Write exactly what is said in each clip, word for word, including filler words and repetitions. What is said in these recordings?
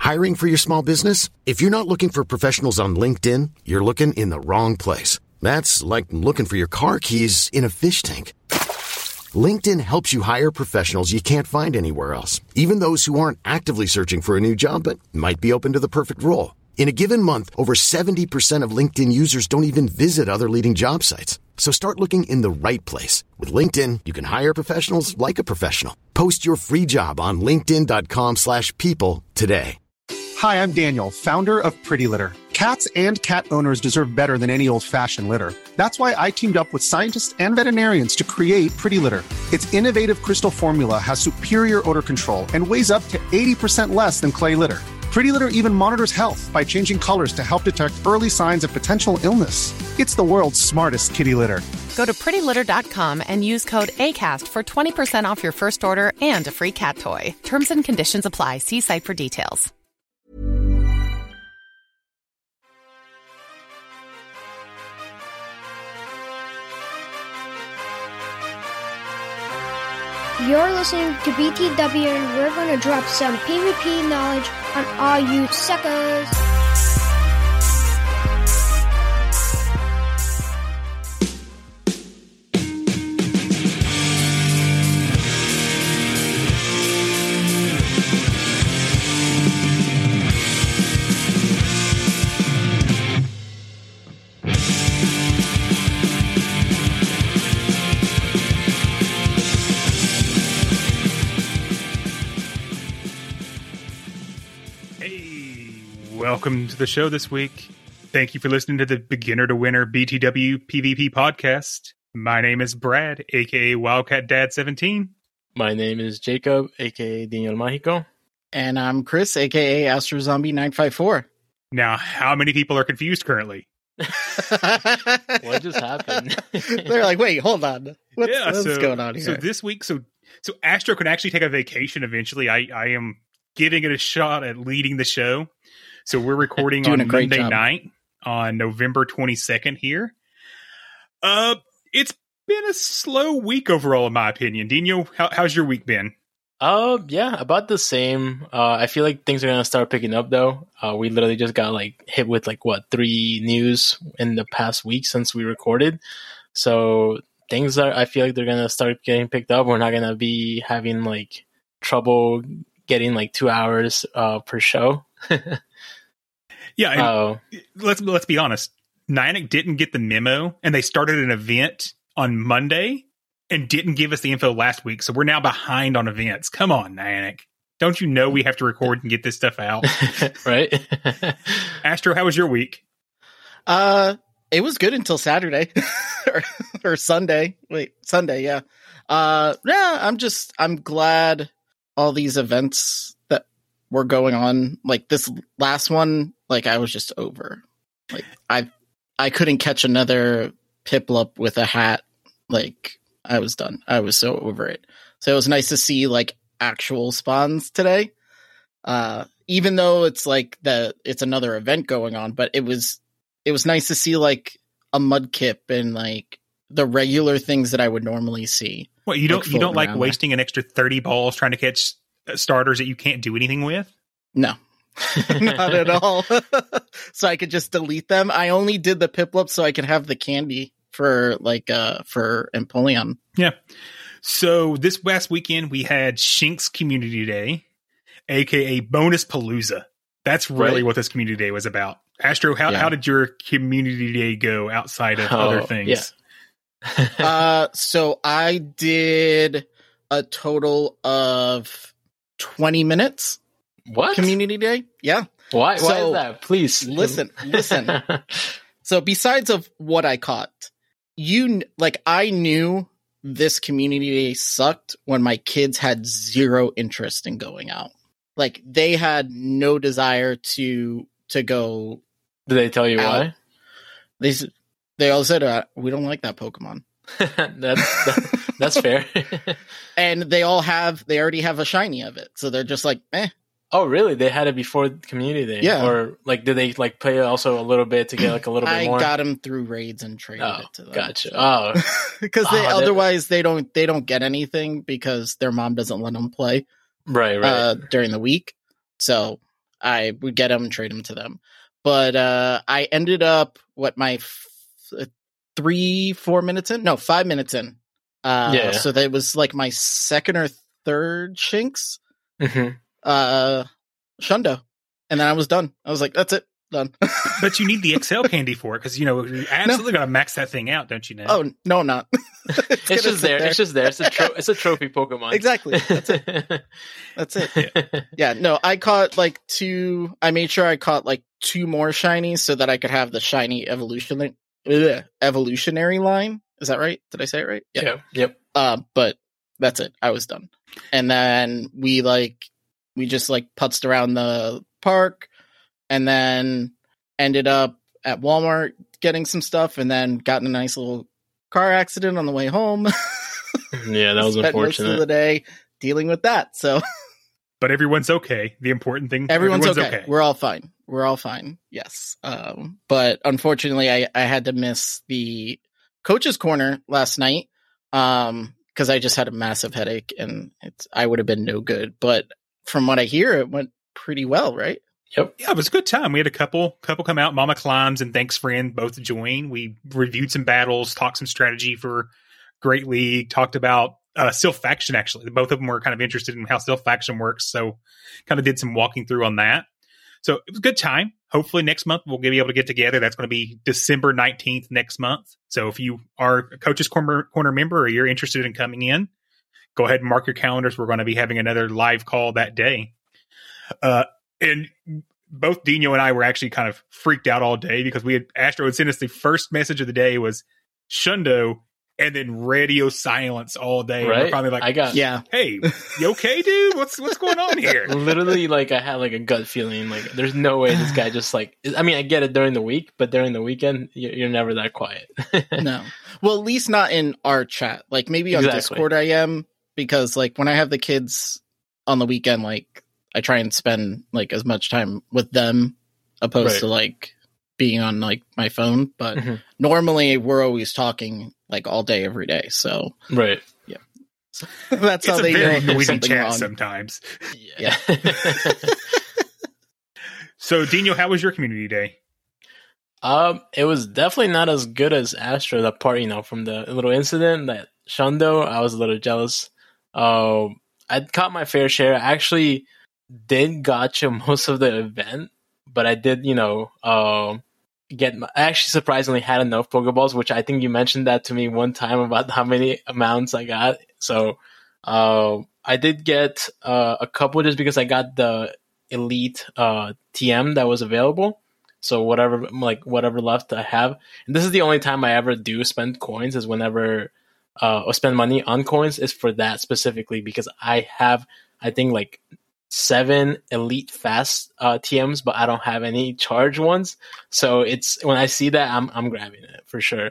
Hiring for your small business? If you're not looking for professionals on LinkedIn, you're looking in the wrong place. That's like looking for your car keys in a fish tank. LinkedIn helps you hire professionals you can't find anywhere else, even those who aren't actively searching for a new job but might be open to the perfect role. In a given month, over seventy percent of LinkedIn users don't even visit other leading job sites. So start looking in the right place. With LinkedIn, you can hire professionals like a professional. Post your free job on linkedin.com slash people today. Hi, I'm Daniel, founder of Pretty Litter. Cats and cat owners deserve better than any old-fashioned litter. That's why I teamed up with scientists and veterinarians to create Pretty Litter. Its innovative crystal formula has superior odor control and weighs up to eighty percent less than clay litter. Pretty Litter even monitors health by changing colors to help detect early signs of potential illness. It's the world's smartest kitty litter. Go to pretty litter dot com and use code ACAST for twenty percent off your first order and a free cat toy. Terms and conditions apply. See site for details. You're listening to B T W, and we're going to drop some PvP knowledge on all you suckers. Welcome to the show this week. Thank you for listening to the Beginner to Winner B T W PvP podcast. My name is Brad, aka Wildcat Dad seventeen. My name is Jacob, aka Daniel Mágico. And I'm Chris, aka Astro Zombie nine five four. Now, how many people are confused currently? What just happened? They're like, wait, hold on. What's, yeah, what's so, going on here? So this week, so so Astro can actually take a vacation eventually. I, I am giving it a shot at leading the show. So we're recording on Monday job. night on November twenty-second here. Uh, it's been a slow week overall, in my opinion. Dino, how, how's your week been? Uh, yeah, about the same. Uh, I feel like things are gonna start picking up though. Uh, we literally just got like hit with like what three news in the past week since we recorded. So things are. I feel like they're gonna start getting picked up. We're not gonna be having like trouble getting like two hours uh per show. Yeah, and Oh. let's let's be honest. Niantic didn't get the memo, and they started an event on Monday and didn't give us the info last week. So we're now behind on events. Come on, Niantic. Don't you know we have to record and get this stuff out? Right? Astro, how was your week? Uh, it was good until Saturday or, or Sunday. Wait, Sunday, yeah. Uh, yeah, I'm just, I'm glad all these events that were going on, like this last one, like I was just over. Like I, I couldn't catch another Piplup with a hat. Like I was done. I was so over it. So it was nice to see like actual spawns today. Uh, even though it's like the, it's another event going on, but it was, it was nice to see like a Mudkip and like the regular things that I would normally see. What, you don't, like, you don't like around wasting an extra thirty balls trying to catch starters that you can't do anything with? No, not at all. So I could just delete them. I only did the Piplup so I could have the candy for like, uh, for Empoleon. Yeah. So this last weekend we had Shinx Community Day, aka Bonus Palooza. That's really Right. what this community day was about. Astro, how, Yeah. how did your community day go outside of Oh, other things? yeah. uh, so I did a total of twenty minutes What? community day. Yeah. Why? Why So, is that? Please listen, listen. So besides of what I caught, you kn- like I knew this community day sucked when my kids had zero interest in going out. Like they had no desire to to go. Did they tell you out. why? They s- they all said uh, we don't like that Pokemon, that's that, that's fair. and they all have they already have a shiny of it, so they're just like, eh. Oh, really? They had it before community day? Yeah. Or like, did they like play also a little bit to get like a little bit I more? got them through raids and traded Oh, it to them. gotcha. so- Oh, because they Oh, they- otherwise they don't they don't get anything because their mom doesn't let them play right, right. uh, during the week. So I would get them and trade them to them. But uh, I ended up what my f- three, four minutes in, no, five minutes in. Uh, Yeah. So that was like my second or third Shinx, Mm-hmm. uh, Shundo, and then I was done. I was like, that's it, done. But you need the Excel candy for it because you know you absolutely got to max that thing out, don't you? Know? Oh no, I'm not. It's, gonna just sit there. It's just there. It's a tro- it's a trophy Pokemon. Exactly. That's it. That's it. Yeah. No, I caught like two. I made sure I caught like two more shinies so that I could have the shiny evolution ugh, evolutionary line. Is that right? Did I say it right? Yeah. Yep. Yep. Uh, but that's it. I was done. And then we like we just like putzed around the park, and then ended up at Walmart getting some stuff, and then got in a nice little car accident on the way home. Yeah, that was Spent most of the unfortunate. day dealing with that. So But everyone's okay. The important thing, everyone's, everyone's okay. We're all fine. We're all fine. Yes. Um, but unfortunately, I, I had to miss the coach's corner last night um, because I just had a massive headache, and it's I would have been no good. But from what I hear, it went pretty well, right? Yep. Yeah, it was a good time. We had a couple couple come out. Mama Climbs and Thanks Friend both joined. We reviewed some battles, talked some strategy for Great League, talked about uh, Sylph Faction, actually. Both of them were kind of interested in how Sylph Faction works, so kind of did some walking through on that. So it was a good time. Hopefully next month we'll be able to get together. That's going to be December nineteenth next month. So if you are a Coach's Corner, Corner member or you're interested in coming in, go ahead and mark your calendars. We're going to be having another live call that day. Uh, and both Dino and I were actually kind of freaked out all day because we had Astro had sent us the first message of the day was Shundo, and then radio silence all day. And Right. we're probably like, I got Yeah. hey, you okay, dude? What's what's going on here? literally like I had like a gut feeling like there's no way this guy just like I mean I get it during the week, but during the weekend you- you're never that quiet. No. Well, at least not in our chat. Like maybe on Exactly. Discord I am, because like when I have the kids on the weekend, like I try and spend like as much time with them opposed Right. to like being on like my phone. But Mhm. normally we're always talking like all day, every day. So Right. that's how It's a they very know there's noisy something chat wrong. sometimes. Yeah. So, Dino, how was your community day? Um, it was definitely not as good as Astro. That part, you know, from the little incident that Shundo, I was a little jealous. Um, I caught my fair share. I actually did gotcha most of the event, but I did, you know, um, get. My, I actually surprisingly had enough Pokeballs, which I think you mentioned that to me one time about how many amounts I got. So, uh, I did get uh, a couple just because I got the elite uh, T M that was available. So whatever, like whatever left I have, and this is the only time I ever do spend coins is whenever, uh, or spend money on coins is for that specifically because I have, I think like seven elite fast uh, T Ms, but I don't have any charge ones. So it's when I see that I'm I'm grabbing it for sure.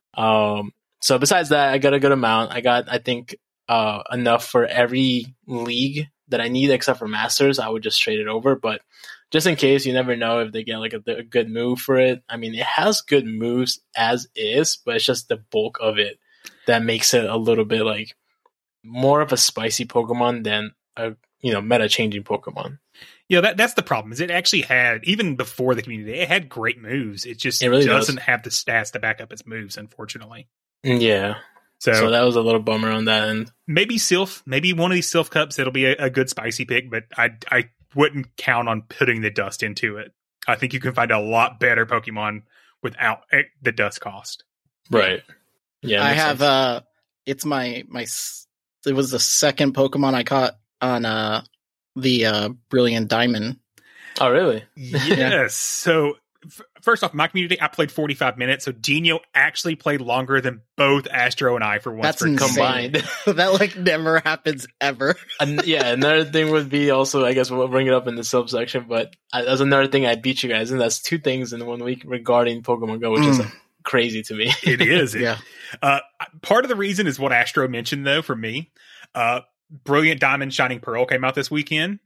Um, so besides that, I got a good amount. I got I think uh, enough for every league that I need except for Masters. I would just trade it over, but just in case, you never know if they get like a, a good move for it. I mean, it has good moves as is, but it's just the bulk of it that makes it a little bit like more of a spicy Pokemon than a you know meta changing Pokemon. Yeah, that that's the problem. Is it actually had even before the community, it had great moves. It just It really doesn't does. have the stats to back up its moves, unfortunately. Yeah, So, so that was a little bummer on that end. maybe Sylph, maybe one of these Sylph Cups, it'll be a, a good spicy pick, but I I wouldn't count on putting the dust into it. I think you can find a lot better Pokemon without eh, the dust cost. Right. Yeah, I makes have sense. uh it's my my s- it was the second Pokemon I caught on uh the uh Brilliant Diamond. Oh, really? Yes. So f- first off, my community, I played forty-five minutes. So Dino actually played longer than both Astro and I for once. That's for insane. Combined. That like never happens ever. And yeah, another thing would be also, I guess we'll bring it up in the sub section, but I, that's another thing I beat you guys, and that's two things in one week regarding Pokemon Go, which is Mm. like, crazy to me. It is. It- Yeah. Uh, part of the reason is what Astro mentioned, though, for me. Uh, Brilliant Diamond Shining Pearl came out this weekend.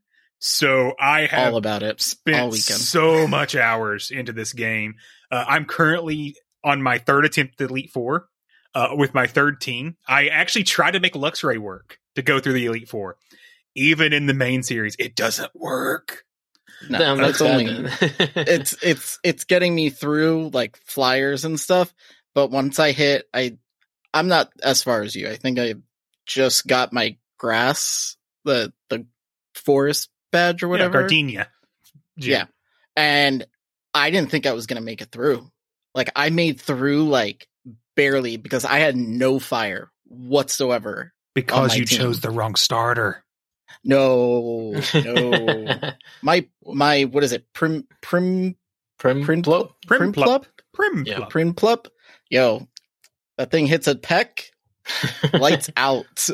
So I have All about it. All spent weekend. so much hours into this game. Uh, I'm currently on my third attempt at Elite Four uh, with my third team. I actually tried to make Luxray work to go through the Elite Four. Even in the main series, it doesn't work. No, Damn, that's that's bad, only then. it's it's it's getting me through like flyers and stuff. But once I hit, I I'm not as far as you. I think I just got my grass, the the forest badge or Yeah, whatever. Gardenia. Gym. Yeah, and I didn't think I was gonna make it through. Like I made through like barely because I had no fire whatsoever. Because my you team. chose the wrong starter. No, no. my my what is it? Prim prim Prim, prim Plup? prim plup Prim Yeah. Plup. prim plup. Yo, that thing hits a peck, lights out.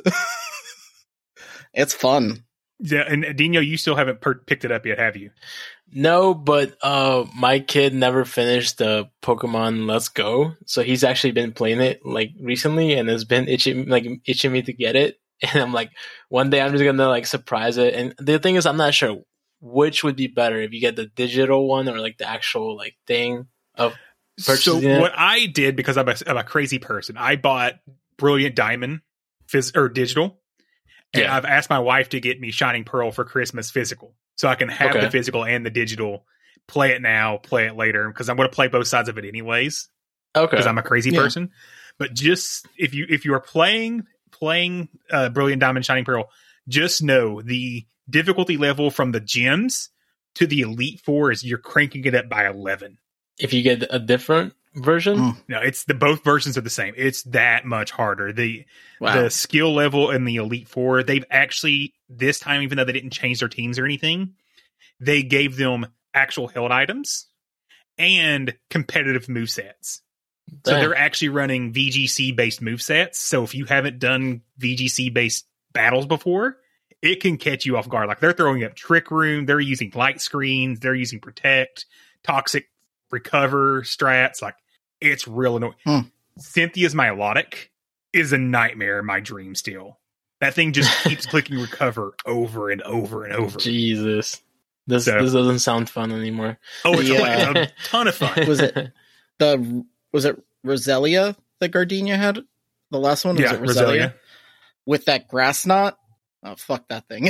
It's fun. Yeah, and Dino, you still haven't per- picked it up yet, have you? No, but uh, my kid never finished the Pokemon Let's Go, so he's actually been playing it like recently, and has been itching like itching me to get it. And I'm like, one day I'm just gonna like surprise it. And the thing is, I'm not sure which would be better if you get the digital one or like the actual like thing of So purchasing it. what I did, because I'm a, I'm a crazy person, I bought Brilliant Diamond phys- or digital, and Yeah. I've asked my wife to get me Shining Pearl for Christmas physical, so I can have Okay. the physical and the digital. Play it now, play it later, because I'm going to play both sides of it anyways. Okay, Because I'm a crazy Yeah. person. But just if you if you are playing playing uh, Brilliant Diamond, Shining Pearl, just know the difficulty level from the gyms to the Elite Four is you're cranking it up by eleven. if you get a different version, Mm. No, it's the both versions are the same. It's that much harder. The Wow. the skill level in the Elite Four, they've actually this time, even though they didn't change their teams or anything, they gave them actual held items and competitive movesets. So Damn. they're actually running V G C based movesets. So if you haven't done V G C based battles before, it can catch you off guard. Like they're throwing up Trick Room, they're using light screens, they're using Protect, Toxic Recover strats. Like it's real annoying. Hmm. Cynthia's Milotic is a nightmare in my dream still. That thing just keeps clicking recover over and over and over. Jesus, this So- this doesn't sound fun anymore. Oh, it's, Yeah. it's a ton of fun. Was it the was it Roselia that Gardenia had? The last one was Yeah, it Roselia? Roselia. With that grass knot? Oh fuck that thing.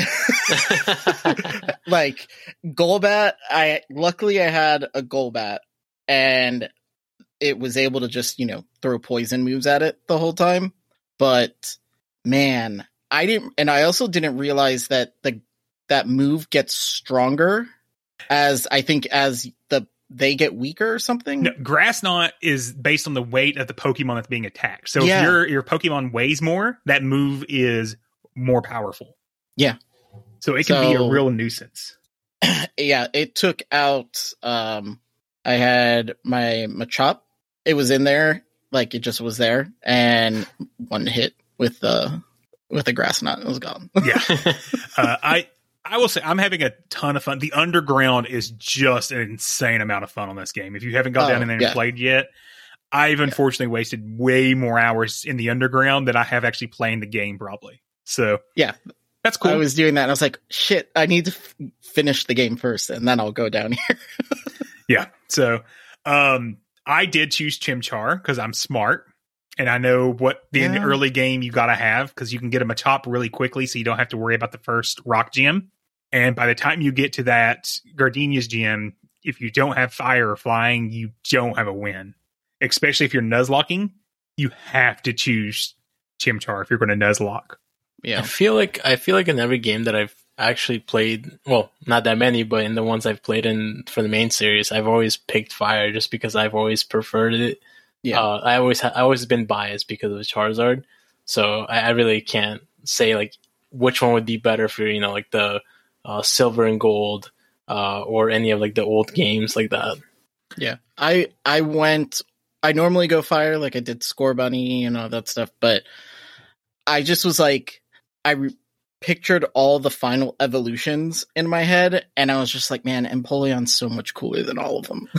Like Golbat, I luckily I had a Golbat and it was able to just, you know, throw poison moves at it the whole time. But man, I didn't and I also didn't realize that the that move gets stronger as I think as the they get weaker or something. No, Grass Knot is based on the weight of the Pokemon that's being attacked. So Yeah. if your your Pokemon weighs more, that move is more powerful. Yeah. So it can be a So- real nuisance. Yeah, it took out um I had my Machop. It was in there, like it just was there, and one hit with the with the grass knot, it was gone. Yeah. uh, I I will say I'm having a ton of fun. The Underground is just an insane amount of fun on this game. If you haven't got Oh, down in there and yeah. played yet, I've unfortunately wasted way more hours in the Underground than I have actually playing the game probably. So Yeah. that's cool. I was doing that, and I was like, shit, I need to f- finish the game first, and then I'll go down here. Yeah. So um, I did choose Chimchar because I'm smart and I know what the in the Yeah. early game you got to have because you can get a Machop really quickly so you don't have to worry about the first rock gym. And by the time you get to that Gardenia's gym, if you don't have fire or flying, you don't have a win. Especially if you're Nuzlocking, you have to choose Chimchar if you're going to Nuzlock. I Yeah. feel like I feel like in every game that I've actually played, well, not that many, but in the ones I've played in for the main series, I've always picked fire just because I've always preferred it. Yeah. Uh, I always ha- I always been biased because of Charizard, so I, I really can't say like which one would be better for you know like the uh, silver and gold uh, or any of like the old games like that. Yeah. I I went I normally go fire like I did Score Bunny and all that stuff, but I just was like I re- pictured all the final evolutions in my head, and I was just like, man, Empoleon's so much cooler than all of them.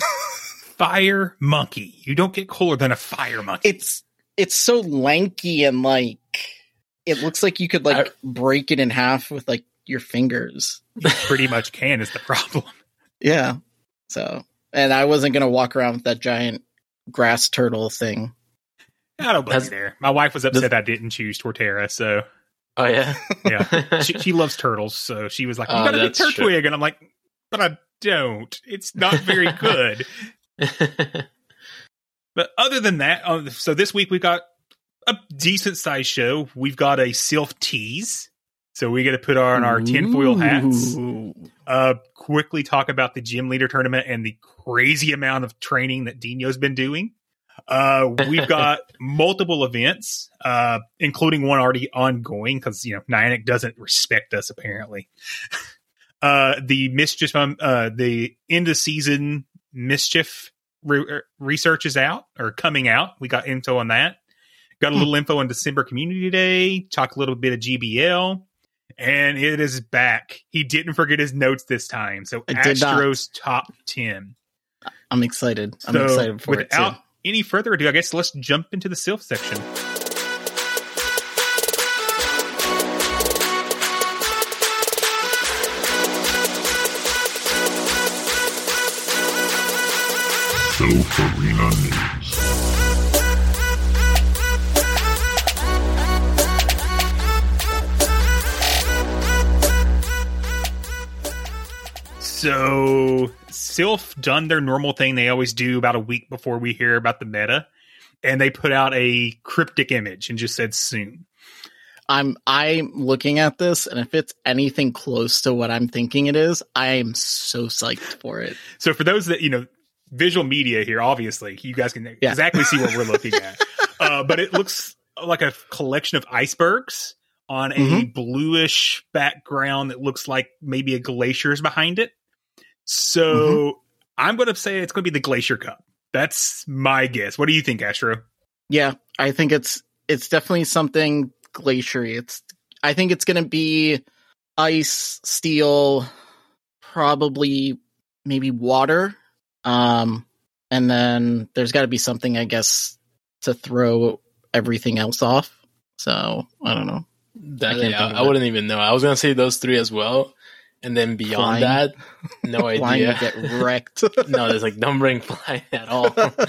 Fire Monkey. You don't get cooler than a Fire Monkey. it's it's so lanky and like it looks like you could like I- break it in half with like your fingers. You pretty much can is the problem. Yeah. So, and I wasn't gonna walk around with that giant grass turtle thing. I don't blame Has- you there. My wife was upset I didn't choose Torterra, so Oh yeah, yeah. she, she loves turtles, so she was like, "You Oh, gotta get that's true. Turtwig," and I'm like, but I don't. It's not very good. But other than that, uh, so this week we got a decent sized show. We've got a Sylph tease. So we got to put on our tinfoil hats. Uh, quickly talk about the gym leader tournament and the crazy amount of training that Dino's been doing. Uh, we've got multiple events, uh, including one already ongoing because, you know, Niantic doesn't respect us apparently. uh, the Mischief, um, uh, the end of season Mischief re- research is out or coming out. We got info on that. Got a little info on December Community Day. Talk a little bit of G B L. And it is back. He didn't forget his notes this time. So Astro's top ten. I'm excited. I'm so excited for it too. Without any further ado, I guess let's jump into the Sylph section. Sylph Arena News. So, Sylph done their normal thing they always do about a week before we hear about the meta, and they put out a cryptic image and just said soon. I'm I'm looking at this, and if it's anything close to what I'm thinking it is, I am so psyched for it. So, for those that, you know, visual media here, obviously, you guys can yeah. exactly see what we're looking at. uh, but it looks like a collection of icebergs on a mm-hmm. bluish background that looks like maybe a glacier is behind it. So mm-hmm. I'm going to say it's going to be the Glacier Cup. That's my guess. What do you think, Astro? Yeah, I think it's it's definitely something glaciery. It's I think it's going to be ice, steel, probably maybe water, um, and then there's got to be something, I guess, to throw everything else off. So I don't know. That, I, yeah, I wouldn't even know. I was going to say those three as well. And then beyond flying. that, no idea. Get wrecked. No, there's like don't bring flying at all.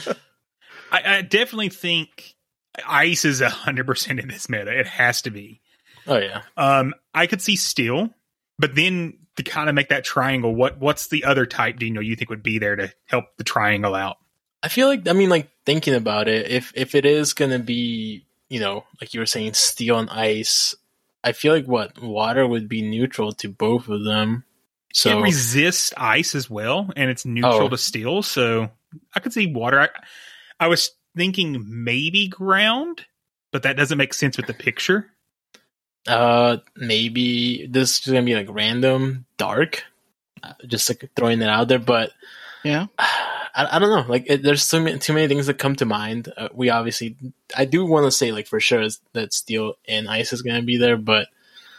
I, I definitely think ice is a hundred percent in this meta. It has to be. Oh yeah. Um, I could see steel, but then to kind of make that triangle, what what's the other type, Dino, you think would be there to help the triangle out? I feel like I mean, like thinking about it, if if it is gonna be, you know, like you were saying, steel and ice. I feel like what water would be neutral to both of them. So it resists ice as well, and it's neutral oh. to steel. So I could see water. I, I was thinking maybe ground, but that doesn't make sense with the picture. Uh, maybe this is gonna be like random dark, uh, just like throwing it out there. But yeah, I, I don't know. Like, it, there's so many, too many things that come to mind. Uh, we obviously, I do want to say like for sure is that steel and ice is gonna be there, but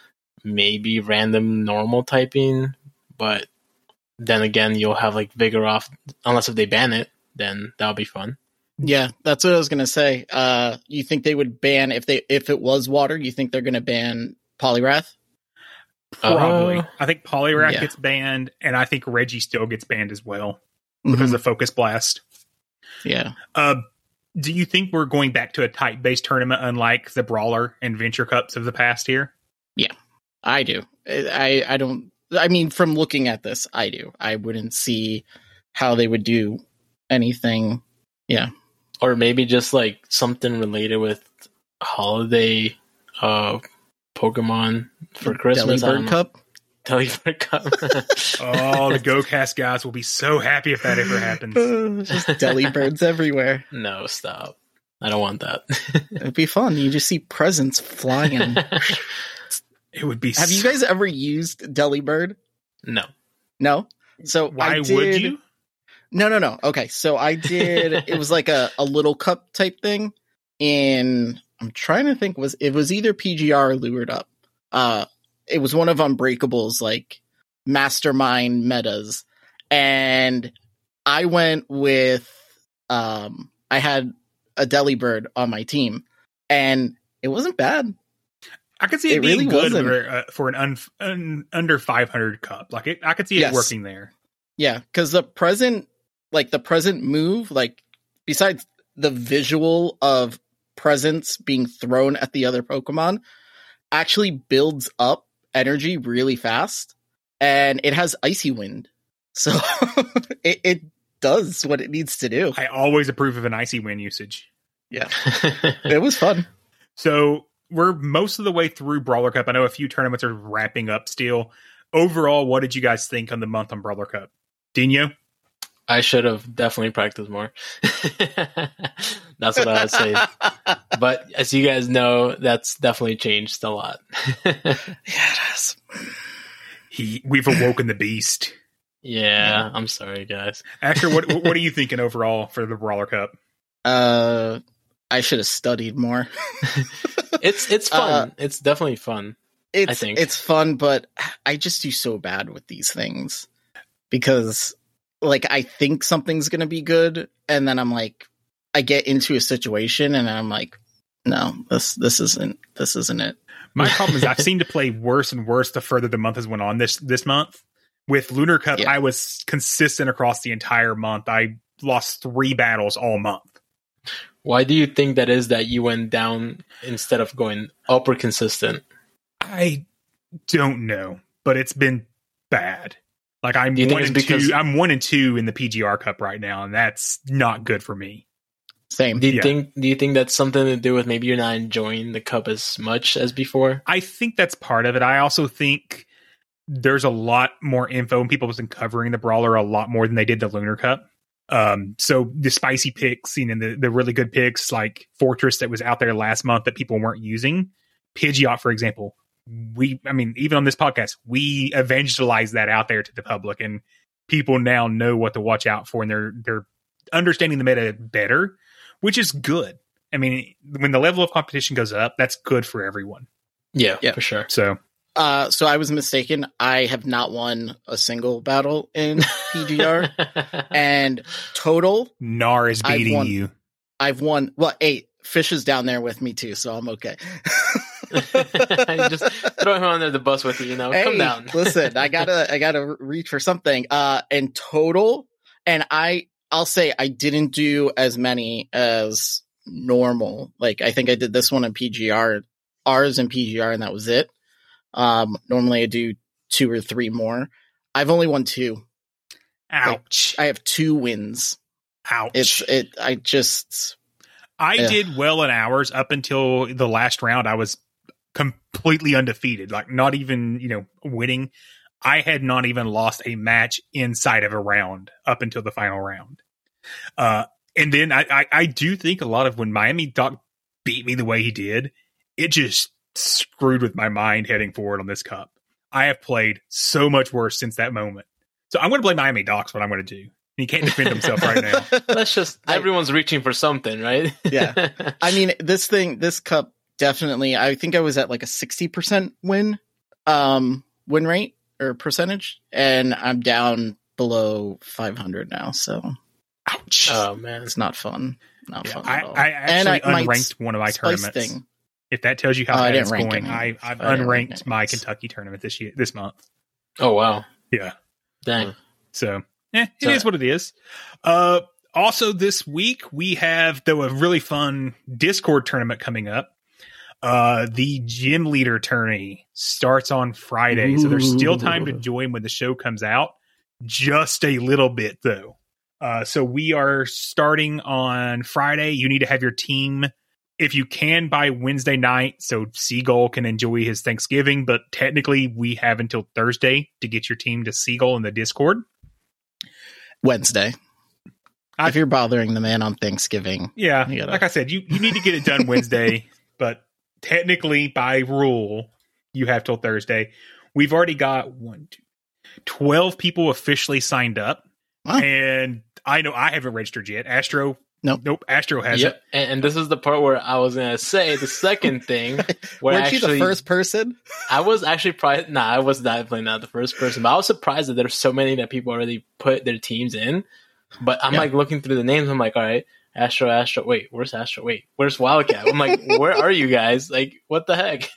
maybe random normal typing. But then again, you'll have like Vigoroth, unless if they ban it, then that'll be fun. Yeah, that's what I was gonna say. Uh, you think they would ban if they if it was water? You think they're gonna ban Poliwrath? Probably. Uh, I think Poliwrath yeah. gets banned, and I think Reggie still gets banned as well because mm-hmm. of Focus Blast. Yeah. Uh, do you think we're going back to a type-based tournament, unlike the Brawler and Venture Cups of the past here? Yeah, I do. I I don't. I mean, from looking at this, I do. I wouldn't see how they would do anything. Yeah. Or maybe just like something related with holiday uh, Pokemon for Christmas. Delibird Cup? Delibird Cup. Oh, the GoCast guys will be so happy if that ever happens. Just Delibirds everywhere. No, stop. I don't want that. It'd be fun. You just see presents flying. It would be. Have so- you guys ever used Delibird? No. No? So Why I did... would you? No, no, no. Okay, so I did. It was like a, a little cup type thing. And I'm trying to think. Was it was either P G R or Lured Up. Uh, it was one of Unbreakable's like mastermind metas, and I went with. Um, I had a Delibird on my team, and it wasn't bad. I could see it, It being really good wasn't. for, uh, for an un, un, under five hundred cup. Like it, I could see Yes. it working there. Yeah, because the present, like the present move, like besides the visual of presents being thrown at the other Pokemon, actually builds up energy really fast, and it has Icy Wind. So it, it does what it needs to do. I always approve of an icy win usage. Yeah, it was fun. So we're most of the way through Brawler Cup. I know a few tournaments are wrapping up still. Overall, what did you guys think on the month on Brawler Cup? Dino? I should have definitely practiced more. That's what I would say. But as you guys know, that's definitely changed a lot. Yeah, it has. He, we've awoken the beast. Yeah, I'm sorry, guys. Asher, what what are you thinking overall for the Brawler Cup? Uh, I should have studied more. It's it's fun. Uh, it's definitely fun. It's I think it's fun, but I just do so bad with these things because, like, I think something's gonna be good, and then I'm like, I get into a situation, and I'm like, no, this this isn't this isn't it. My problem is I've seen to play worse and worse the further the month has went on. This this month with Lunar Cup, Yeah. I was consistent across the entire month. I lost three battles all month. Why do you think that is that you went down instead of going up or consistent? I don't know, but it's been bad. Like I'm Do you think one it's and because- two. I'm one and two in the P G R Cup right now, and that's not good for me. Same. Do you Yeah. think do you think that's something to do with maybe you're not enjoying the cup as much as before? I think that's part of it. I also think there's a lot more info, and people have been covering the Brawler a lot more than they did the Lunar Cup. Um, so the spicy picks, you know, the, the really good picks like Fortress that was out there last month that people weren't using. Pidgeot, for example. We, I mean, even on this podcast, we evangelized that out there to the public, and people now know what to watch out for, and they're they're understanding the meta better, which is good. I mean, when the level of competition goes up, that's good for everyone. Yeah, Yeah. for sure. So Uh, so I was mistaken. I have not won a single battle in P G R, and total, Nar is I've beating won- you. I've won. Well, eight. Fish is down there with me too, so I'm okay. Just throw him under the bus with you, you know. Hey, Come down. listen, I gotta, I gotta reach for something. Uh, in total, and I, I'll say I didn't do as many as normal. Like I think I did this one in P G R, ours in P G R, and that was it. Um, normally I do two or three more. I've only won two. Ouch. I have two wins. Ouch. It's it. I just I yeah. did well in ours up until the last round. I was completely undefeated, like not even, you know, winning. I had not even lost a match inside of a round up until the final round. Uh, and then I, I, I do think a lot of when Miami Doc beat me the way he did, it just screwed with my mind heading forward on this cup. I have played so much worse since that moment. So I'm going to blame Miami Doc's what I'm going to do. He can't defend himself right now. Let's just I- everyone's reaching for something, right? Yeah. I mean, this thing, this cup definitely, I think I was at like a sixty percent win, um, win rate or percentage, and I'm down below five hundred now. So Ouch. Oh man. it's not fun. Not Yeah, fun I, at all. I And actually I- my unranked one of my Spice tournaments. thing. If that tells you how Oh, I bad didn't it's rank going, any. I, I've I didn't rank unranked any. my Kentucky tournament this year, this month. Oh wow. Yeah. Dang. So, eh, it So- is what it is. Uh, also, this week we have though a really fun Discord tournament coming up. Uh, the Gym Leader tourney starts on Friday, so there's still time to join when the show comes out. Just a little bit though. Uh, so we are starting on Friday. You need to have your team, if you can, by Wednesday night, so Seagull can enjoy his Thanksgiving. But technically, we have until Thursday to get your team to Seagull in the Discord. Wednesday. I- if you're bothering the man on Thanksgiving, Yeah, You gotta- like I said, you, you need to get it done Wednesday, but technically, by rule, you have till Thursday. We've already got one, two, twelve people officially signed up, Wow. and I know I haven't registered yet. Astro, Nope. nope, Astro hasn't. Yep. And, and this is the part where I was gonna say the second thing where weren't actually you the first person? I was actually probably nah, I was definitely not the first person, but I was surprised that there's so many that people already put their teams in. But I'm Yeah. like looking through the names, I'm like, all right, Astro, Astro, wait, where's Astro? Wait, where's Wildcat? I'm like, where are you guys? Like, what the heck?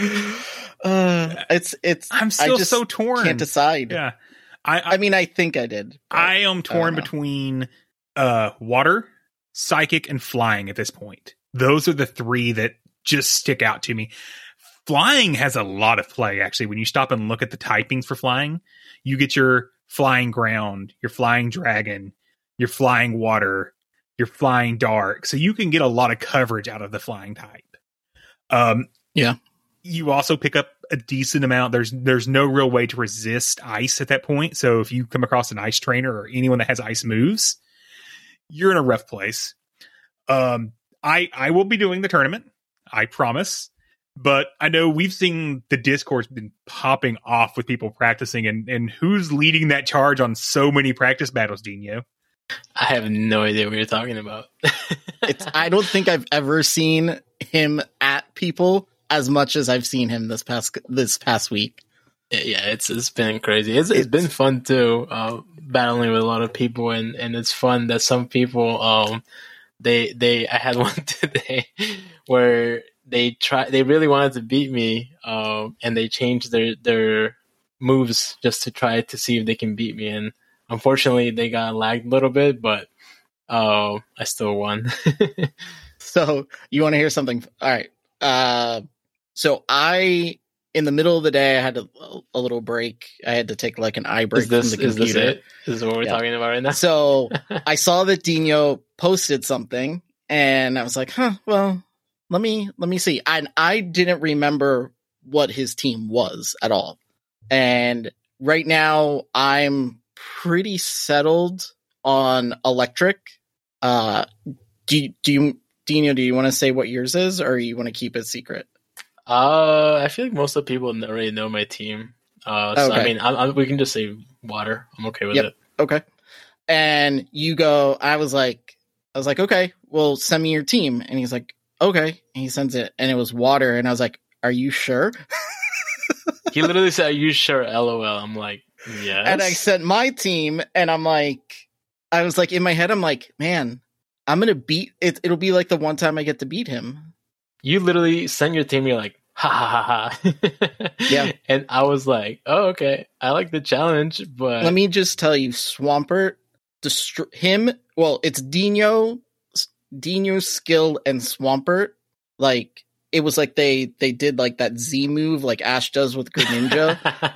Uh, it's it's. I'm I still just so torn. Can't decide. Yeah, I, I, I mean, I think I did. but I am torn know. between uh, water, psychic, and flying at this point. Those are the three that just stick out to me. Flying has a lot of play, actually. When you stop and look at the typings for flying, you get your flying ground, you're flying dragon, you're flying water, you're flying dark. So you can get a lot of coverage out of the flying type. Um, Yeah. You also pick up a decent amount. There's there's no real way to resist ice at that point. So if you come across an ice trainer or anyone that has ice moves, you're in a rough place. Um, I I will be doing the tournament, I promise. But I know we've seen the Discord's been popping off with people practicing, and, and who's leading that charge on so many practice battles, Dino? I have no idea what you're talking about. It's, I don't think I've ever seen him at people as much as I've seen him this past this past week. Yeah, it's it's been crazy. It's it's, it's been fun too, uh, battling with a lot of people, and, and it's fun that some people um they they I had one today where they try they really wanted to beat me, um and they changed their their moves just to try to see if they can beat me, and unfortunately they got lagged a little bit, but uh, I still won. So you want to hear something? All right. Uh, so I. In the middle of the day, I had a, a little break. I had to take like an eye break is this, from the computer. Is this it? This is what we're yeah. talking about right now? So I saw that Dino posted something, and I was like, huh, well, let me let me see. And I didn't remember what his team was at all. And right now, I'm pretty settled on electric. Uh, do, do you, Dino, do you want to say what yours is, or you want to keep it secret? Uh, I feel like most of the people already know my team. Uh, so okay. I mean, I, I, we can just say water. I'm okay with yep. it. Okay. And you go, I was like, I was like, okay, well, send me your team. And he's like, okay. And he sends it, and it was water. And I was like, are you sure? He literally said, are you sure? L O L. I'm like, yes. And I sent my team, and I'm like, I was like, in my head, I'm like, man, I'm going to beat it. It'll be like the one time I get to beat him. You literally send your team, you're like, ha ha ha ha. Yeah. And I was like, oh, okay. I like the challenge, but let me just tell you, Swampert, destro- him, well, it's Dino, Dino's skill and Swampert. Like, it was like they, they did like that Z move like Ash does with Greninja.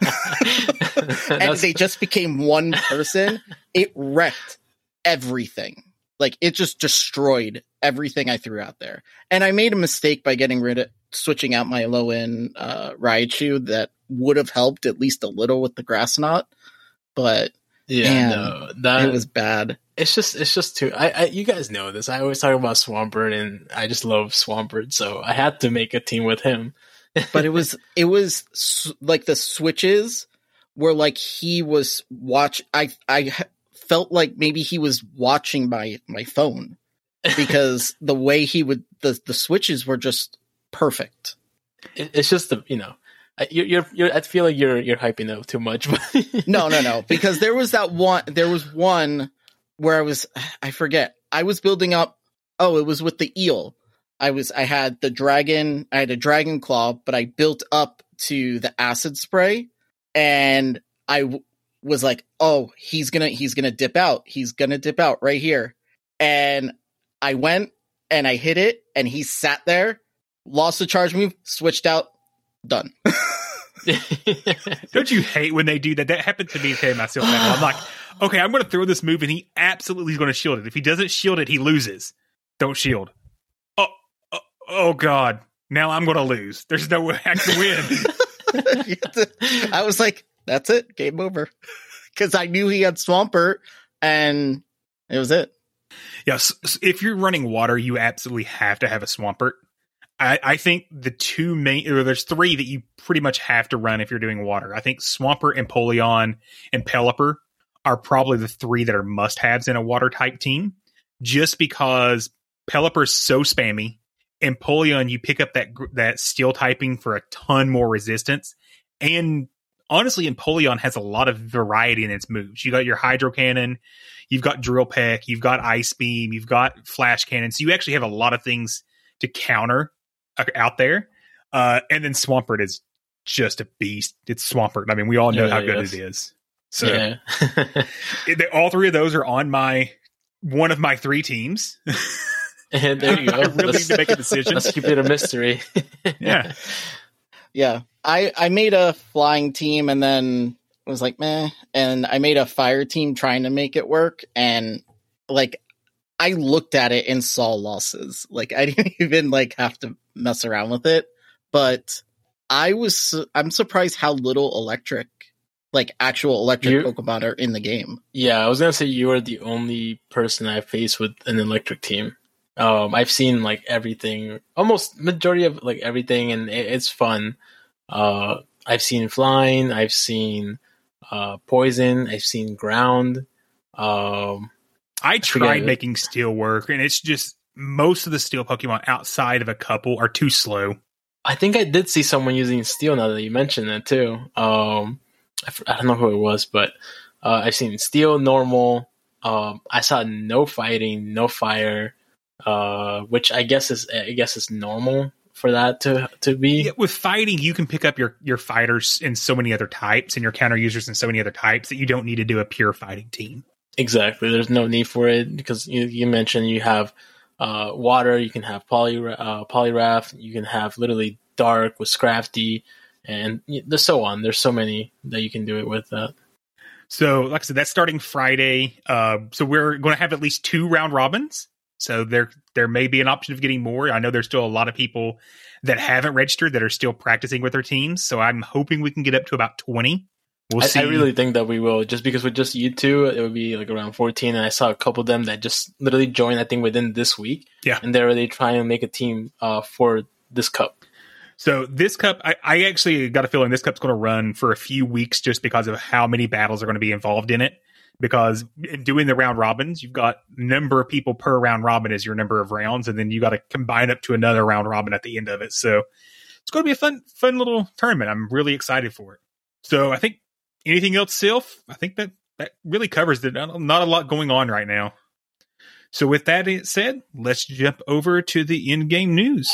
And they just became one person. It wrecked everything. Like, it just destroyed everything I threw out there. And I made a mistake by getting rid of, switching out my low-end uh, Raichu that would have helped at least a little with the Grass Knot. But, yeah, man, no, that, it was bad. It's just, it's just too, I, I, you guys know this. I always talk about Swampert, and I just love Swampert, so I had to make a team with him. But it was, it was like the switches were like he was watch. I, I felt like maybe he was watching my, my phone, because the way he would, the, the switches were just perfect. It, it's just the, you know, you're, you're, you're, I feel like you're, you're hyping up too much. no, no, no. Because there was that one, there was one where I was, I forget, I was building up. Oh, it was with the eel. I was, I had the dragon, I had a dragon claw, but I built up to the acid spray, and I w- was like, oh, he's gonna, he's gonna dip out. He's gonna dip out right here. And I went and I hit it, and he sat there, lost the charge move, switched out, done. Don't you hate when they do that? That happened to me today myself. I'm like, okay, I'm going to throw this move, and he absolutely is going to shield it. If he doesn't shield it, he loses. Don't shield. Oh, oh, oh God. Now I'm going to lose. There's no way I can win. I was like, that's it. Game over. Because I knew he had Swampert, and it was it. Yes. Yeah, so if you're running water, you absolutely have to have a Swampert. I, I think the two main, or there's three that you pretty much have to run if you're doing water. I think Swampert, Empoleon, and Pelipper are probably the three that are must-haves in a water type team, just because Pelipper is so spammy. Empoleon, you pick up that that steel typing for a ton more resistance, and honestly, Empoleon has a lot of variety in its moves. You got your Hydro Cannon, you've got Drill Peck, you've got Ice Beam, you've got Flash Cannon, so you actually have a lot of things to counter out there. Uh, and then Swampert is just a beast. It's Swampert. I mean, we all know yeah, how good yes. it is. So yeah. it, all three of those are on my one of my three teams. And there you go. I really need to make a decision. Let's keep it a mystery. Yeah. Yeah. I, I made a flying team, and then I was like, meh. And I made a fire team trying to make it work. And like, I looked at it and saw losses. Like, I didn't even like have to mess around with it. But I was, I'm surprised how little electric, like actual electric You- Pokemon are in the game. Yeah, I was gonna say you are the only person I faced with an electric team. Um, I've seen like everything, almost majority of like everything, and it, it's fun. Uh, I've seen flying, I've seen uh, poison, I've seen ground. Um, I forget tried it. making steel work, and it's just most of the steel Pokemon outside of a couple are too slow. I think I did see someone using steel now that you mentioned it too. Um, I, f- I don't know who it was, but uh, I've seen steel, normal. Um, I saw no fighting, no fire, uh, which I guess is I guess is normal for that to to be. Yeah, with fighting, you can pick up your, your fighters in so many other types and your counter users in so many other types that you don't need to do a pure fighting team. Exactly. There's no need for it because you, you mentioned you have uh, water, you can have poly uh, Poliwrath, you can have literally dark with Scrafty, and y- there's so on. There's so many that you can do it with that. So, like I said, that's starting Friday. Uh, so we're going to have at least two round robins. So there, there may be an option of getting more. I know there's still a lot of people that haven't registered that are still practicing with their teams. So I'm hoping we can get up to about twenty. We'll I, see. I really think that we will, just because with just you two, it would be like around fourteen. And I saw a couple of them that just literally joined, I think, within this week. Yeah. And they're already trying to make a team uh, for this cup. So this cup, I, I actually got a feeling this cup's going to run for a few weeks just because of how many battles are going to be involved in it. Because in doing the round robins, you've got number of people per round robin as your number of rounds, and then you got to combine up to another round robin at the end of it. So it's going to be a fun, fun little tournament. I'm really excited for it. So I think anything else, Sylph? I think that that really covers it. Not, not a lot going on right now. So with that said, let's jump over to the in-game news.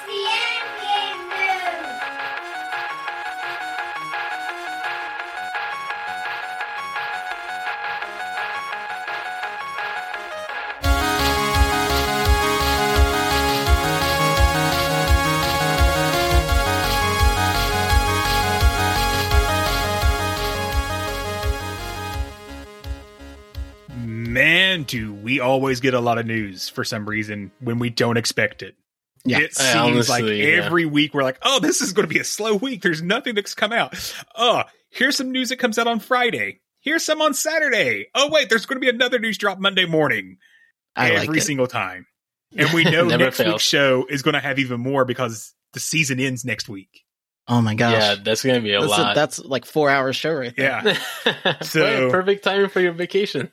Man, do we always get a lot of news for some reason when we don't expect it. Yeah. It I seems honestly, like yeah. every week we're like, oh, this is going to be a slow week. There's nothing that's come out. Oh, here's some news that comes out on Friday. Here's some on Saturday. Oh, wait, there's going to be another news drop Monday morning. I every like it. single time. And we know Never next fails. week's show is going to have even more because the season ends next week. Oh my gosh. Yeah, that's going to be a that's, lot. a, that's like four hour show right there. Yeah. So- Right, perfect timing for your vacation.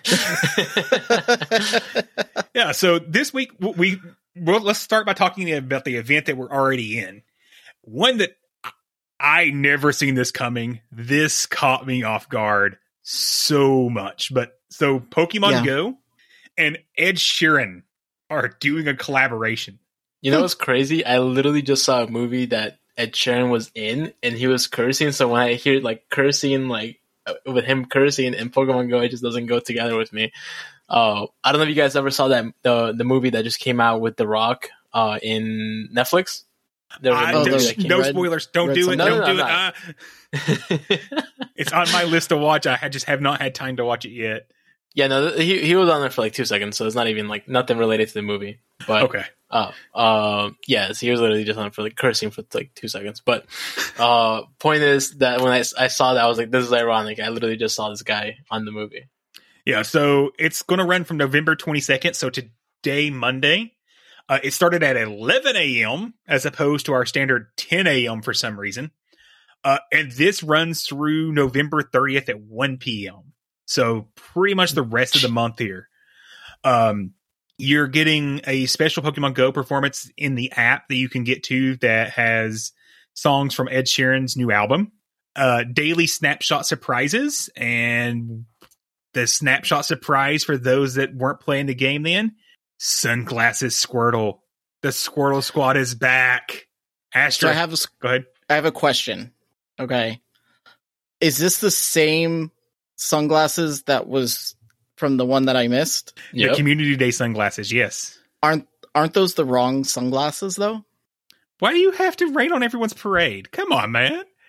Yeah, so this week we well, let's start by talking about the event that we're already in. One that I never seen this coming. This caught me off guard so much. But so Pokemon Yeah. Go and Ed Sheeran are doing a collaboration. You know what's crazy? I literally just saw a movie that Ed Sheeran was in, and he was cursing. So when I hear like cursing, like uh, with him cursing and Pokemon Go, it just doesn't go together with me. Uh, I don't know if you guys ever saw that the the movie that just came out with The Rock uh, in Netflix. There was a I movie don't- that came- no Red- spoilers. Don't Red do it. Sun- Don't No, no, do no, it. I'm Ah. It's on my list to watch. I had- just have not had time to watch it yet. Yeah, no, he he was on there for like two seconds, so it's not even like nothing related to the movie. But Okay. Uh, uh, yes, he was literally just on for like cursing for like two seconds. But uh, point is that when I, I saw that, I was like, this is ironic. I literally just saw this guy on the movie. Yeah, so it's going to run from November twenty-second, so today, Monday. Uh, it started at eleven a.m. as opposed to our standard ten a.m. for some reason. Uh, and this runs through November thirtieth at one p.m. So pretty much the rest of the month here. Um, you're getting a special Pokemon Go performance in the app that you can get to that has songs from Ed Sheeran's new album. Uh, daily snapshot surprises, and the snapshot surprise for those that weren't playing the game then, Sunglasses Squirtle. The Squirtle Squad is back. Astra, So I have a, s- go ahead. I have a question. Okay. Is this the same sunglasses that was from the one that I missed? The Yep. Community Day sunglasses, yes. Aren't aren't those the wrong sunglasses though? Why do you have to rain on everyone's parade? Come on, man.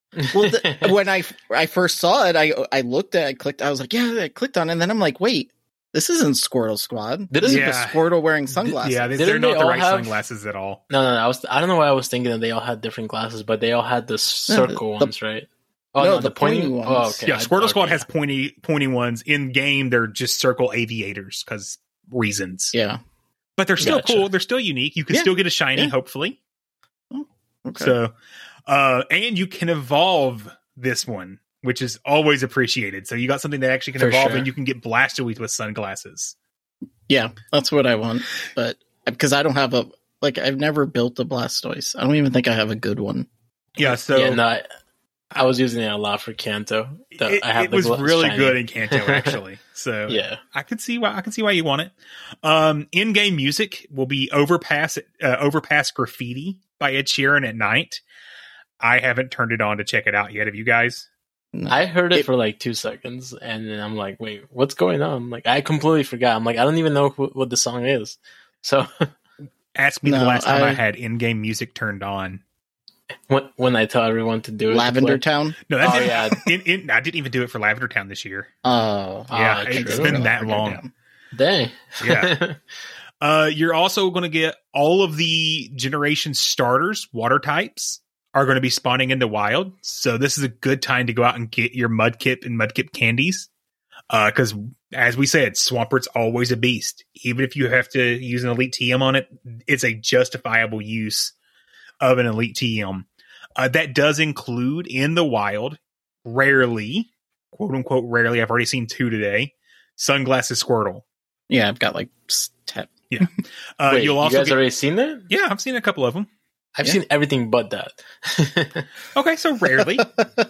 Well, the, when I I first saw it, I I looked at, I clicked, I was like, yeah, I clicked on it, and then I'm like, wait, this isn't Squirtle Squad. This is Yeah. just Squirtle wearing sunglasses. Yeah, they, Didn't they're they not the all right have- sunglasses at all. No, no, no. I was. I don't know why I was thinking that they all had different glasses, but they all had the circle the- ones, right? Oh no, no, the the pointy, pointy ones. Oh, okay. Yeah, I- Squirtle okay, Squad yeah. has pointy pointy ones. In game, they're just circle aviators because reasons. Yeah. But they're still Gotcha. cool. They're still unique. You can Yeah. still get a shiny, Yeah. hopefully. Okay. So, uh, and you can evolve this one, which is always appreciated. So you got something that actually can For evolve, sure. and you can get blasted with with sunglasses. Yeah, that's what I want. But because I don't have a like, I've never built a Blastoise. I don't even think I have a good one. Yeah. So yeah, no, I, I was using it a lot for Kanto. The- it, I have it the was gla- really shiny. good in Kanto, actually. So Yeah. I could see why I can see why you want it. Um, in-game music will be Overpass uh, Overpass Graffiti by Ed Sheeran at night. I haven't turned it on to check it out yet. Have you guys? No. I heard it, It- for like two seconds, and then I'm like, "Wait, what's going on?" Like, I completely forgot. I'm like, I don't even know wh- what the song is. So Ask me the No, last time I, I- had in-game music turned on. when when I tell everyone to do it, Lavender like, Town. No, that Oh, didn't, yeah. in, in, I didn't even do it for Lavender Town this year. Oh, Yeah, Ah, it's true. been that Lavender long. Town. Dang. Yeah. Uh, you're also going to get all of the generation starters, water types, are going to be spawning in the wild. So this is a good time to go out and get your Mudkip and Mudkip candies. Uh, cause as we said, Swampert's always a beast. Even if you have to use an elite T M on it, it's a justifiable use of an elite T M. Uh, that does include in the wild, rarely, quote unquote, rarely, I've already seen two today, Sunglasses Squirtle. Yeah, I've got like s- ten. Uh, Wait, you'll you also guys get, already seen that? yeah, I've seen a couple of them. I've Yeah. seen everything but that. Okay, so rarely.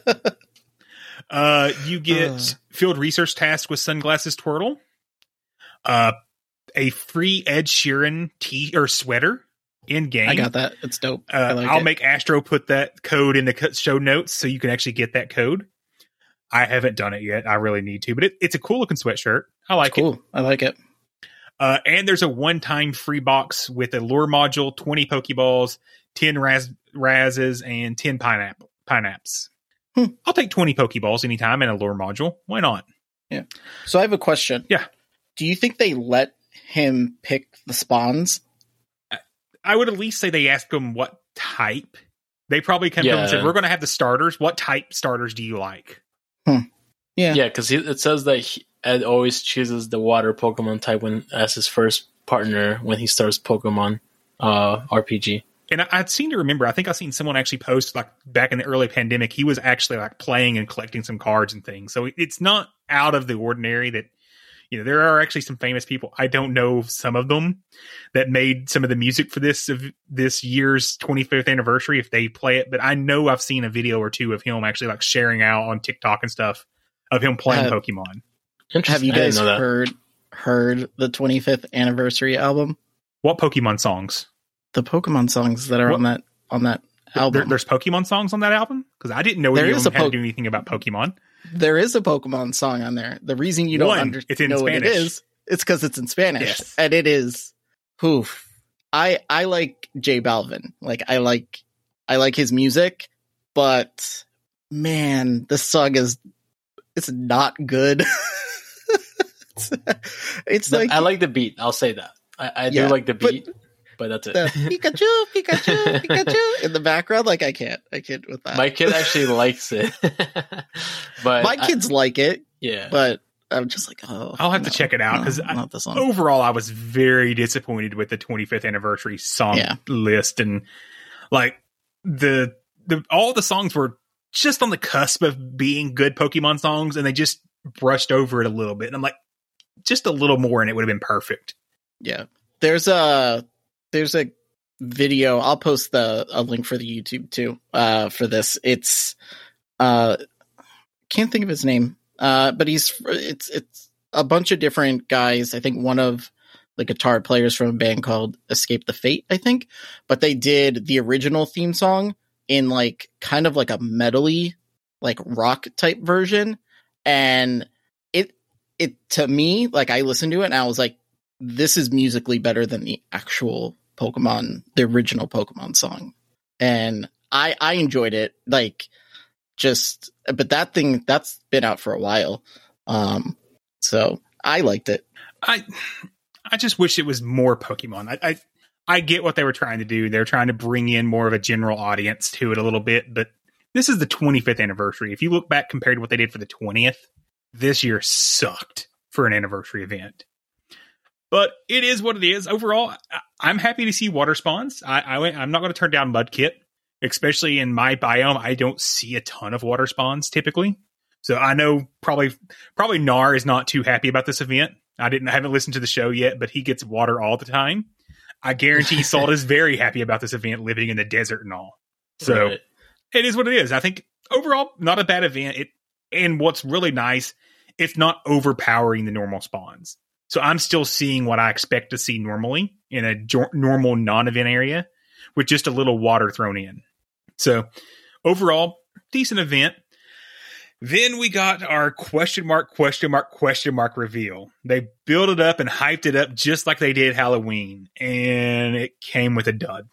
uh, you get Uh. field research task with Sunglasses Twirtle. Uh, a free Ed Sheeran tee or sweater in game. I got that. It's dope. Uh, I like I'll it. make Astro put that code in the co- show notes so you can actually get that code. I haven't done it yet. I really need to, but it, it's a cool looking sweatshirt. I like It's cool. it. I like it. Uh, and there's a one-time free box with a lure module, twenty Pokeballs, ten Raz- Razes, and ten pineapple Pineapps. Hmm. I'll take twenty Pokeballs anytime and a lure module. Why not? So I have a question. Yeah. Do you think they let him pick the spawns? I would at least say they asked him what type. They probably come to him and Yeah. said, we're going to have the starters. What type starters do you like? Yeah. Yeah, because it says that he, Ed always chooses the water Pokemon type when as his first partner when he starts Pokemon uh, R P G. And I, I'd seem to remember, I think I've seen someone actually post like back in the early pandemic, he was actually like playing and collecting some cards and things. So it's not out of the ordinary that, you know, there are actually some famous people. I don't know some of them that made some of the music for this, of this year's twenty-fifth anniversary, if they play it, but I know I've seen a video or two of him actually like sharing out on TikTok and stuff of him playing Uh, Pokemon. Interesting. Have you I didn't guys know that. heard heard the twenty-fifth anniversary album? What Pokemon songs? The Pokemon songs that are What- on that on that There, album. there's Pokemon songs on that album? Because I didn't know There any of is them a had po- to do anything about Pokemon. There is a Pokemon song on there. The reason you don't One, under- it's in know what it Spanish. is, it's because it's in Spanish, Yes. and it is. Poof. I I like J Balvin. Like I like I like his music, but man, this song is it's not good. it's, it's The- like I like the beat. I'll say that. I, I Yeah, do like the but beat, but, that's it. the Pikachu, Pikachu, Pikachu in the background. Like I can't, I can't with that. My kid actually likes it, but My I- kids like it, yeah, but I'm just like, oh, I'll have to no, check it out no, because not this one. overall, I was very disappointed with the twenty-fifth anniversary song Yeah. list, and like the the all the songs were just on the cusp of being good Pokemon songs, and they just brushed over it a little bit. And I'm like, just a little more, and it would have been perfect. Yeah. There's a there's a video. I'll post the a link for the YouTube too. Uh, for this, it's uh, can't think of his name. Uh, but he's it's it's a bunch of different guys. I think one of the guitar players from a band called Escape the Fate. I think, but they did the original theme song in like kind of like a metally, like rock type version, and it it to me like I listened to it and I was like, this is musically better than the actual Pokemon, the original Pokemon song. And I, I enjoyed it. Like just, but that thing, that's been out for a while. Um, so I liked it. I I just wish it was more Pokemon. I, I I get what they were trying to do. They're trying to bring in more of a general audience to it a little bit, but this is the twenty-fifth anniversary. If you look back compared to what they did for the twentieth, this year sucked for an anniversary event. But it is what it is. Overall, I'm happy to see water spawns. I, I, I'm not going to turn down Mudkip, especially in my biome. I don't see a ton of water spawns typically. So I know probably probably Nar is not too happy about this event. I didn't I haven't listened to the show yet, but he gets water all the time. I guarantee Salt is very happy about this event, living in the desert and all. So right. It is what it is. I think overall, not a bad event. It and what's really nice, it's not overpowering the normal spawns. So I'm still seeing what I expect to see normally in a jo- normal non-event area with just a little water thrown in. So overall, decent event. Then we got our question mark, question mark, question mark reveal. They built it up and hyped it up just like they did Halloween. And it came with a dud.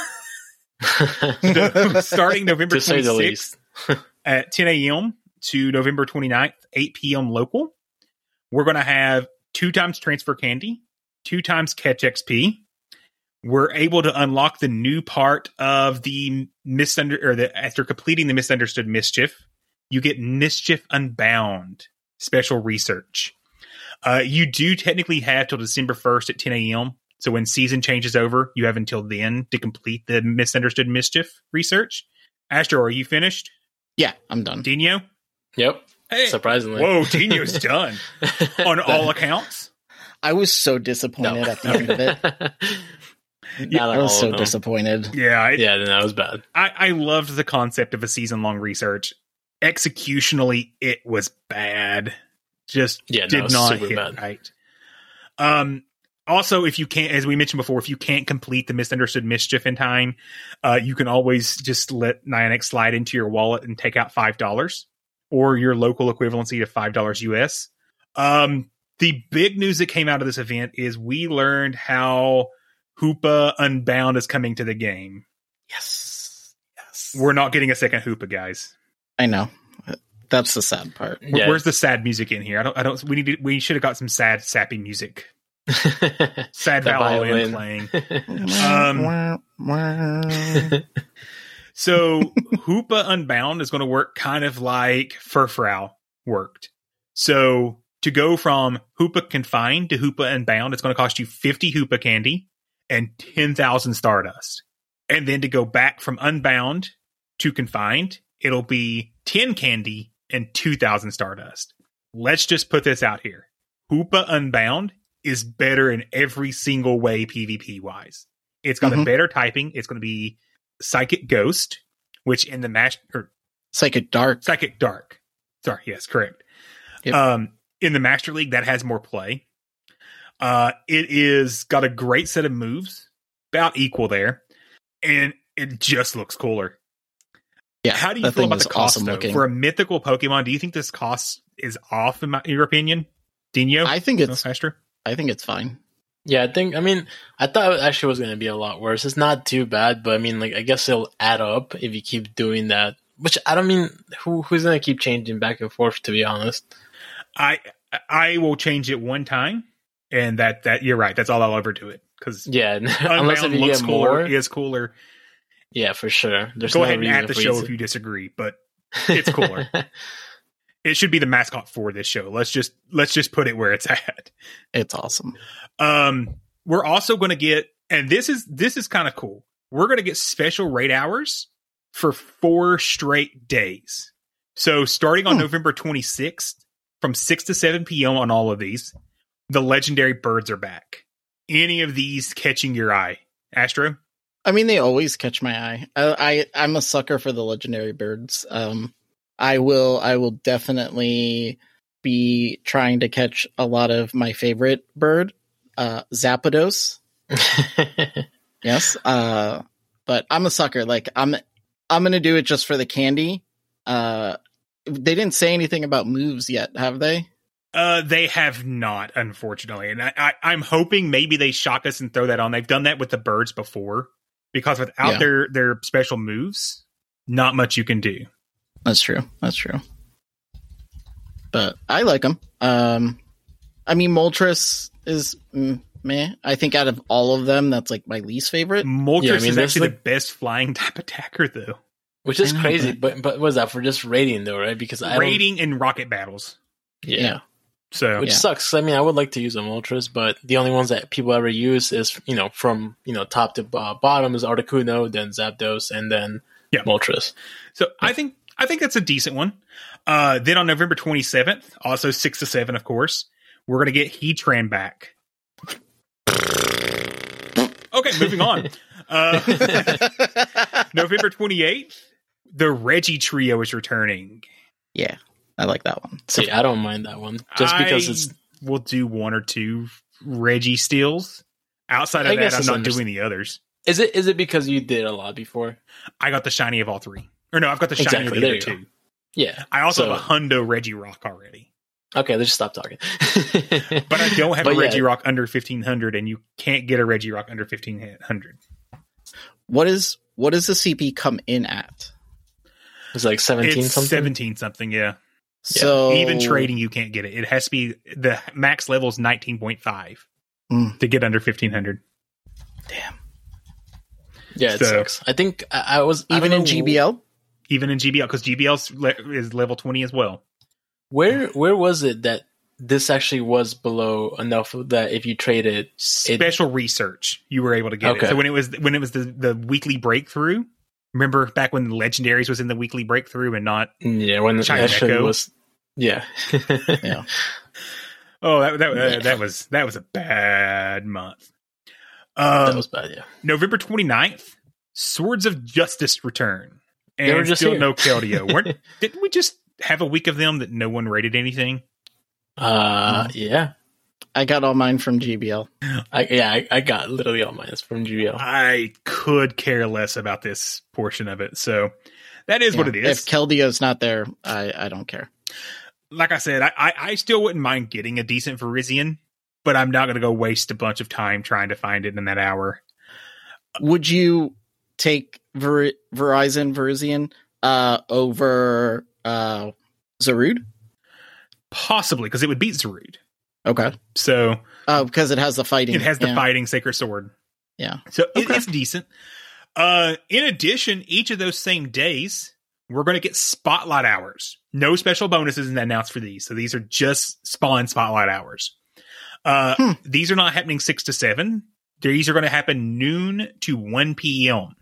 Starting November twenty-sixth at ten a.m. to November twenty-ninth, eight p.m. local. We're going to have two times transfer candy, two times catch X P. We're able to unlock the new part of the misunder or the after completing the misunderstood mischief. You get Mischief Unbound special research. Uh, you do technically have till December first at ten a.m. So when season changes over, you have until then to complete the misunderstood mischief research. Astro, are you finished? Yeah, I'm done. Dino? Yep. Hey. Surprisingly. Whoa, Dino's done. On all accounts. I was so disappointed no. at the end of it. Yeah, I was so disappointed. Yeah. It, yeah, that was bad. I, I loved the concept of a season-long research. Executionally, it was bad. Just yeah, did no, not super hit bad. right. Um, also, if you can't, as we mentioned before, if you can't complete the misunderstood mischief in time, uh, you can always just let Niantic slide into your wallet and take out five dollars or your local equivalency of five dollars U S. Um, the big news that came out of this event is we learned how Hoopa Unbound is coming to the game. Yes. Yes. We're not getting a second Hoopa, guys. I know. That's the sad part. Yeah. Where's the sad music in here? I don't. I don't. We need. To, we should have got some sad, sappy music. Sad violin playing. um, so Hoopa Unbound is going to work kind of like Furfrou worked. So to go from Hoopa Confined to Hoopa Unbound, it's going to cost you fifty Hoopa candy and ten thousand Stardust. And then to go back from Unbound to Confined, it'll be ten candy and two thousand Stardust. Let's just put this out here. Hoopa Unbound is better in every single way PvP-wise. It's got mm-hmm. a better typing. It's going to be Psychic Ghost, which in the match... or Psychic Dark. Psychic Dark. Sorry, yes, correct. Yep. Um, in the Master League, that has more play. Uh, it is got a great set of moves, about equal there, and it just looks cooler. Yeah, how do you feel about the cost awesome though? Looking. For a mythical Pokemon? Do you think this cost is off in, my, in your opinion, Dino? I think it's faster. I think it's fine. Yeah, I think. I mean, I thought it actually was going to be a lot worse. It's not too bad, but I mean, like, I guess it'll add up if you keep doing that. Which I don't mean. Who who's going to keep changing back and forth? To be honest, I I will change it one time, and that that you're right. That's all I'll ever do it because yeah, unless if you looks get cooler, more, is cooler. Yeah, for sure. There's Go no ahead and add the show to... if you disagree, but it's cooler. It should be the mascot for this show. Let's just let's just put it where it's at. It's awesome. Um, we're also going to get, and this is this is kind of cool. We're going to get special raid hours for four straight days. So starting on hmm. November twenty-sixth, from six to seven p.m. on all of these, the legendary birds are back. Any of these catching your eye, Astro? I mean, they always catch my eye. I, I I'm a sucker for the legendary birds. Um, I will I will definitely be trying to catch a lot of my favorite bird, uh, Zapdos. Yes, uh, but I'm a sucker. Like I'm I'm gonna do it just for the candy. Uh, they didn't say anything about moves yet, have they? Uh, they have not, unfortunately, and I, I I'm hoping maybe they shock us and throw that on. They've done that with the birds before. Because without yeah. their, their special moves, not much you can do. That's true. That's true. But I like them. Um, I mean, Moltres is mm, meh. I think out of all of them, that's like my least favorite. Moltres Yeah, I mean, is there's, actually like- the best flying type attacker, though. Which is I know, crazy, but- but but what is that for just rating though, right? Because I don't, Raiding and rocket battles. yeah. Yeah. So Which Yeah. sucks. I mean, I would like to use a Moltres, but the only ones that people ever use is, you know, from, you know, top to uh, bottom is Articuno, then Zapdos, and then Yeah. Moltres. So I think I think that's a decent one. Uh, then on November twenty-seventh, also six to seven, of course, we're going to get Heatran back. Okay, moving on. Uh, November twenty-eighth, the Reggie Trio is returning. Yeah, I like that one. See, I don't mind that one. Just because I it's... will do one or two Reggie steals. Outside of I that, guess I'm it's not under- doing the others. Is it is it because you did a lot before? I got the shiny of all three. Or no, I've got the shiny Exactly, of the there other you go. two. Yeah. I also So- have a Hundo Reggie Rock already. Okay, let's just stop talking. But I don't have But a yeah, Reggie Rock under fifteen hundred, and you can't get a Reggie Rock under fifteen hundred. What is what does the C P come in at? It's like seventeen It's something. seventeen something, yeah. So Even trading, you can't get it. It has to be, the max level is nineteen point five Mm. to get under fifteen hundred. Damn. Yeah, it So- sucks. I think I, I was I Even don't in know G B L? Even in G B L, because G B L is level twenty as well. Where where was it that this actually was below enough that if you traded it, Special research, you were able to get Okay. it. So when it was when it was the, the weekly breakthrough, remember back when the Legendaries was in the weekly breakthrough and not yeah, when it China actually Echo? was yeah. Yeah. Oh, that that, Yeah. that was that was a bad month. Um, that was bad, yeah. November twenty-ninth, Swords of Justice return. They were And just still here. no Keldeo. Weren't- Didn't we just have a week of them that no one rated anything? Uh yeah. I got all mine from G B L. I yeah, I, I got literally all mine from G B L. I could care less about this portion of it. So that is what it Yeah. is. If Keldeo's not there, I, I don't care. Like I said, I, I, I still wouldn't mind getting a decent Virizion, but I'm not going to go waste a bunch of time trying to find it in that hour. Would you take Ver- Verizon Virizion uh, over uh, Zarude? Possibly, because it would beat Zarude. Okay. So Uh, because it has the fighting. it has the yeah. fighting Sacred Sword. Yeah. So it, Okay. it's decent. Uh, in addition, each of those same days, we're going to get spotlight hours. No special bonuses announced for these. So these are just spawn spotlight hours. Uh, Hmm. These are not happening six to seven. These are going to happen noon to one p.m.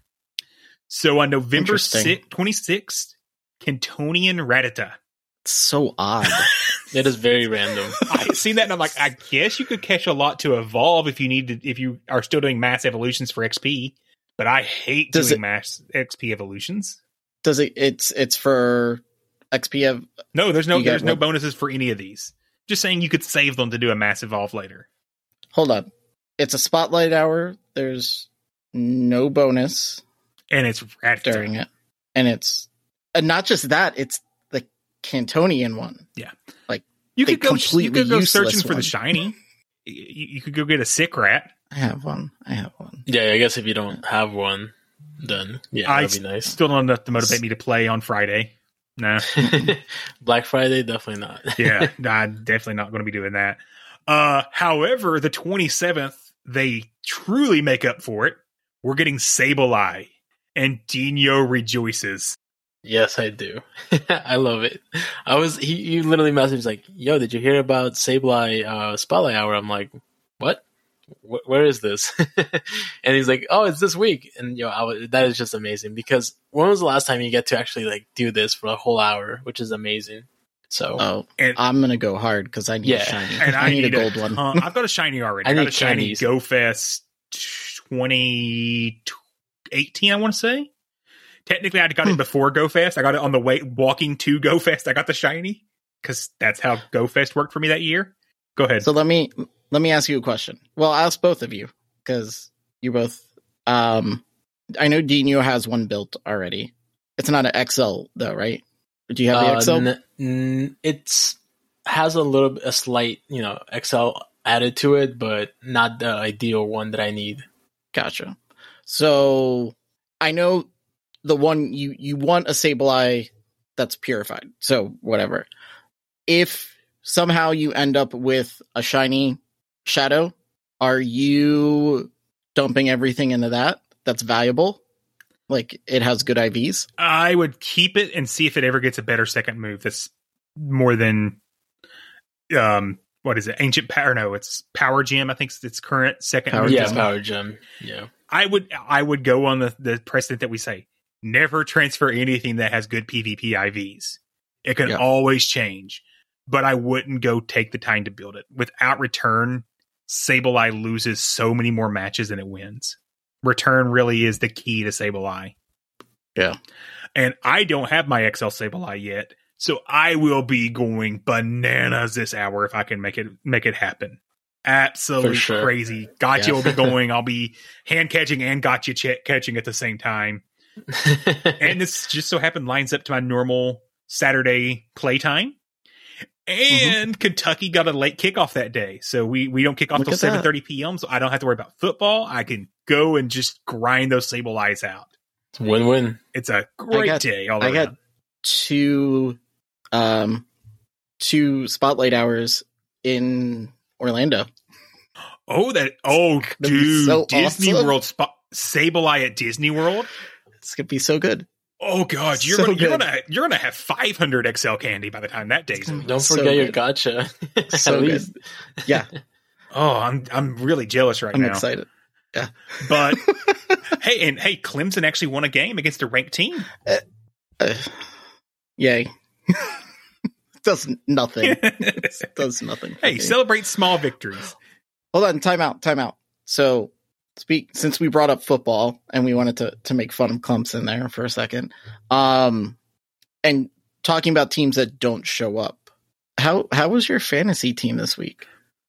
So on November Interesting. twenty-sixth, Cantonian Rattata. It's so odd. It is very random. I seen that and I'm like, I guess you could catch a lot to evolve if you need to, if you are still doing mass evolutions for X P. But I hate Does doing it- mass X P evolutions. Does it? It's it's for X P. Of, No, there's no You got there's no what? bonuses for any of these. Just saying you could save them to do a mass evolve later. hold on. It's a spotlight hour. There's no bonus And it's Rattata. during it, and it's and not just that. It's the Cantonian one. You the could go you completely could go useless searching for one. the shiny. You, you could go get a sick rat. I have one. I have one. Yeah, I guess if you don't have one, then yeah, I that'd be nice. still don't enough to motivate me to play on Friday. No. Black Friday, definitely not. Yeah, I'm definitely not going to be doing that. Uh, however, the twenty-seventh, they truly make up for it. We're getting Sableye, and Dino rejoices. Yes, I do. I love it. I was he, he literally messaged like, "Yo, did you hear about Sableye uh, Spotlight Hour?" I'm like, "What? Wh- where is this?" And he's like, "Oh, it's this week." And yo, I was, that is just amazing because when was the last time you get to actually like do this for a whole hour, which is amazing. So Oh, And- I'm gonna go hard because I need Yeah. a shiny. And I, I need a gold a one. ton- I've got a shiny already. I I, got need a shiny Chinese. GoFest twenty eighteen, I want to say. Technically, I got Hmm. it before GoFest. I got it on the way walking to GoFest. I got the shiny because that's how GoFest worked for me that year. Go ahead. So let me let me ask you a question. Well, I'll ask both of you because you both. Um, I know Dino has one built already. It's not an X L though, right? Do you have the uh, X L? n- n- it's has a little bit a slight you know X L added to it, but not the ideal one that I need. Gotcha. So I know the one you you want a Sableye that's purified. So whatever. If somehow you end up with a shiny shadow, are you dumping everything into that? That's valuable. Like it has good I Vs. I would keep it and see if it ever gets a better second move. That's more than um. What is it? Ancient Power? No, it's Power Gem. I think it's its current second. Power, move. yeah, Power Gem. Yeah, I would I would go on the, the precedent that we say never transfer anything that has good PvP I Vs. It can Yeah. always change, but I wouldn't go take the time to build it. Without return, Sableye loses so many more matches than it wins. Return really is the key to Sableye. Yeah, and I don't have my X L Sableye yet. So I will be going bananas this hour if I can make it make it happen. Absolutely sure. crazy. Gotcha Yeah. will be going. I'll be hand catching and gotcha ch- catching at the same time. And this just so happened lines up to my normal Saturday playtime. And mm-hmm. Kentucky got a late kickoff that day. So we, we don't kick off Look till at seven that. thirty p.m. So I don't have to worry about football. I can go and just grind those Sableyes out. It's win-win. It's a great got- day all I around. got two, um, two spotlight hours in Orlando. Oh, that! Oh, gonna be dude, so Disney awesome. World spot Sableye at Disney World. It's gonna be so good. Oh God, you're So gonna you're good. gonna you're gonna have five hundred X L candy by the time that day's over. Don't So forget your good. gotcha. So At good. least. Yeah, Oh, I'm I'm really jealous right I'm now. excited. Yeah, But hey, and hey, Clemson actually won a game against a ranked team. uh, yay! Does nothing. Does nothing. for Hey, me. celebrate small victories. Hold on, time out, time out. So, speak since we brought up football and we wanted to to make fun of Clemson there for a second, um, and talking about teams that don't show up. How how was your fantasy team this week?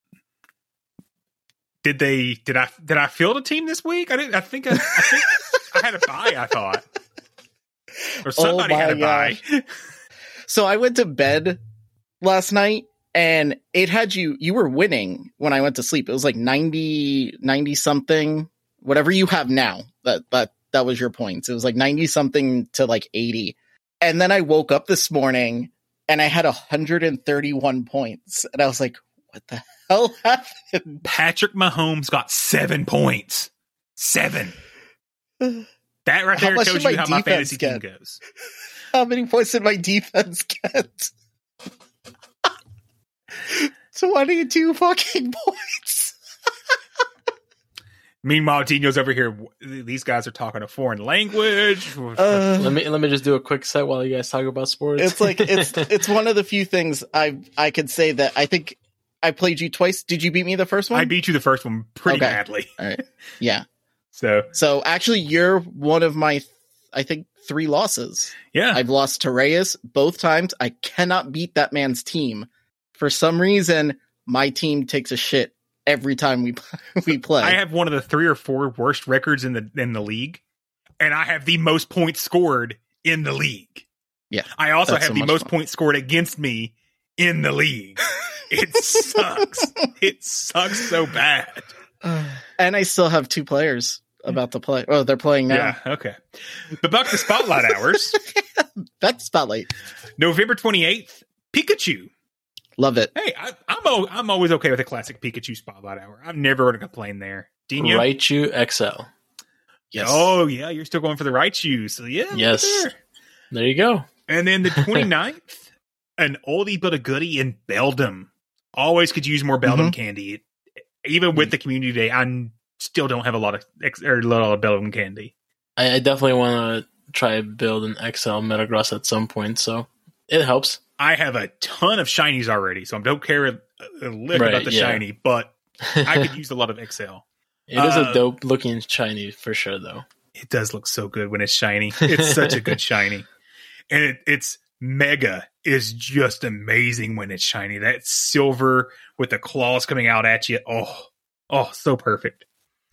Did they? Did I? Did I field a team this week? I didn't. I think I, I think I had a bye. I thought, or somebody Oh my had a bye. So I went to bed last night and it had you you were winning when I went to sleep. It was like ninety, ninety something, whatever you have now. That that that was your points. It was like ninety something to like eighty. And then I woke up this morning and I had one hundred thirty-one points. And I was like, what the hell happened? Patrick Mahomes got seven points. Seven. That right How there much tells did you my how my defense fantasy team get? goes. How many points did my defense get? twenty-two fucking points. Meanwhile, Dino's over here. These guys are talking a foreign language. Uh, Let me let me just do a quick set while you guys talk about sports. It's like it's it's one of the few things I I could say that I think I played you twice. Did you beat me the first one? I beat you the first one pretty Okay. badly. All right. Yeah. So So actually, you're one of my I think three losses. yeah, I've lost to Reyes both times. I cannot beat that man's team. For some reason, my team takes a shit every time we we play. I have one of the three or four worst records in the in the league, and I have the most points scored in the league. Yeah, I also that's have so the much most fun. points scored against me in the league. It sucks. It sucks so bad. And I still have two players about to play. Oh, they're playing now. Yeah, okay. But back to Spotlight Hours. Back to Spotlight. November twenty-eighth, Pikachu. Love it. Hey, I, I'm o- I'm always okay with a classic Pikachu Spotlight Hour. I'm never going to complain there. Dino? Raichu X L. Yes. Oh, yeah, you're still going for the Raichu. So, yeah. look Yes. there. There you go. And then the twenty-ninth, an oldie but a goodie in Beldum. Always could use more Beldum Mhm. candy. Even with the community day, I still don't have a lot of ex- or a lot of Beldum candy. I, I definitely want to try build an X L Metagross at some point, so it helps. I have a ton of shinies already, so I don't care a, a lick Right, about the yeah. shiny, but I could use a lot of X L. It is Uh, a dope looking shiny for sure, though. It does look so good when it's shiny. It's such a good shiny. And it, it's Mega is just amazing when it's shiny. That silver with the claws coming out at you. Oh, oh, so perfect.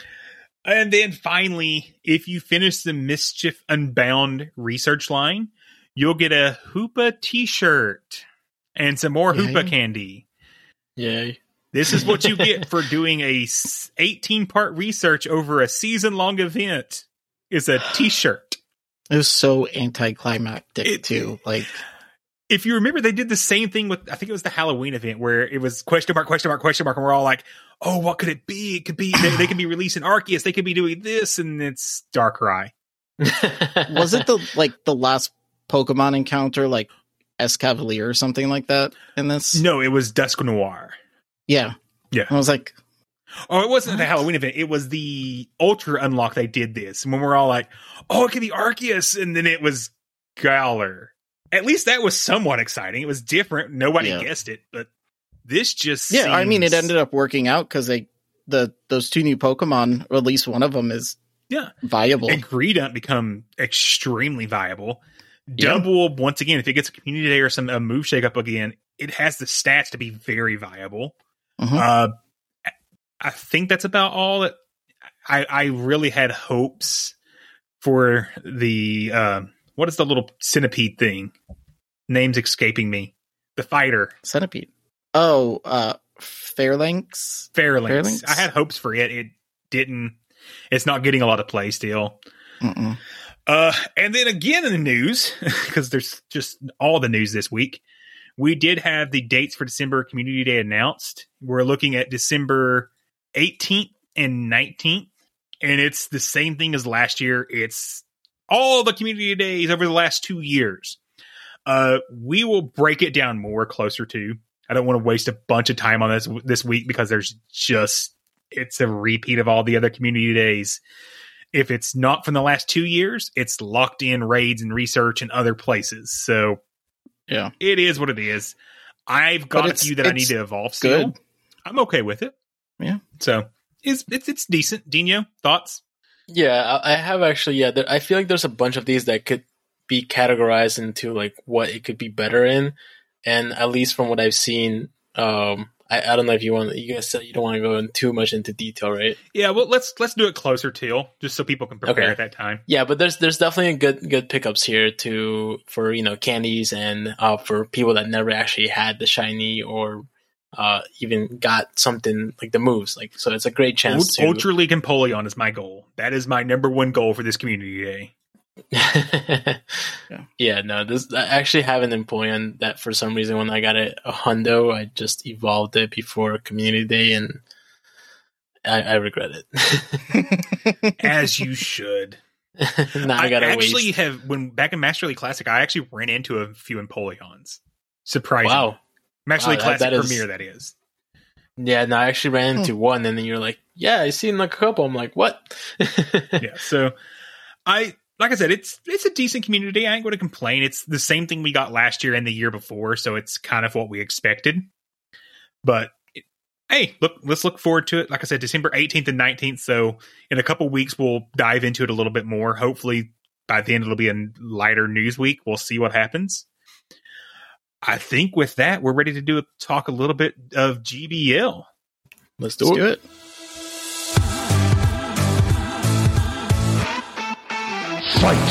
And then finally, if you finish the Mischief Unbound research line, you'll get a Hoopa t-shirt and some more Yay. Hoopa candy. Yay. This is what you get for doing a eighteen part research over a season long event is a t-shirt. It was so anticlimactic It- too. Like, If you remember, they did the same thing with, I think it was the Halloween event where it was question mark, question mark, question mark. And we're all like, oh, what could it be? It could be, they, they could be releasing Arceus. They could be doing this. And it's Darkrai. was it the like the last Pokemon encounter, like Escavalier or something like that in this? No, it was Dusk Noir. Yeah. Yeah. I was like, Oh, it wasn't What? the Halloween event. It was the Ultra Unlock. They did this. And when we're all like, oh, it could be Arceus. And then it was Galar. At least that was somewhat exciting. It was different. Nobody Yeah. guessed it. But this just yeah, I mean, it seems- ended up working out because they, the, those two new Pokemon, or at least one of them is Yeah. viable. And Greedent become extremely viable. Yeah. Dumble, once again, if it gets a community day or some a move shake up again, it has the stats to be very viable. Mhm. Uh, I think that's about all that I, I really had hopes for the, uh, what is the little centipede thing? Name's escaping me. The fighter. Centipede. Oh, uh, Fairlanks? Fairlinks. Fairlinks? I had hopes for it. It didn't. It's not getting a lot of play still. Mm-mm. Uh, and then again in the news, because there's just all the news this week, we did have the dates for December Community Day announced. We're looking at December eighteenth and nineteenth, and it's the same thing as last year. It's all the community days over the last two years. Uh, we will break it down more closer to. I don't want to waste a bunch of time on this this week because there's just, it's a repeat of all the other community days. If it's not from the last two years, it's locked in raids and research in other places. So Yeah. it is what it is. I've got But a it's- few that I need it's to evolve still. good. I'm okay with it. Yeah. So it's it's it's decent. Dino, thoughts? Yeah, I I have actually. Yeah, there, I feel like there's a bunch of these that could be categorized into like what it could be better in, and at least from what I've seen, um, I, I don't know if you want. You guys said you don't want to go in too much into detail, right? Yeah, well let's let's do it closer till, just so people can prepare Okay. at that time. Yeah, but there's there's definitely good good pickups here to for you know candies and uh, for people that never actually had the shiny or uh, even got something like the moves. Like so, it's a great chance to Ultra League Empoleon is my goal. That is my number one goal for this community day. yeah. yeah, no, this I actually have an Empoleon that for some reason when I got it a hundo, I just evolved it before Community Day, and I, I regret it. As you should. now I, I gotta actually waste. have, when back in Master League Classic, I actually ran into a few Empoleons. Surprising. Wow. Master Wow, League that- Classic that is- Premier, that is. Yeah, no, I actually ran into one, and then you're like, "Yeah, I seen like a couple." I'm like, "What?" Yeah, so I like I said, it's it's a decent community. I ain't going to complain. It's the same thing we got last year and the year before, so it's kind of what we expected. But it, hey, look, let's look forward to it. Like I said, December eighteenth and nineteenth. So in a couple weeks, we'll dive into it a little bit more. Hopefully, by then it'll be a lighter news week. We'll see what happens. I think with that, we're ready to do talk a little bit of G B L. Let's do Let's it. do it. Fight!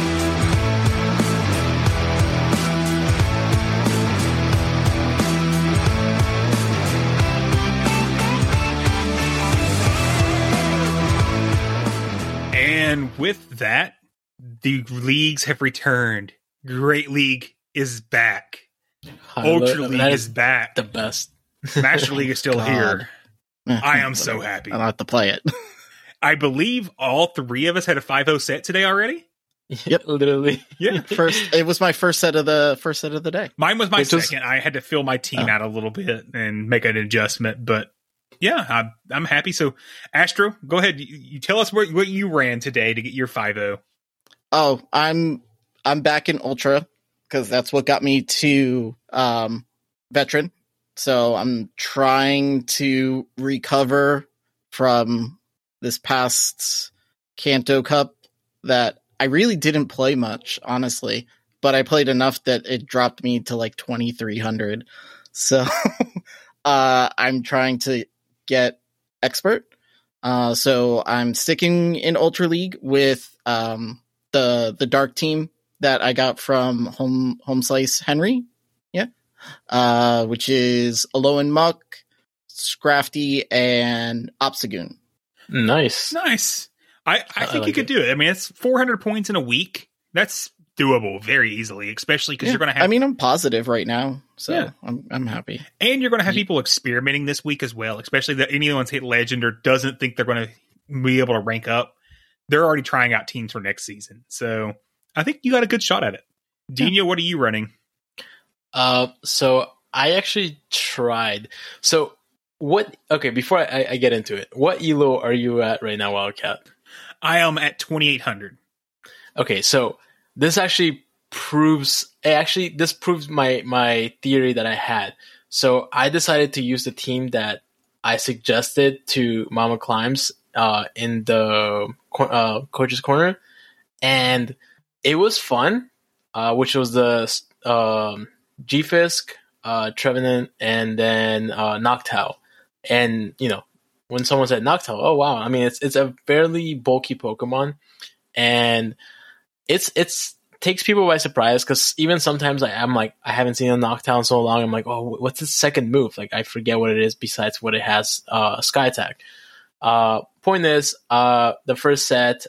And with that, the leagues have returned. Great League is back. Ultra League that is is back. the best. Master League is still God. here. I am so happy. I don't have to play it. I believe all three of us had a five oh set today already. Yep. Literally. Yeah. First, it was my first set of the first set of the day. Mine was my Which was- second. I had to fill my team Oh. out a little bit and make an adjustment. But yeah, I'm, I'm happy. So, Astro, go ahead. You, you tell us what, what you ran today to get your five oh. Oh, I'm I'm back in Ultra because that's what got me to um, Veteran. So I'm trying to recover from this past Kanto Cup that I really didn't play much, honestly, but I played enough that it dropped me to like twenty-three hundred. So uh, I'm trying to get expert. Uh, so I'm sticking in Ultra League with um, the the dark team that I got from Home Home Slice Henry, yeah, uh, which is Alolan Muck, Scrafty, and Obstagoon. Nice. Nice. I, I I think like you could it. do it. I mean, it's four hundred points in a week. That's doable very easily, especially because Yeah. you're going to have. I mean, I'm positive right now, so Yeah. I'm I'm happy. And you're going to have people experimenting this week as well, especially that anyone's hit Legend or doesn't think they're going to be able to rank up. They're already trying out teams for next season. So I think you got a good shot at it. Dino, what are you running? Uh, so I actually tried. So what? Okay, before I, I get into it, what E L O are you at right now, Wildcat? I am at twenty-eight hundred. Okay, so this actually proves. Actually, this proves my my theory that I had. So I decided to use the team that I suggested to Mama Climbs uh, in the uh, coach's corner, and it was fun. Uh, which was the um, G-Fisk, uh, Trevenant, and then uh, Noctowl. And, you know, when someone said Noctowl, oh, wow. I mean, it's it's a fairly bulky Pokemon. And it's it's takes people by surprise because even sometimes I, I'm like, I haven't seen a Noctowl in so long. I'm like, oh, what's its second move? Like, I forget what it is besides what it has, uh, Sky Attack. Uh, point is, uh, the first set,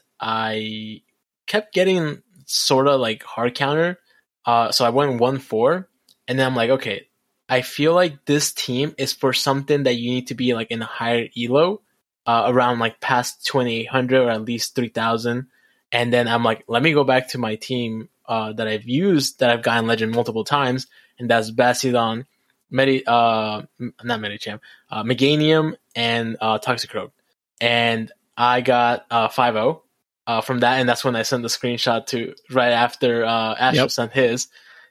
I kept getting sort of like hard counter. Uh, so I went one four, and then I'm like, okay, I feel like this team is for something that you need to be like in a higher E L O, uh, around like past twenty-eight hundred or at least three thousand. And then I'm like, let me go back to my team uh, that I've used, that I've gotten Legend multiple times, and that's Bastiodon, Medi, uh, not Medicham, uh, Meganium, and uh, Toxicroak. And I got uh, five oh. Uh, from that, and that's when I sent the screenshot to right after uh, Astro Yep. sent his,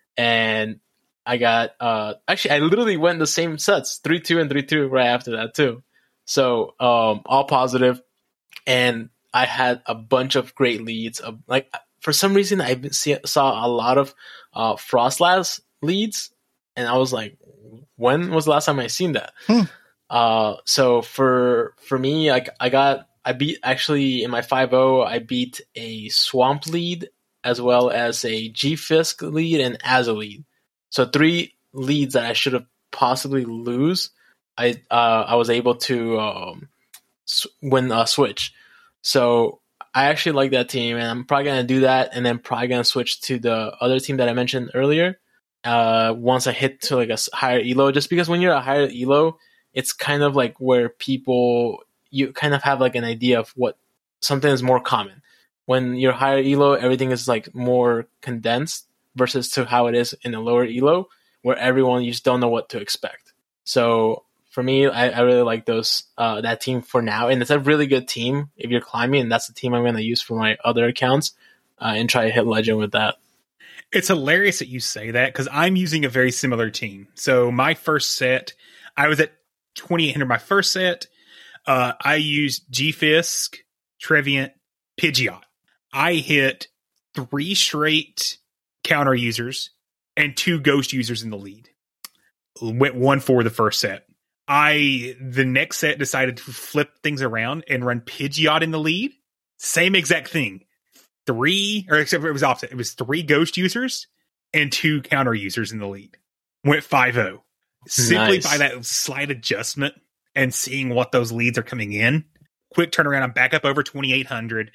and I got uh, actually I literally went the same sets three two and three two right after that too, so um, all positive, and I had a bunch of great leads. Of, like for some reason I see, saw a lot of uh, Frostlass leads, and I was like, when was the last time I seen that? Hmm. Uh, so for for me, like I got. I beat, actually, in my five oh, I beat a Swamp lead, as well as a G-Fisk lead, and as a lead. So three leads that I should have possibly lose, I uh, I was able to um, sw- win a switch. So I actually like that team, and I'm probably going to do that, and then probably going to switch to the other team that I mentioned earlier, uh, once I hit to like a s- higher E L O, just because when you're a higher E L O, it's kind of like where people... you kind of have like an idea of what something is more common. When you're higher E L O, everything is like more condensed versus to how it is in a lower E L O, where everyone, you just don't know what to expect. So for me, I, I really like those uh, that team for now, and it's a really good team if you're climbing, and that's the team I'm going to use for my other accounts uh, and try to hit Legend with that. It's hilarious that you say that because I'm using a very similar team. So my first set, I was at twenty-eight hundred my first set. Uh, I used G-Fisk, Trevenant, Pidgeot. I hit three straight counter users and two ghost users in the lead. Went one for the first set. I, the next set, decided to flip things around and run Pidgeot in the lead. Same exact thing. Three, or except it was opposite. It was three ghost users and two counter users in the lead. Went five oh. Simply Nice. by that slight adjustment and seeing what those leads are coming in. Quick turnaround. I'm back up over twenty-eight hundred.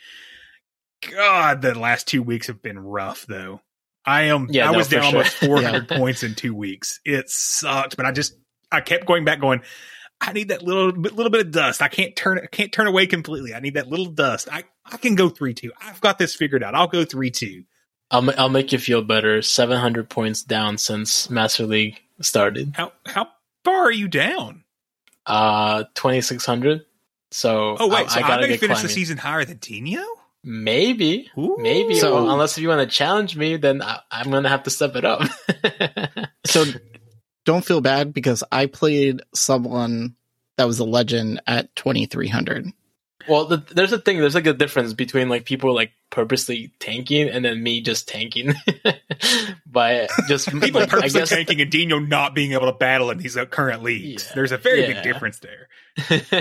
God, the last two weeks have been rough, though. I am. Yeah, I no, was for down sure. almost four hundred points in two weeks. It sucked, but I just I kept going back, going. I need that little little bit of dust. I can't turn. I can't turn away completely. I need that little dust. I I can go three two. I've got this figured out. I'll go three two. I'll ma- I'll make you feel better. seven hundred points down since Master League started. How how far are you down? Uh, twenty-six hundred. So Oh wait, I, so I I, gotta better get finish climbing. the season higher than Dino? Maybe, Ooh. maybe. So- Well, unless if you want to challenge me, then I, I'm gonna have to step it up. So don't feel bad because I played someone that was a legend at twenty-three hundred. Well, the, there's a thing. There's like a difference between like people like purposely tanking and then me just tanking. But just People like, I purposely guess, tanking and Dino not being able to battle in these uh, current leagues. Yeah. There's a very Yeah. big difference there.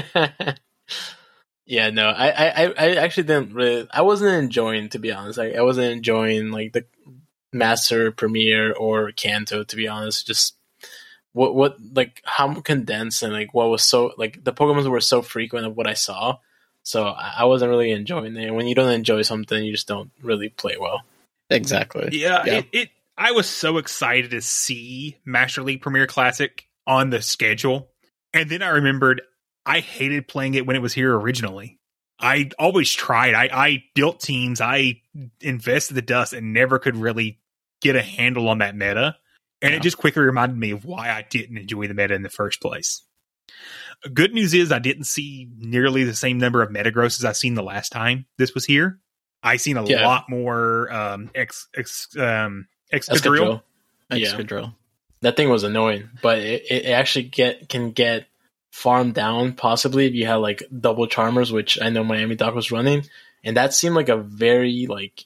Yeah, no, I, I, I actually didn't really. I wasn't enjoying, to be honest. Like, I wasn't enjoying like the Master, Premier, or Kanto. To be honest, just what, what, like how condensed and like what was so like the Pokemon were so frequent of what I saw. So I, I wasn't really enjoying it. And when you don't enjoy something, you just don't really play well. Exactly. Yeah, Yeah. It, it. I was so excited to see Master League Premier Classic on the schedule, and then I remembered I hated playing it when it was here originally. I always tried. I, I built teams. I invested the dust and never could really get a handle on that meta. And Yeah. it just quickly reminded me of why I didn't enjoy the meta in the first place. Good news is I didn't see nearly the same number of Metagross as I seen the last time this was here. I seen a Yeah. lot more um, ex, ex, um, Excadrill. Excadrill. Yeah. Excadrill. That thing was annoying, but it, it actually get can get farmed down possibly if you had like double Charmers, which I know Miami Doc was running, and that seemed like a very like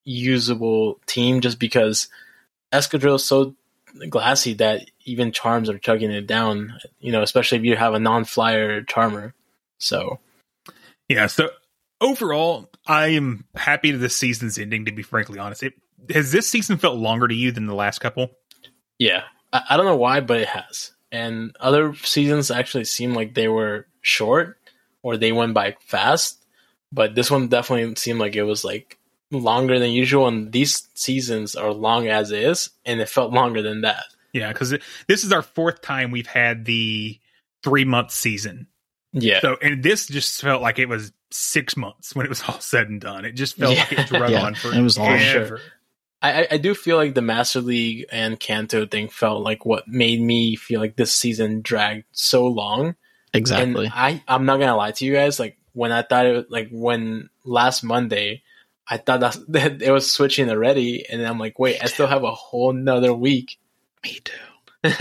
usable team just because Excadrill is so glassy that even Charms are chugging it down, you know, especially if you have a non-flyer Charmer. So Yeah, so overall, I am happy that this season's ending, to be frankly honest. It, has this season felt longer to you than the last couple? yeah, I, I don't know why, but it has. And other seasons actually seemed like they were short or they went by fast, but this one definitely seemed like it was like longer than usual. And these seasons are long as is, and it felt longer than that. Yeah, because this is our fourth time we've had the three-month season. Yeah. So, and this just felt like it was six months when it was all said and done. It just felt Yeah. like it drug Yeah, on for it was long. forever. I, I do feel like the Master League and Kanto thing felt like what made me feel like this season dragged so long. Exactly. And I, I'm not gonna lie to you guys. Like when I thought it was like when last Monday, I thought that, that it was switching already, and I'm like, wait, I still have a whole nother week. Me too.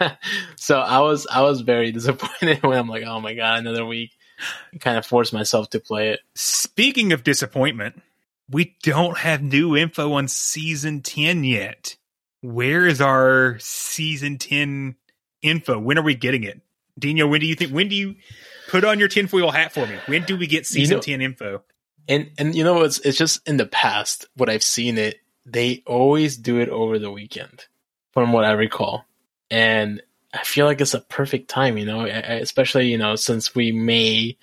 So I was I was very disappointed when I'm like, oh my god, another week. I kind of forced myself to play it. Speaking of disappointment, we don't have new info on season ten yet. Where is our season ten info? When are we getting it? Dino, when do you think, when do you put on your tinfoil hat for me? When do we get season You know- ten info? And and you know it's it's just in the past what I've seen it, they always do it over the weekend, from what I recall. And I feel like it's a perfect time, you know, I, I- especially, you know, since we may,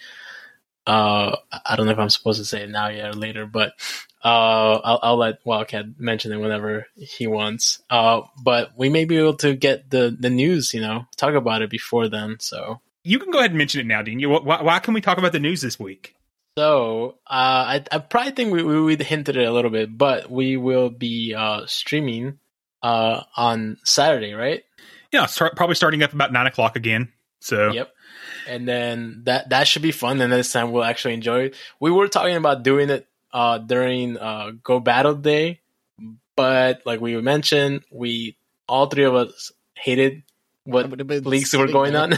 uh, I don't know if I'm supposed to say it now yet or later, but uh, I'll, I'll let Wildcat mention it whenever he wants. Uh, but we may be able to get the, the news, you know, talk about it before then. So, You can go ahead and mention it now, Dino. Why, why can we talk about the news this week? so uh, I, I probably think we, we, we hinted it a little bit, but we will be uh, streaming uh, on Saturday, right? Yeah, start, probably starting up about nine o'clock again. So, Yep. And then that that should be fun, and this time we'll actually enjoy it. We were talking about doing it uh, during uh, Go Battle Day, but like we mentioned, we all three of us hated what That would've been leagues were going on,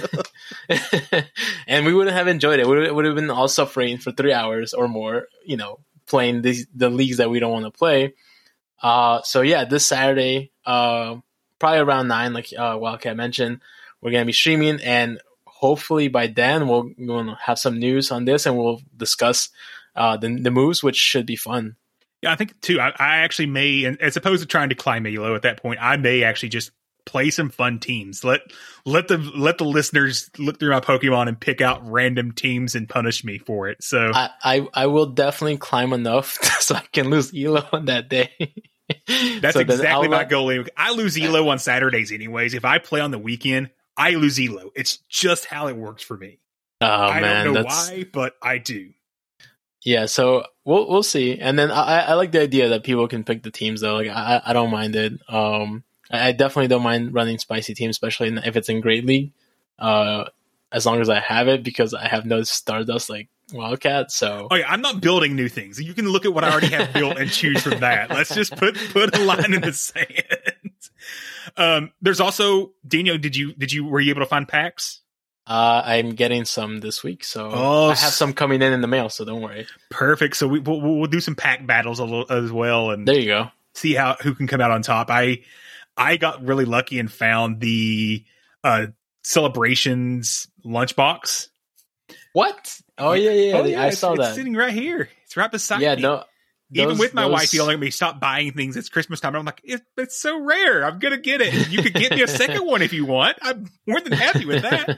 and we wouldn't have enjoyed it. We would have been all suffering for three hours or more, you know, playing these the leagues that we don't want to play. Uh, so yeah, this Saturday, uh, probably around nine, like uh, Wildcat mentioned, we're gonna be streaming, and hopefully by then we'll, we'll have some news on this, and we'll discuss uh, the the moves, which should be fun. yeah, I think too. I, I actually may, and as opposed to trying to climb Elo at that point, I may actually just play some fun teams. Let let the let the listeners look through my Pokemon and pick out random teams and punish me for it. So I, I, I will definitely climb enough so I can lose Elo on that day. that's So then exactly I'll my let- goal. I lose Elo on Saturdays anyways. If I play on the weekend, I lose Elo. It's just how it works for me. Oh I man, don't know that's why, but I do. yeah. So we'll we'll see. And then I I like the idea that people can pick the teams though. Like I I don't mind it. Um, I I definitely don't mind running spicy teams, especially in- if it's in Great League. Uh, as long as I have it, because I have no Stardust like Wildcat. So Oh yeah, I'm not building new things. You can look at what I already have built and choose from that. Let's just put put a line in the sand. Um, there's also Dino. Did you did you were you able to find packs? uh, I'm getting some this week. So Oh, I have some coming in in the mail. So don't worry. Perfect. So we we'll, we'll do some pack battles a little as well, and There you go. see how who can come out on top. I I got really lucky and found the uh Celebrations lunchbox. What? Oh yeah, yeah. Oh, I it's- saw it's that. sitting right here. It's right beside Yeah, me. no. Even those- with my those- wife yelling at me, stop buying things. It's Christmas time. I'm like, it, it's so rare. I'm gonna get it. You could get me a second one if you want. I'm more than happy with that.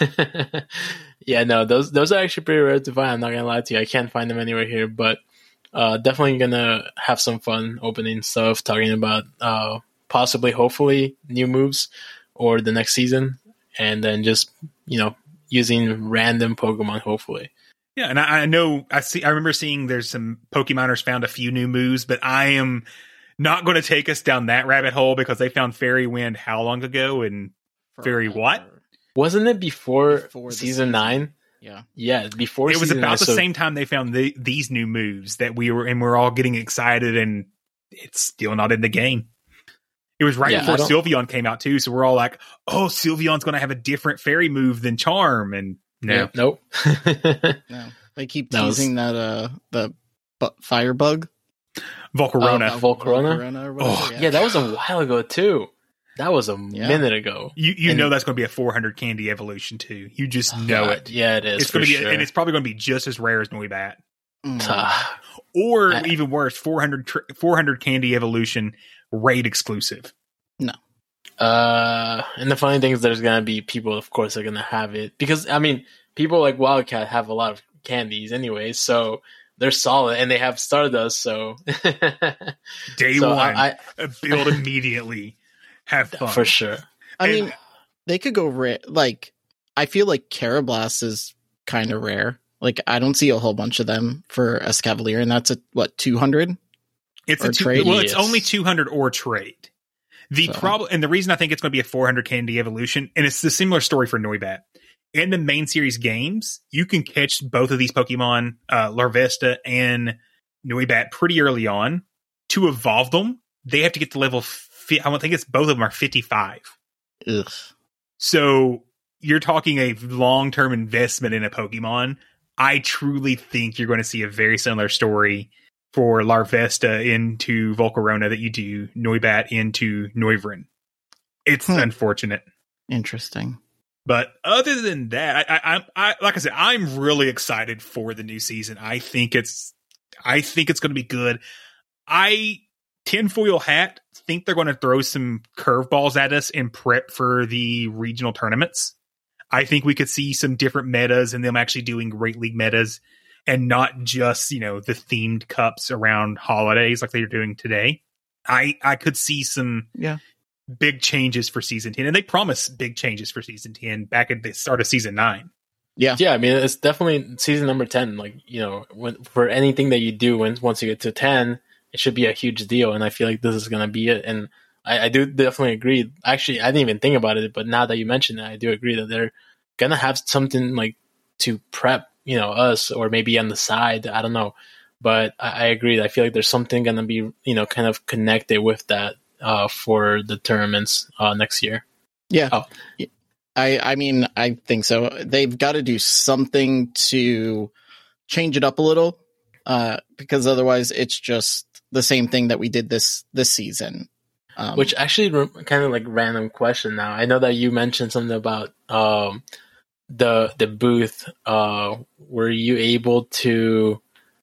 Yeah, no, those those are actually pretty rare to find. I'm not gonna lie to you. I can't find them anywhere here, but uh, definitely gonna have some fun opening stuff, talking about uh, possibly, hopefully, new moves or the next season, and then just you know using random Pokemon, hopefully. Yeah, and I, I know I see. I remember seeing there's some Pokemoners found a few new moves, but I am not going to take us down that rabbit hole because they found Fairy Wind how long ago and Fairy what? Wasn't it before, Before the season, season. nine? Yeah. Yeah, before It was season about nine, the so- same time they found the, these new moves that we were, and we're all getting excited, and it's still not in the game. It was right Yeah, before I don't- Sylveon came out too, so we're all like, "Oh, Sylveon's going to have a different fairy move than Charm," and no, Yeah, nope. No. They keep That was- teasing that uh the bu- fire bug. Volcarona. Oh, Volcarona? Volcarona or whatever, Oh, yeah. Yeah, that was a while ago too. That was a Yeah. minute ago. you you and- know that's going to be a four hundred candy evolution too. You just know God, it. Yeah, it is. It's going for to be, sure. and it's probably going to be just as rare as Noibat, Mm. Ah, or I- even worse, four hundred tr- four hundred candy evolution raid exclusive. Uh, and the funny thing is, there's gonna be people, of course, are gonna have it because I mean, people like Wildcat have a lot of candies anyway, so they're solid, and they have Stardust. So Day So one, I, uh, build immediately, have I fun for sure. I And- mean, they could go rare. Like, I feel like Carablast is kind of rare. Like, I don't see a whole bunch of them for Escavalier, and that's at what two hundred. It's Or a two, trade? well, it's Yes. only two hundred or trade. The So- problem, and the reason I think it's going to be a four hundred candy evolution, and it's the similar story for Noibat. In the main series games, you can catch both of these Pokemon, uh, Larvesta and Noibat, pretty early on. To evolve them, they have to get to level. Fi- I don't think it's both of them are fifty-five. Ugh. So you're talking a long term investment in a Pokemon. I truly think you're going to see a very similar story for Larvesta into Volcarona that you do Noibat into Noivern. It's Hmm. unfortunate. Interesting. But other than that, I, I, I, like I said, I'm really excited for the new season. I think it's, I think it's going to be good. I tinfoil hat think they're going to throw some curveballs at us in prep for the regional tournaments. I think we could see some different metas and them actually doing Great League metas and not just, you know, the themed cups around holidays like they're doing today. I, I could see some Yeah. big changes for season ten, and they promised big changes for season ten back at the start of season nine. Yeah. Yeah, I mean, it's definitely season number ten. Like, you know, when, for anything that you do when, once you get to ten, it should be a huge deal. And I feel like this is going to be it. And I, I do definitely agree. Actually, I didn't even think about it, but now that you mention it, I do agree that they're going to have something like to prep, you know, us, or maybe on the side. I don't know. But I, I agree. I feel like there's something going to be, you know, kind of connected with that uh, for the tournaments uh, next year. Yeah. Oh. I I mean, I think so. They've got to do something to change it up a little, uh, because otherwise it's just the same thing that we did this this season. Um, Which actually, re- kind of like random question now. I know that you mentioned something about um, the the booth. Uh, were you able to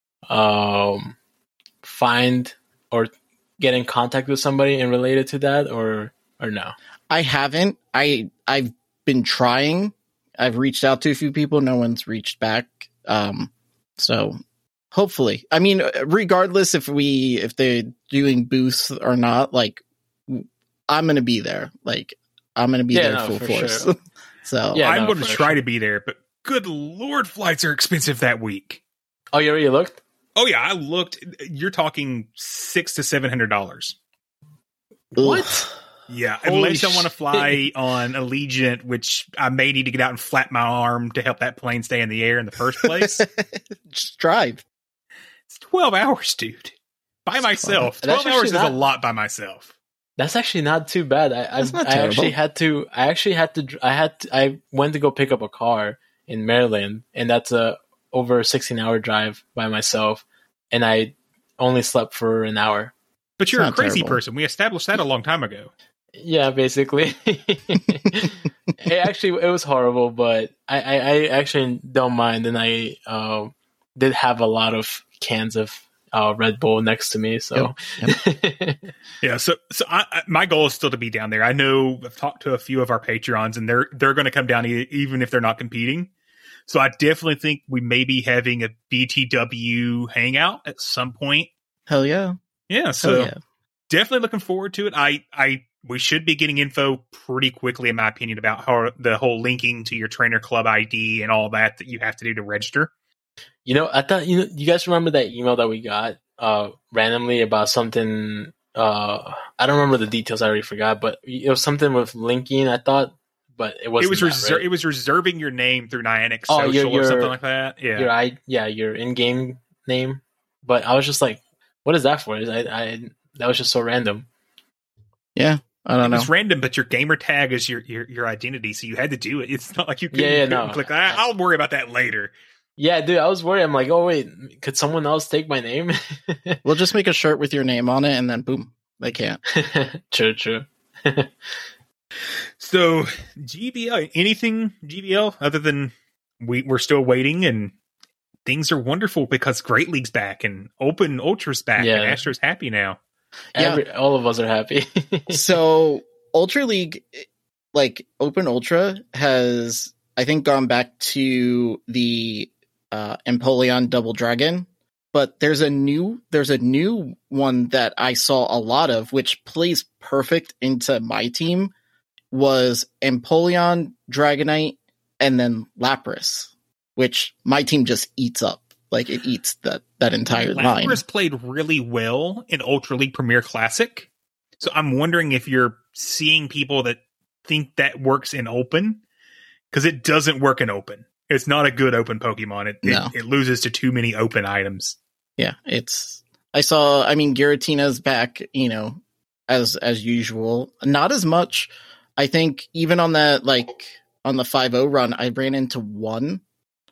um, find or get in contact with somebody and related to that, or or no? I haven't. I I've been trying. I've reached out to a few people. No one's reached back. Um, so hopefully, I mean, regardless if we if they're doing booths or not, like I'm gonna be there. Like I'm gonna be Yeah, there no, full for force. sure. So Yeah, I'm no, going to for try sure. to be there, but good lord, flights are expensive that week. Oh, you already looked? Oh yeah, I looked. You're talking six to seven hundred dollars. What? Yeah, Holy unless I want to shit. fly on Allegiant, which I may need to get out and flap my arm to help that plane stay in the air in the first place. just drive. It's twelve hours, dude, by myself. That's Twelve hours is actually a not- lot by myself. That's actually not too bad. I I, That's not I actually terrible. had to. I actually had to. I had. To, I went to go pick up a car in Maryland, and that's a over a sixteen hour drive by myself, and I only slept for an hour. But you're a not crazy terrible. person. We established that a long time ago. Yeah, basically. it actually it was horrible, but I, I, I actually don't mind, and I um, did have a lot of cans of uh, Red Bull next to me. So Yeah, so so I, I, my goal is still to be down there. I know I've talked to a few of our Patreons, and they're they're going to come down e- even if they're not competing. So I definitely think we may be having a B T W hangout at some point. Hell yeah. Yeah, so yeah. definitely looking forward to it. I, I, we should be getting info pretty quickly, in my opinion, about how the whole linking to your trainer club I D and all that that you have to do to register. You know, I thought, you know, you guys remember that email that we got uh, randomly about something, uh, I don't remember the details, I already forgot, but it was something with linking, I thought, but it wasn't. It was that, reser- right? It was reserving your name through Niantic Oh, Social your- or your- something like that. Yeah. Your I, yeah, your in-game name. But I was just like, what is that for? I, I that was just so random. Yeah, I don't It know. was random, but your gamer tag is your, your, your identity, so you had to do it. It's not like you could Yeah, yeah, no. click, ah, I'll worry about that later. Yeah, dude, I was worried. I'm like, oh wait, could someone else take my name? We'll just make a shirt with your name on it, and then boom, they can't. True, true. So G B L, anything G B L other than we, we're still waiting and things are wonderful because Great League's back and Open Ultra's back Yeah. and Astro's happy now. Every, all of us are happy. So Ultra League, like Open Ultra, has I think gone back to the uh, Empoleon Double Dragon, but there's a new there's a new one that I saw a lot of, which plays perfect into my team. Was Empoleon, Dragonite, and then Lapras, which my team just eats up. Like it eats that that entire line. Lapras played really well in Ultra League Premier Classic, so I'm wondering if you're seeing people that think that works in Open, because it doesn't work in Open. It's not a good Open Pokemon. It, No. it it loses to too many Open items. Yeah, it's. I saw. I mean, Giratina's back. You know, as as usual. Not as much. I think even on that, like on the five oh run, I ran into one.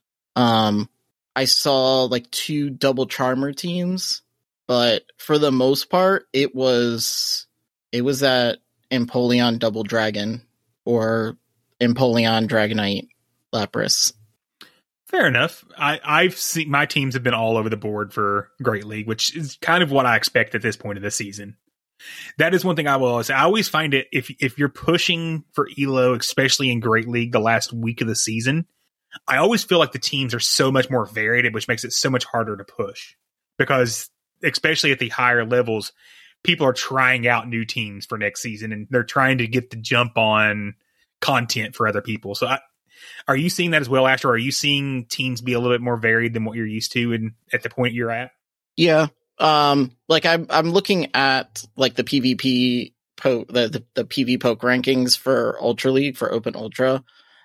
Um, I saw like two double charmer teams, but for the most part, it was it was that Empoleon Double Dragon or Empoleon Dragonite Lapras. Fair enough. I, I've seen my teams have been all over the board for Great League, which is kind of what I expect at this point of the season. That is one thing I will always say. I always find it if if you're pushing for E L O, especially in Great League the last week of the season, I always feel like the teams are so much more varied, which makes it so much harder to push. Because especially at the higher levels, people are trying out new teams for next season and they're trying to get the jump on content for other people. So I, are you seeing that as well, Astro? Are you seeing teams be a little bit more varied than what you're used to and at the point you're at? Yeah. Um, like I'm, I'm looking at like the PvP po the, the, the P V poke rankings for Ultra League for Open Ultra,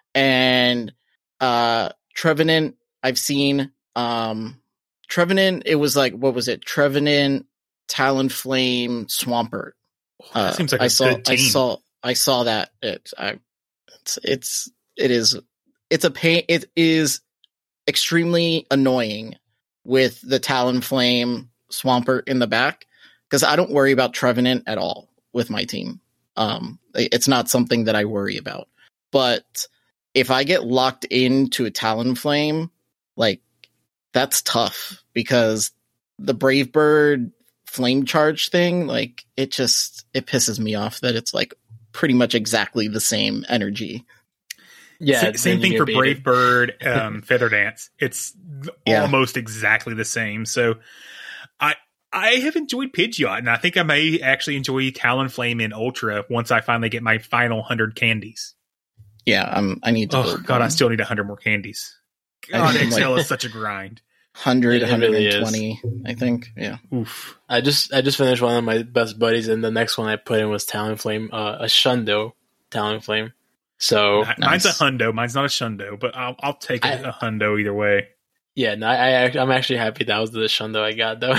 and uh, Trevenant I've seen. Um, Trevenant, it was like what was it? Trevenant, Talonflame, Swampert. That Uh, seems like I a saw, good I team. saw, I saw that. It, I, it's, it's, it is, it's a pain. It is extremely annoying with the Talonflame, Swampert in the back, because I don't worry about Trevenant at all with my team. Um, it's not something that I worry about. But if I get locked into a Talonflame, like that's tough because the Brave Bird flame charge thing, like it just it pisses me off that it's like pretty much exactly the same energy. Yeah, Sa- same then thing you for get Brave baited. Bird, um, Feather Dance. It's th- Yeah. almost exactly the same. So I I have enjoyed Pidgeot, and I think I may actually enjoy Talonflame in Ultra once I finally get my final one hundred candies. Yeah, I'm. I need to. Oh, build God, I one. still need one hundred more candies. I God, think, Excel like- is such a grind. one hundred, It really is. one hundred twenty, I think. Yeah. Oof. I just I just finished one of my best buddies, and the next one I put in was Talonflame, uh, a Shundo Talonflame. So Mi- Mine's a nice. hundo. Mine's not a shundo, but I'll, I'll take I- a, a hundo either way. yeah, no, I, I act- I'm actually happy that was the Shundo I got though.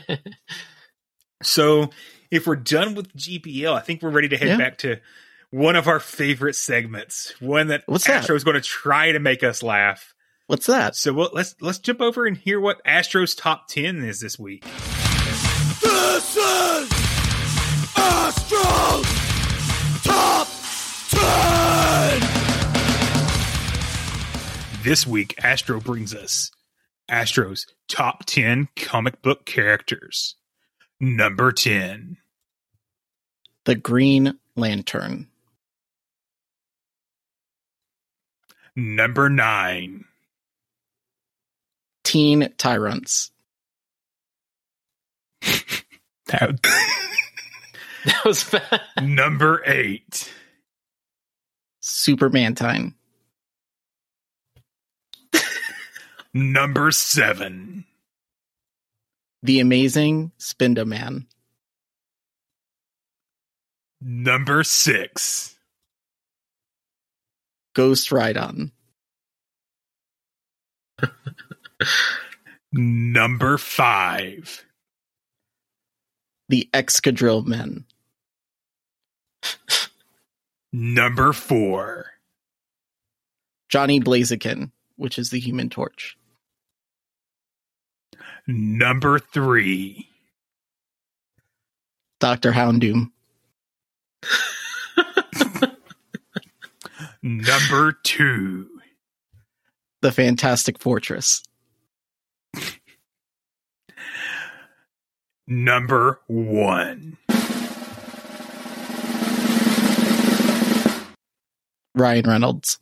So if we're done with G P L, I think we're ready to head Yeah. back to one of our favorite segments, one that What's that? Astro is going to try to make us laugh. What's that? So we'll, let's let's jump over and hear what Astro's top ten is this week. This is Astro's Top ten! This week, Astro brings us Astro's top ten comic book characters. Number ten. The Green Lantern. Number nine. Teen Tyrants. That, That was bad. number eight. Supermantine. Number seven. The Amazing Spindaman. Number six. Ghost Ride-On. Number five. The Excadrill Men. Number four. Johnny Blaziken, which is the Human Torch. Number three. Doctor Houndoom. Number two. The Fantastic Fortress. Number one. Ryan Reynolds.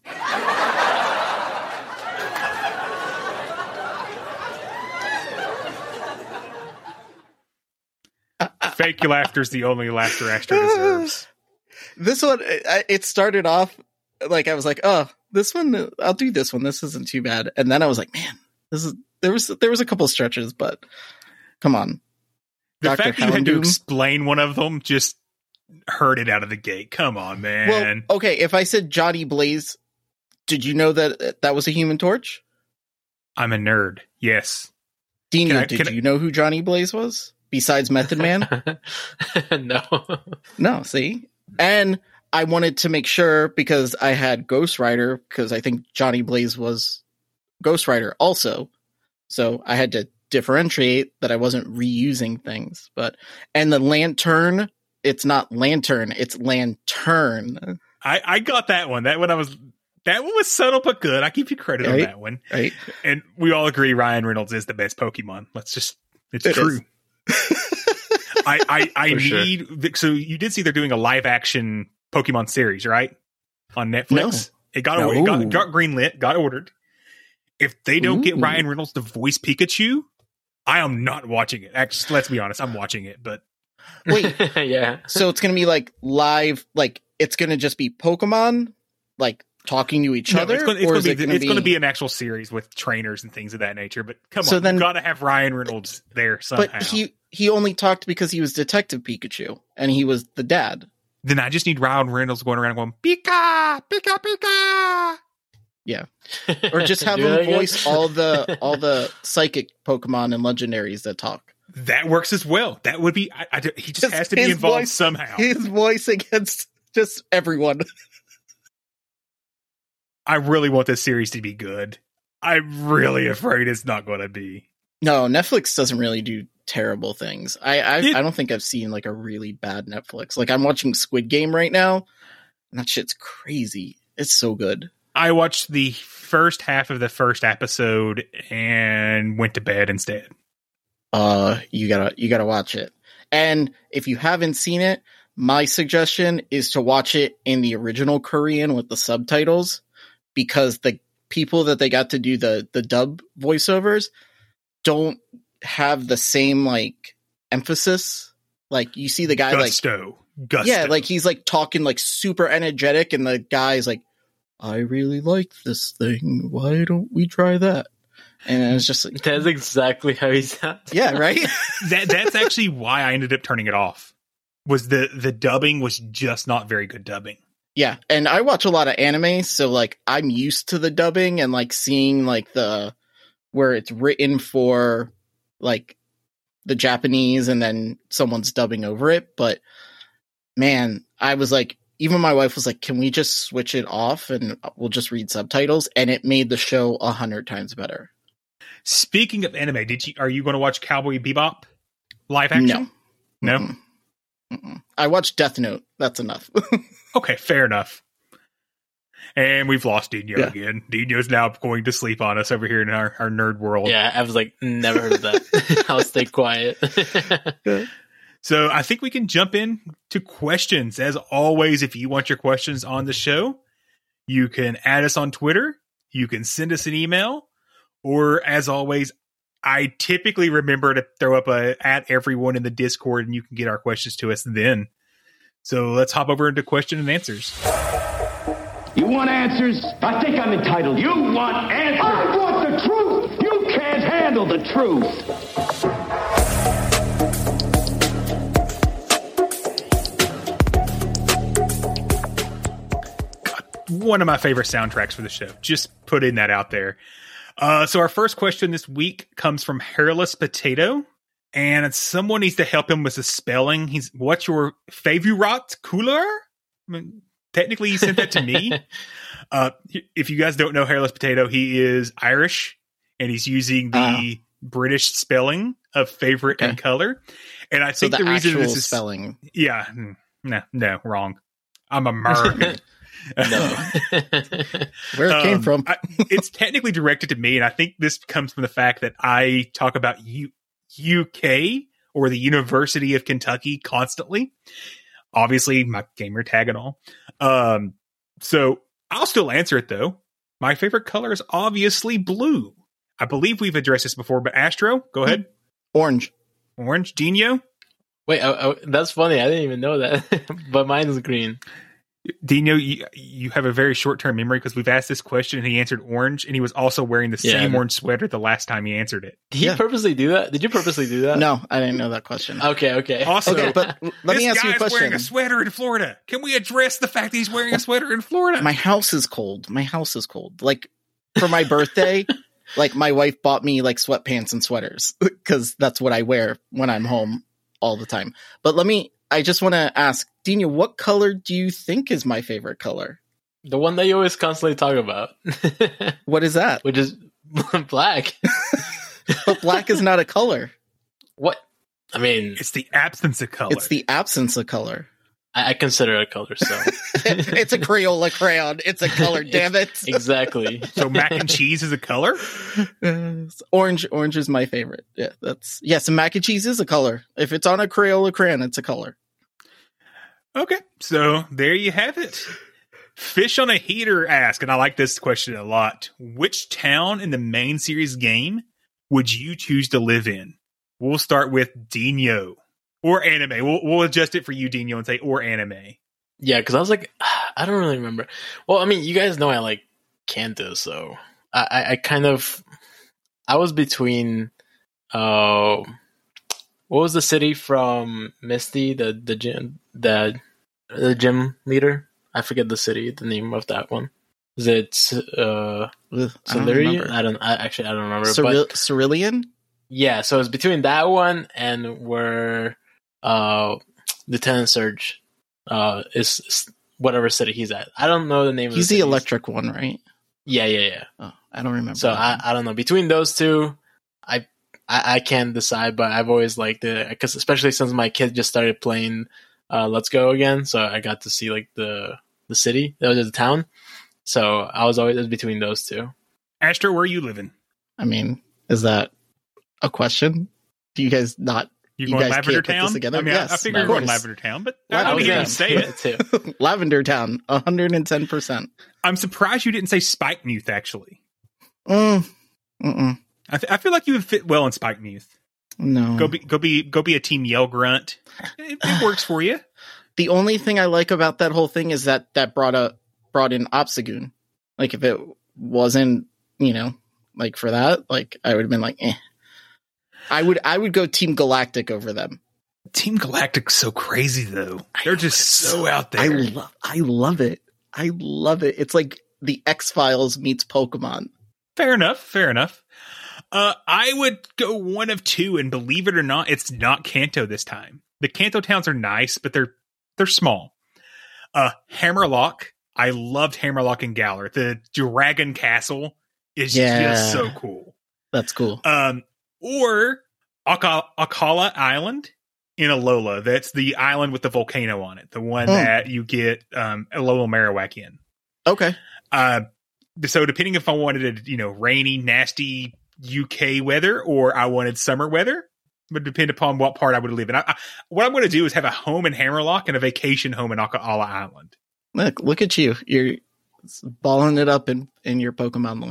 Fake laughter is the only laughter Astro deserves. This one, it, it started off like I was like, oh, this one, I'll do this one. This isn't too bad. And then I was like, man, this is there was there was a couple stretches, but come on. The Doctor fact that you had to Houndoom? explain one of them just hurt it out of the gate. Come on, man. Well, okay, if I said Johnny Blaze, did you know that that was a Human Torch? I'm a nerd. Yes. Dino, Can I- did can I- you know who Johnny Blaze was? Besides Method Man? No. No, see? And I wanted to make sure because I had Ghost Rider, because I think Johnny Blaze was Ghost Rider also. So I had to differentiate that I wasn't reusing things. But and the lantern, it's not lantern, it's lantern. I, I got that one. That one I was that one was subtle but good. I give you credit on Right. that one. Right? And we all agree Ryan Reynolds is the best Pokemon. Let's just it's It true. is. I I, I For sure. need so you did see they're doing a live action Pokemon series, right? On Netflix. No. It got No. it got, got greenlit, got ordered. If they don't get Ooh. Ryan Reynolds to voice Pikachu, I am not watching it. Actually, let's be honest, I'm watching it, but Wait, Yeah. so it's gonna be like live, like it's gonna just be Pokemon like talking to each no, other? it's going or to is be it gonna it's be, going to be an actual series with trainers and things of that nature. But come So on, then- you got to have Ryan Reynolds there somehow. But he he only talked because he was Detective Pikachu and he was the dad. Then I just need Ryan Reynolds going around going Pika, Pika, Pika. Or just have Do that him again? voice all the all the psychic Pokemon and legendaries that talk. That works as well. That would be. I, I, he just Just has to be his involved voice- somehow. His voice against just everyone. I really want this series to be good. I'm really afraid it's not going to be. No, Netflix doesn't really do terrible things. I I, It- I don't think I've seen like a really bad Netflix. Like I'm watching Squid Game right now, and that shit's crazy. It's so good. I watched the first half of the first episode and went to bed instead. Uh, you gotta you gotta watch it. And if you haven't seen it, my suggestion is to watch it in the original Korean with the subtitles, because the people that they got to do the the dub voiceovers don't have the same like emphasis. Like you see the guy like Gusto. Gusto. yeah, like he's like talking like super energetic, and the guy's like, I really like this thing. Why don't we try that? And it's just like, That's exactly how he sounds. yeah, right. that that's actually why I ended up turning it off. Was the the dubbing was just not very good dubbing. Yeah, and I watch a lot of anime, so like I'm used to the dubbing and like seeing like the where it's written for like the Japanese and then someone's dubbing over it. But man, I was like, even my wife was like, "Can we just switch it off and we'll just read subtitles?" And it made the show a hundred times better. Speaking of anime, did you are you going to watch Cowboy Bebop live action? No. No. Mm-mm. Mm-mm. I watched Death Note. That's enough. Okay, fair enough. And we've lost Dino Yeah. again. Dino's now going to sleep on us over here in our, our nerd world. Yeah, I was like, never heard of that. I'll stay quiet. So I think we can jump in to questions. As always, if you want your questions on the show, you can add us on Twitter. You can send us an email, Or, as always, I typically remember to throw up a at everyone in the Discord, and you can get our questions to us then. So let's hop over into question and answers. You want answers? I think I'm entitled. You want answers? I want the truth! You can't handle the truth! One of my favorite soundtracks for the show. Just putting that out there. Uh, so our first question this week comes from Hairless Potato, and someone needs to help him with the spelling. He's, what's your favorite color? I mean, technically, he sent that to me. uh, if you guys don't know Hairless Potato, he is Irish, and he's using the uh, British spelling of favorite okay. and color. And I think so the, the reason this is spelling, yeah, no, no, wrong. I'm American. No. Where it came um, from. I, it's technically directed to me, and I think this comes from the fact that I talk about U- UK or the University of Kentucky constantly. Obviously, my gamer tag and all. Um, so I'll still answer it, though. My favorite color is obviously blue. I believe we've addressed this before, but Astro, go ahead. Orange. Orange. Dino? Wait, oh, oh, that's funny. I didn't even know that. But mine is green. Dino, you, you have a very short-term memory because we've asked this question and he answered orange, and he was also wearing the Yeah. same orange sweater the last time he answered it. Did you Yeah. purposely do that? Did you purposely do that? No, I didn't know that question. Okay, okay. Also, Okay, but l- let this me ask you a guy's wearing question. a sweater in Florida. Can we address the fact that he's wearing a sweater in Florida? My house is cold. My house is cold. Like for my birthday, like my wife bought me like sweatpants and sweaters because that's what I wear when I'm home all the time. But let me, I just want to ask, Dino, what color do you think is my favorite color? The one that you always constantly talk about. What is that? Which is black. But black is not a color. What? I mean, It's the absence of color. It's the absence of color. I, I consider it a color, so. It's a Crayola crayon. It's a color, damn it. Exactly. So mac and cheese is a color? Orange, orange is my favorite. Yeah, that's yes. And mac and cheese is a color. If it's on a Crayola crayon, it's a color. Okay, so there you have it. Fish on a Heater asked, and I like this question a lot. Which town in the main series game would you choose to live in? We'll start with Dino. Or anime. We'll, we'll adjust it for you, Dino, and say or anime. Yeah, because I was like, I don't really remember. Well, I mean, you guys know I like Kanto, so I, I, I kind of, I was between, uh, what was the city from Misty, the the gym, the the gym leader? I forget the city, the name of that one. Is it uh, Cerulean? I don't. I actually I don't remember. Cyril- but Cerulean? yeah, so it's between that one and where uh, Lieutenant Surge uh, is, is whatever city he's at. I don't know the name. He's of the, the city. electric one, right? Yeah, yeah, yeah. Oh, I don't remember. So I, I don't know. Between those two, I, I I can't decide, but I've always liked it because especially since my kid just started playing uh, Let's Go again, so I got to see like the the city, that was the town. So I was always it was between those two. Astro, where are you living? I mean, is that a question? Do you guys not? You You going guys Lavender can't put this Town? together? I mean, Yes, I, I figure of you're going course. Lavender Town, but I Lavender don't even Town. say it. too. Lavender Town, one hundred ten percent. I'm surprised you didn't say Spike Muth, actually. Mm, mm-mm. I, th- I feel like you would fit well in Spike Muth. No. Go be go be go be a team Yell Grunt. It, it works for you. The only thing I like about that whole thing is that that brought a brought in Obstagoon. Like if it wasn't, you know, like for that, like I would have been like, eh. I would I would go Team Galactic over them. Team Galactic's so crazy though. They're just so out there. I love I love it. I love it. It's like the X-Files meets Pokemon. Fair enough. Fair enough. Uh, I would go one of two, and believe it or not, it's not Kanto this time. The Kanto towns are nice, but they're they're small. Uh, Hammerlock. I loved Hammerlock and Galar. The Dragon Castle is Yeah. just so cool. That's cool. Um, or Aka- Akala Island in Alola. That's the island with the volcano on it. The one Hmm. that you get um, Alola Marowak in. Okay. Uh, so depending if I wanted a, you know, rainy, nasty U K weather or I wanted summer weather, would depend upon what part I would live in. I, I, what I'm going to do is have a home in Hammerlock and a vacation home in Akaala Island. Look, look at you. You're balling it up in, in your Pokemon life.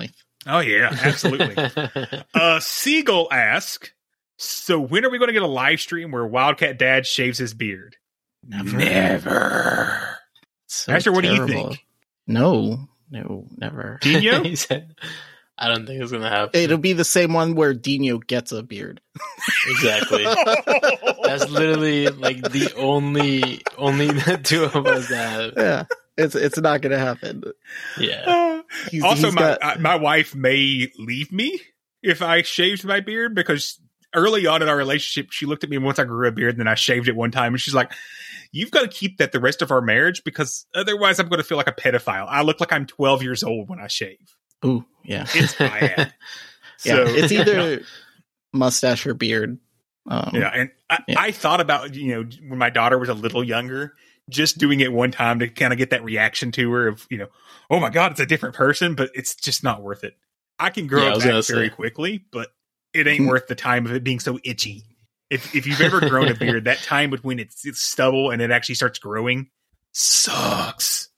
Oh, yeah, absolutely. uh, Seagull asks, so when are we going to get a live stream where Wildcat Dad shaves his beard? Never. Never. So Asher, what do you terrible. think? No, no, never. Dino? He said, I don't think it's going to happen. It'll be the same one where Dino gets a beard. Exactly. That's literally like the only, only the two of us that have. Yeah, it's it's not going to happen. Yeah. He's, also, he's my got- uh, my wife may leave me if I shaved my beard, because early on in our relationship, she looked at me once I grew a beard, and then I shaved it one time, and she's like, "You've got to keep that the rest of our marriage, because otherwise I'm going to feel like a pedophile. I look like I'm twelve years old when I shave." Ooh, yeah, It's bad. yeah. So, It's either mustache or beard. Um, yeah, and I, yeah. I thought about, you know, when my daughter was a little younger, just doing it one time to kind of get that reaction to her of, you know, oh my God, it's a different person, but it's just not worth it. I can grow Yeah, I up was back gonna very say. quickly, but it ain't worth the time of it being so itchy. If if you've ever grown a beard, that time between it's, it's stubble and it actually starts growing sucks.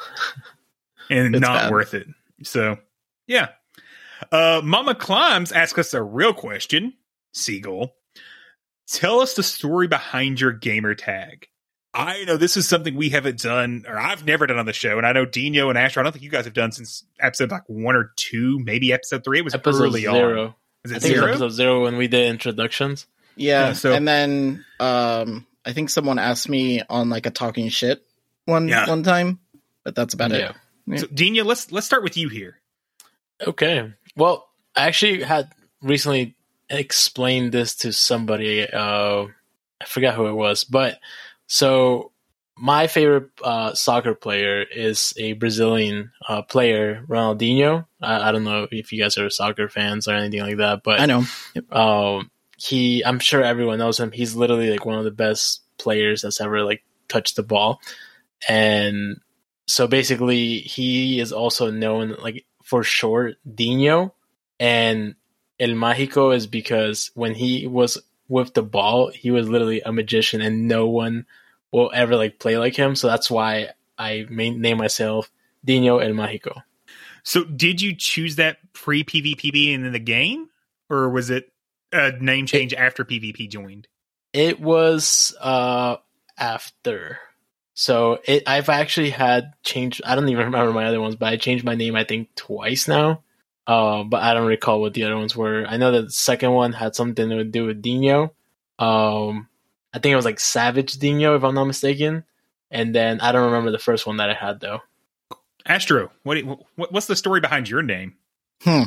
And It's not bad. worth it. So, yeah. Uh, Mama Climbs asks us a real question, Seagull. Tell us the story behind your gamer tag. I know this is something we haven't done, or I've never done on the show, and I know Dino and Asher, I don't think you guys have done since episode like one or two, maybe episode three. It was Episode early zero. on. Is I it think zero? it's episode zero when we did introductions. yeah. Yeah, so- and then um, I think someone asked me on like a talking shit one Yeah. one time, but that's about Yeah. it. So, Dino, let's let's start with you here. Okay. Well, I actually had recently explained this to somebody. Uh, I forgot who it was, but so my favorite uh, soccer player is a Brazilian uh, player, Ronaldinho. I, I don't know if you guys are soccer fans or anything like that, but I know. um, he, I'm sure everyone knows him. He's literally like one of the best players that's ever like touched the ball. And so basically he is also known like for short Dino, and El Mágico is because when he was with the ball, he was literally a magician and no one will ever like play like him. So that's why I made, name myself Dino El Mágico. So did you choose that pre-P V P being in the game, or was it a name change after P V P joined? It was uh after. So it I've actually had changed, I don't even remember my other ones, but I changed my name I think twice now. Uh, but I don't recall what the other ones were. I know that the second one had something to do with Dino. Um I think it was like Savage Dino, if I'm not mistaken. And then I don't remember the first one that I had though. Astro, what, do you- what what's the story behind your name? Hmm.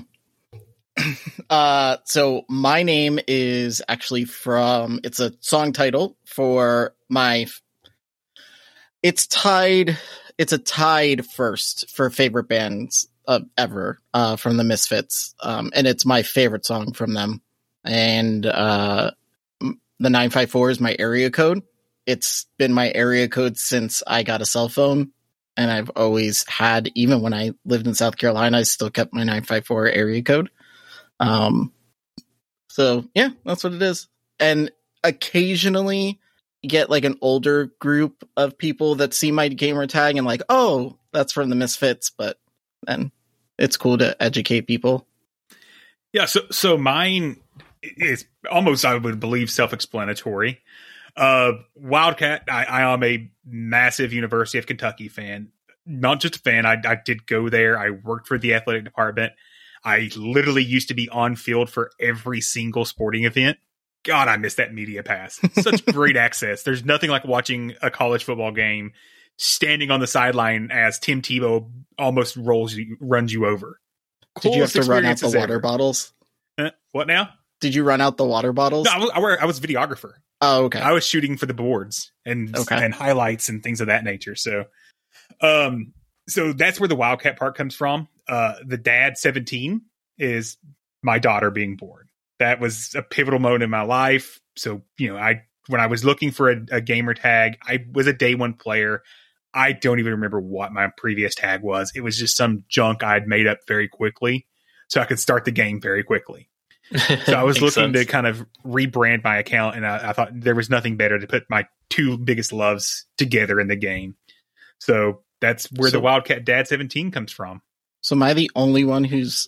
uh, so my name is actually from, it's a song title for my, it's tied, it's a tied first for favorite bands uh, ever, uh, from the Misfits. Um, and it's my favorite song from them. And, uh, the nine five four is my area code. It's been my area code since I got a cell phone. And I've always had, even when I lived in South Carolina, I still kept my nine five four area code. Um, so yeah, that's what it is. And occasionally you get like an older group of people that see my gamer tag and like, oh, that's from the Misfits, but then it's cool to educate people. Yeah, so so mine is almost, I would believe, self-explanatory. Uh, Wildcat, I, I am a massive University of Kentucky fan. Not just a fan, I, I did go there. I worked for the athletic department. I literally used to be on field for every single sporting event. God, I miss that media pass. Such great access. There's nothing like watching a college football game standing on the sideline as Tim Tebow almost rolls you, runs you over. Did you have Coolest to run out the experiences water ever. bottles? Uh, what now? Did you run out the water bottles? No, I was, I were- I was videographer. Oh, okay. I was shooting for the boards and Okay. and highlights and things of that nature. So, um, so that's where the Wildcat part comes from. Uh, the dad seventeen is my daughter being born. That was a pivotal moment in my life. So, you know, I when I was looking for a, a gamer tag, I was a day one player. I don't even remember what my previous tag was. It was just some junk I'd made up very quickly so I could start the game very quickly. So I was Makes looking sense. to kind of rebrand my account, and I, I thought there was nothing better to put my two biggest loves together in the game. So that's where So- the Wildcat Dad seventeen comes from. So am I the only one who's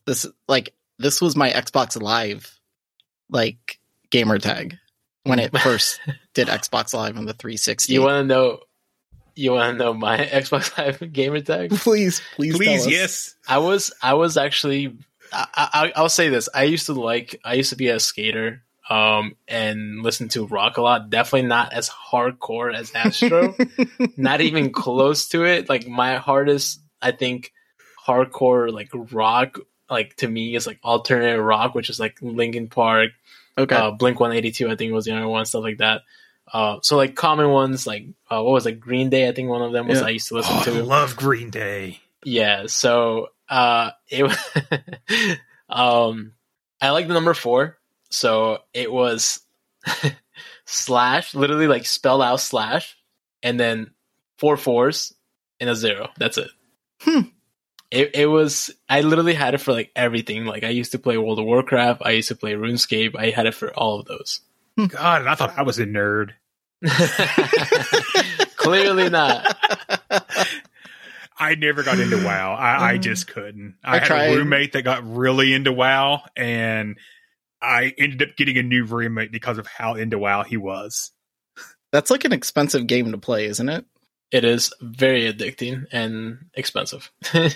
This like this was my Xbox Live like gamer tag when it first did Xbox Live on the three sixty. You want to know? You want to know my Xbox Live gamer tag? Please, please, Please, tell us. yes. I was I was actually I, I I'll say this. I used to like I used to be a skater um and listen to rock a lot. Definitely not as hardcore as Astro. Not even close to it. Like my hardest, I think, hardcore like rock like to me is like alternative rock, which is like Linkin Park, Okay. uh, Blink one eighty-two. I think was the other one, stuff like that. Uh, so like common ones like uh, what was like Green Day. I think one of them was Yeah. I used to listen Oh, I to. love Green Day. Yeah, so uh, it was um, I like the number four, so it was slash, literally like spelled out slash, and then four fours and a zero. That's it. Hmm. It it was. I literally had it for like everything. Like I used to play World of Warcraft. I used to play RuneScape. I had it for all of those. God, and I thought I was a nerd. Clearly not. I never got into WoW. I, I just couldn't. I, I had tried. a roommate that got really into WoW, and I ended up getting a new roommate because of how into WoW he was. That's like an expensive game to play, isn't it? It is very addicting and expensive.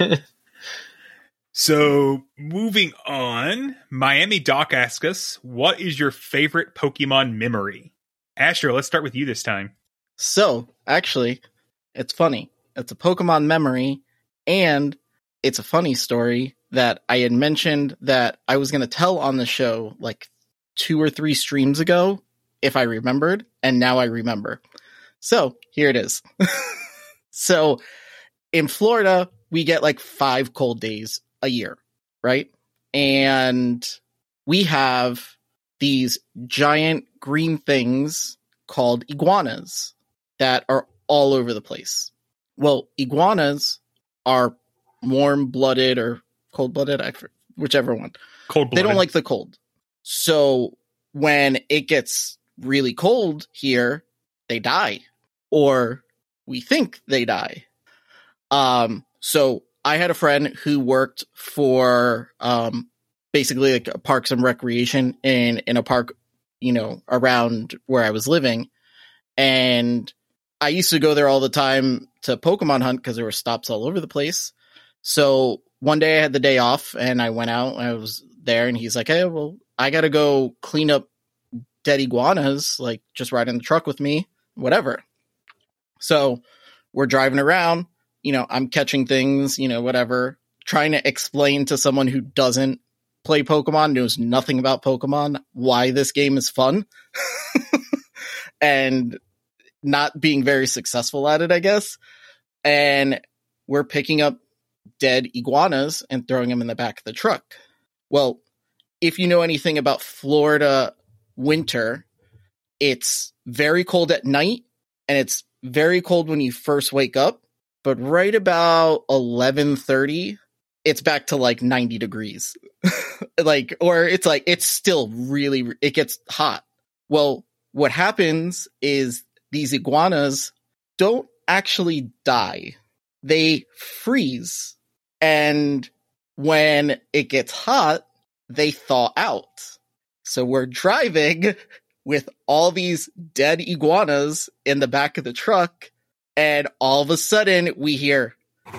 So, moving on, Miami Doc asks us, what is your favorite Pokemon memory? Astro, let's start with you this time. So, actually, it's funny. It's a Pokemon memory, and it's a funny story that I had mentioned that I was going to tell on the show like two or three streams ago, if I remembered, and now I remember. So, here it is. So, in Florida, we get like five cold days a year, right? And we have these giant green things called iguanas that are all over the place. Well, iguanas are warm-blooded or cold-blooded, I, whichever one. Cold-blooded. They don't like the cold. So when it gets really cold here, they die. Or we think they die. Um, so I had a friend who worked for um, basically like a Parks and Recreation in, in a park, you know, around where I was living. And I used to go there all the time to Pokemon hunt because there were stops all over the place. So one day I had the day off and I went out and I was there and he's like, hey, well, I got to go clean up dead iguanas, like just ride in the truck with me, whatever. So we're driving around, you know, I'm catching things, you know, whatever, trying to explain to someone who doesn't play Pokemon, knows nothing about Pokemon, why this game is fun. And not being very successful at it, I guess. And we're picking up dead iguanas and throwing them in the back of the truck. Well, if you know anything about Florida winter, it's very cold at night and it's very cold when you first wake up. But right about eleven thirty, it's back to like ninety degrees. Like, or it's like, it's still really, it gets hot. Well, what happens is these iguanas don't actually die. They freeze. And when it gets hot, they thaw out. So we're driving with all these dead iguanas in the back of the truck. And all of a sudden we hear,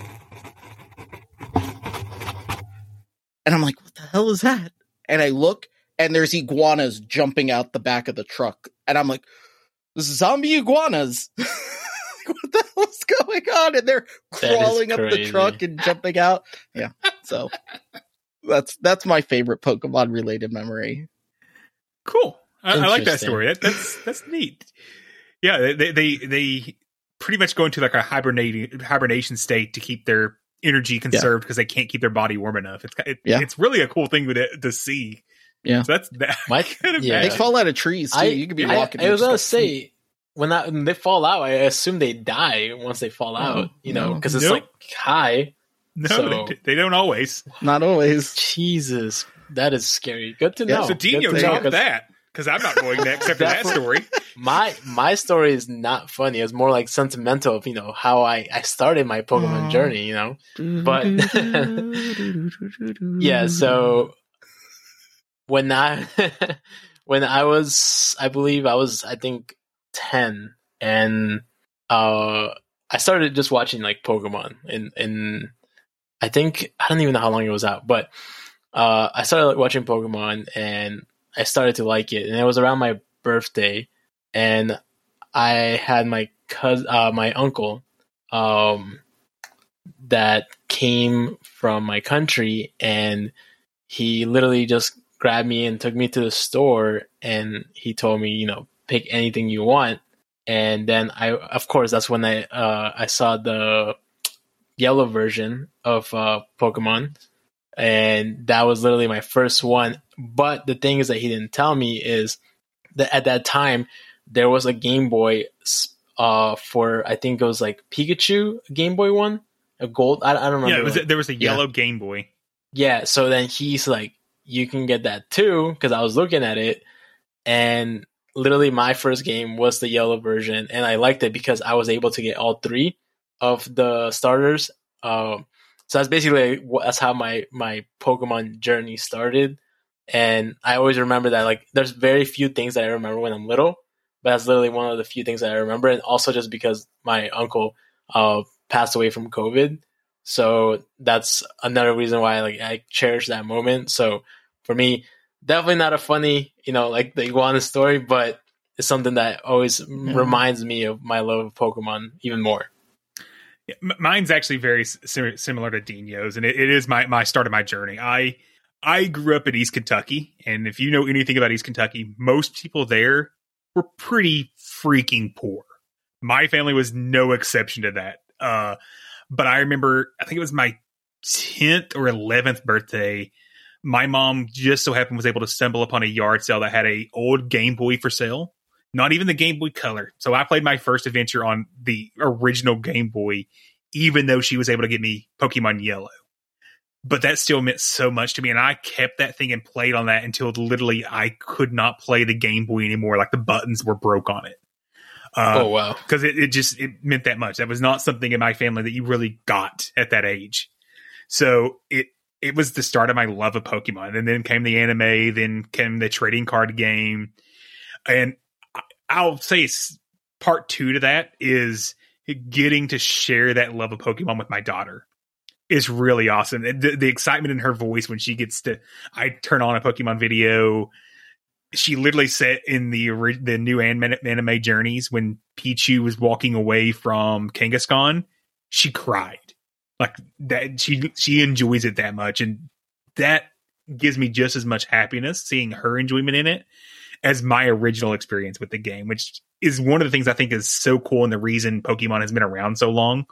and I'm like, what the hell is that? And I look and there's iguanas jumping out the back of the truck. And I'm like, zombie iguanas. What the hell's going on? And they're crawling up the truck and jumping out. Yeah. So that's that's my favorite Pokemon related memory. Cool. I, I like that story. That, that's that's neat. Yeah, they, they they pretty much go into like a hibernating hibernation state to keep their energy conserved because yeah. they can't keep their body warm enough. It's it, yeah. it's really a cool thing to, to see. Yeah, so that's that. My, kind of yeah. They fall out of trees too. I, you could be I, walking. I, I was gonna like, say when, that, when they fall out, I assume they die once they fall out. No, you know, because no. it's nope. like high. No, so. they, they don't always. Not always. Jesus, that is scary. Good to know. Yeah, so Dino, tell me that because I'm not going next after that story. my my story is not funny. It's more like sentimental of, you know, how I, I started my Pokemon Aww. journey, you know. But yeah, so when I when I was I believe I was I think ten, and uh I started just watching like Pokemon in in I think I don't even know how long it was out, but uh I started like, watching Pokemon, and I started to like it, and it was around my birthday, and I had my cousin, uh, my uncle, um, that came from my country, and he literally just grabbed me and took me to the store, and he told me, you know, pick anything you want. And then I, of course, that's when I, uh, I saw the yellow version of uh, Pokemon, and that was literally my first one. But the thing is that he didn't tell me is that at that time there was a Game Boy uh, for, I think it was like Pikachu, a Game Boy one, a gold. I, I don't remember. Yeah, it was, like, there was a yellow yeah. Game Boy. Yeah, so then he's like, you can get that too, because I was looking at it, and literally my first game was the yellow version, and I liked it because I was able to get all three of the starters. Um, so that's basically that's how my my Pokemon journey started. And I always remember that, like, there's very few things that I remember when I'm little, but that's literally one of the few things that I remember. And also just because my uncle uh, passed away from COVID. So that's another reason why like I cherish that moment. So for me, definitely not a funny, you know, like the iguana story, but it's something that always yeah. reminds me of my love of Pokemon even more. Yeah, mine's actually very sim- similar to Dino's, and it, it is my, my start of my journey. I I grew up in East Kentucky, and if you know anything about East Kentucky, most people there were pretty freaking poor. My family was no exception to that. Uh, but I remember, I think it was my tenth or eleventh birthday, my mom just so happened was able to stumble upon a yard sale that had a old Game Boy for sale. Not even the Game Boy Color. So I played my first adventure on the original Game Boy, even though she was able to get me Pokemon Yellow. But that still meant so much to me, and I kept that thing and played on that until literally I could not play the Game Boy anymore. Like the buttons were broke on it. Uh, oh, wow. Because it, it just it meant that much. That was not something in my family that you really got at that age. So it it was the start of my love of Pokemon. And then came the anime, then came the trading card game. And I'll say part two to that is getting to share that love of Pokemon with my daughter. Is really awesome. The, the excitement in her voice when she gets to, I turn on a Pokemon video. She literally said in the the new anime, anime Journeys, when Pichu was walking away from Kangaskhan, she cried. Like that, she she enjoys it that much, and that gives me just as much happiness seeing her enjoyment in it as my original experience with the game, which is one of the things I think is so cool, and the reason Pokemon has been around so long.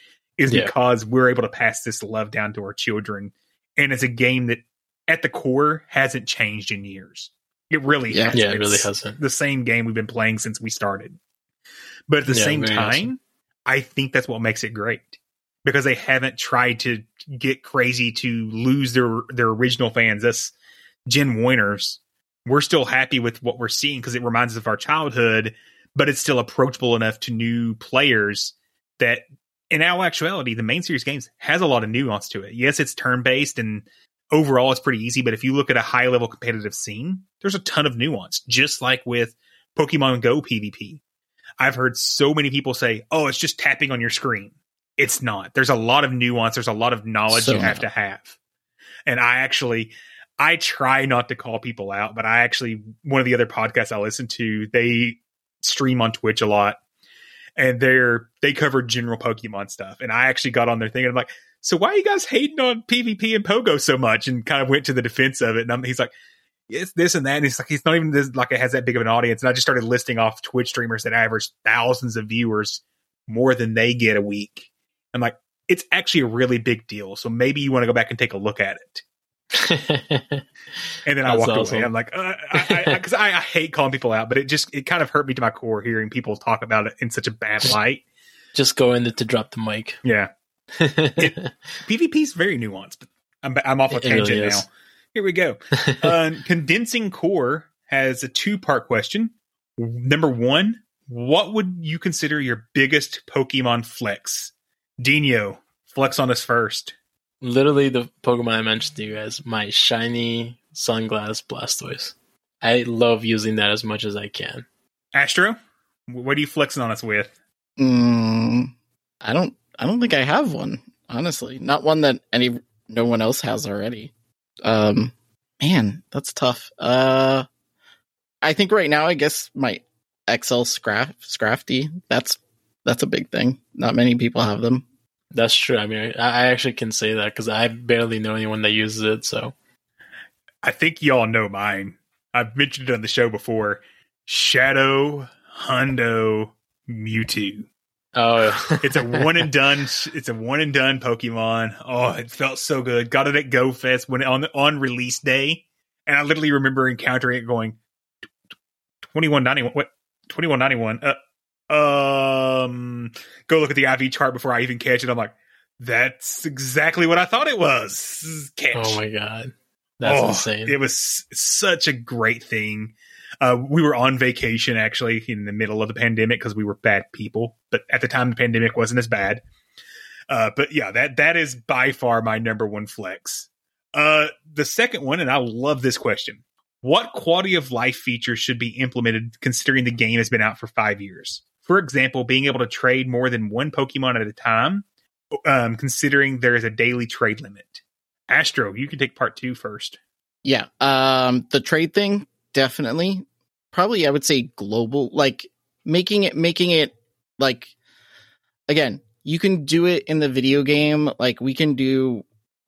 Is yeah. because we're able to pass this love down to our children. And it's a game that, at the core, hasn't changed in years. It really yeah, hasn't. Yeah, it really hasn't. The same game we've been playing since we started. But at the yeah, same time, awesome. I think that's what makes it great. Because they haven't tried to get crazy to lose their, their original fans. Us Gen Oiners, we're still happy with what we're seeing because it reminds us of our childhood, but it's still approachable enough to new players that... In all actuality, the main series games has a lot of nuance to it. Yes, it's turn-based, and overall it's pretty easy, but if you look at a high-level competitive scene, there's a ton of nuance, just like with Pokemon Go PvP. I've heard so many people say, oh, it's just tapping on your screen. It's not. There's a lot of nuance. There's a lot of knowledge so you have to have. And I actually, I try not to call people out, but I actually, one of the other podcasts I listen to, they stream on Twitch a lot. And they're they cover general Pokemon stuff. And I actually got on their thing and I'm like, so why are you guys hating on PvP and Pogo so much? And kind of went to the defense of it. And I'm, he's like, it's this and that. And he's like, he's not even this, like it has that big of an audience. And I just started listing off Twitch streamers that average thousands of viewers more than they get a week. I'm like, it's actually a really big deal. So maybe you want to go back and take a look at it. And then I walked awesome. away. I'm like, uh, because I, I, I, I hate calling people out, but it just it kind of hurt me to my core hearing people talk about it in such a bad light. Just go in there to drop the mic. Yeah, it, PvP is very nuanced. But I'm I'm off a tangent really now. Here we go. uh, Condensing Core has a two part question. Number one, what would you consider your biggest Pokemon flex? Dino, flex on us first. Literally the Pokemon I mentioned to you guys, my shiny Sunglass Blastoise. I love using that as much as I can. Astro, what are you flexing on us with? Mm, I don't. I don't think I have one. Honestly, not one that any no one else has already. Um, man, that's tough. Uh, I think right now, I guess my X L Scraf Scrafty. That's that's a big thing. Not many people have them. That's true. I mean, I, I actually can say that because I barely know anyone that uses it. So, I think y'all know mine. I've mentioned it on the show before. Shadow Hundo Mewtwo. Oh, it's a one and done. It's a one and done Pokemon. Oh, it felt so good. Got it at Go Fest when on on release day, and I literally remember encountering it going twenty one ninety one. What twenty one ninety one? Uh, um, go look at the I V chart before I even catch it. I'm like, that's exactly what I thought it was. Catch. Oh my god, that's oh, insane! It was such a great thing. Uh, we were on vacation actually in the middle of the pandemic because we were bad people, but at the time the pandemic wasn't as bad. Uh, but yeah, that that is by far my number one flex. Uh, the second one, and I love this question: what quality of life features should be implemented considering the game has been out for five years? For example, being able to trade more than one Pokemon at a time, um, considering there is a daily trade limit. Astro, you can take part two first. Yeah, um, the trade thing, definitely. Probably, I would say global, like making it, making it like, again, you can do it in the video game. Like we can do,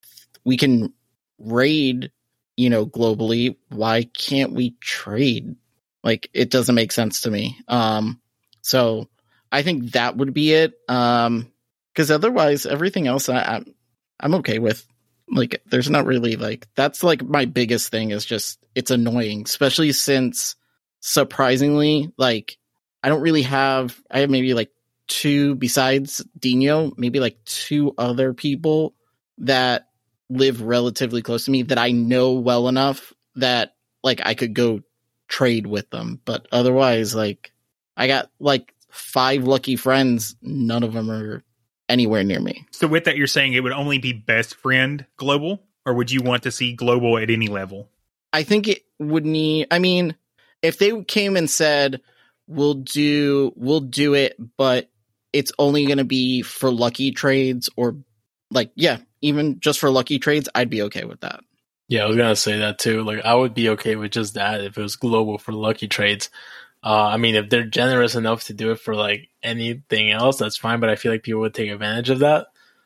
we can raid, you know, globally. Why can't we trade? Like, it doesn't make sense to me. Um, so I think that would be it. Um, cause otherwise everything else I, I'm, I'm okay with. Like, there's not really like, that's like my biggest thing is just, it's annoying, especially since surprisingly, like, I don't really have, I have maybe like two besides Dino, maybe like two other people that live relatively close to me that I know well enough that like I could go trade with them. But otherwise, like, I got like five lucky friends. None of them are anywhere near me. So with that, you're saying it would only be best friend global, or would you want to see global at any level? I think it would need, I mean, if they came and said, we'll do, we'll do it, but it's only going to be for lucky trades or like, yeah, even just for lucky trades, I'd be okay with that. Yeah, I was going to say that too. Like, I would be okay with just that if it was global for lucky trades. Uh, I mean, if they're generous enough to do it for like anything else, that's fine. But I feel like people would take advantage of that.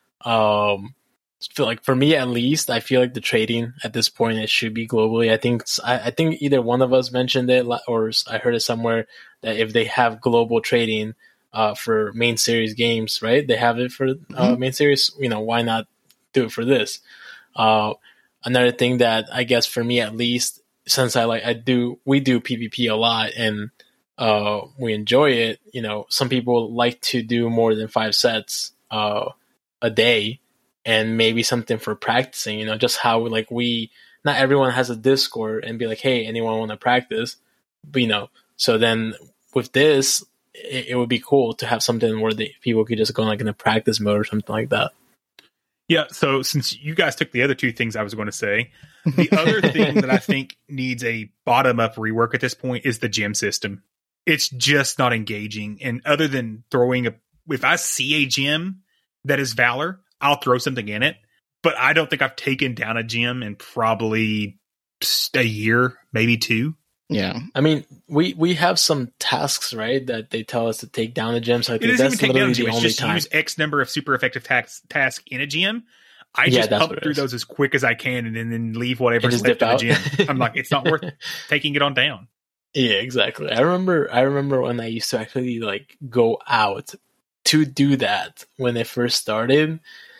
Um, feel like for me, at least, I feel like the trading at this point, it should be globally. I think I, I think either one of us mentioned it, or I heard it somewhere that if they have global trading uh, for main series games, right? They have it for uh, mm-hmm. main series. You know, why not do it for this? Uh, another thing that I guess for me, at least, since I like I do, we do PvP a lot and. Uh, we enjoy it. You know, some people like to do more than five sets uh, a day, and maybe something for practicing. You know, just how like we not everyone has a Discord and be like, hey, anyone want to practice? But, you know, so then with this, it, it would be cool to have something where the people could just go like in a practice mode or something like that. Yeah. So since you guys took the other two things I was going to say, the other thing that I think needs a bottom up rework at this point is the gym system. It's just not engaging. And other than throwing a, if I see a gym that is Valor, I'll throw something in it. But I don't think I've taken down a gym in probably a year, maybe two. Yeah. I mean, we, we have some tasks, right, that they tell us to take down a gym. So I think it that's even take down a literally gym. the It's only just time. Use X number of super effective tax, tasks in a gym. I Yeah, just that's pump what it through is. those as quick as I can and then, then leave whatever's just left dip in the out. gym. I'm like, it's not worth taking it on down. Yeah, exactly. I remember I remember when I used to actually like go out to do that when it first started.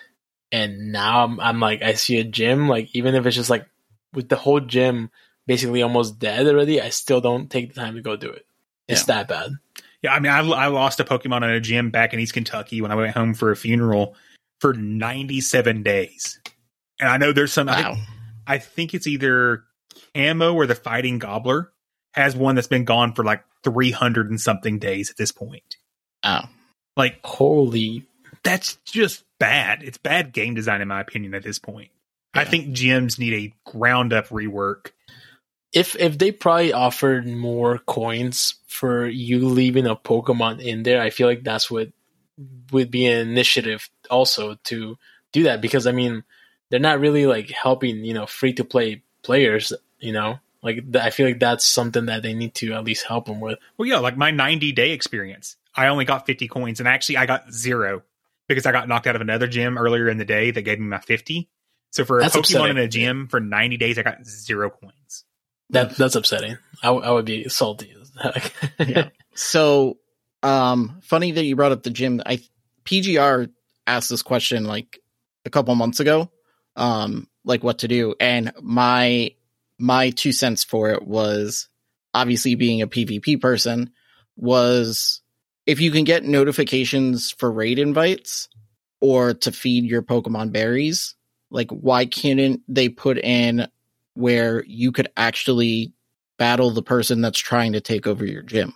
And now I'm, I'm like, I see a gym, like even if it's just like with the whole gym basically almost dead already, I still don't take the time to go do it. It's Yeah. that bad. Yeah, I mean, I, I lost a Pokemon in a gym back in East Kentucky when I went home for a funeral for ninety-seven days. And I know there's some, I, Wow. think, I think it's either Camo or the Fighting Gobbler has one that's been gone for like three hundred and something days at this point. Oh. Like, holy. That's just bad. It's bad game design, in my opinion, at this point. Yeah. I think gyms need a ground up rework. If if they probably offered more coins for you leaving a Pokemon in there, I feel like that's what would be an initiative also to do that, because I mean they're not really like helping, you know, free to play players, you know, like th- I feel like that's something that they need to at least help them with. Well, yeah, like my ninety day experience, I only got fifty coins, and actually I got zero because I got knocked out of another gym earlier in the day that gave me my fifty. So for a That's Pokemon upsetting. in a gym for ninety days, I got zero coins. That that's upsetting. I, w- I would be salty. Yeah. So, um, funny that you brought up the gym. I P G R asked this question like a couple months ago, um, like what to do, and my my two cents for it was, obviously being a PvP person, was if you can get notifications for raid invites or to feed your Pokemon berries, like why can't they put in where you could actually battle the person that's trying to take over your gym?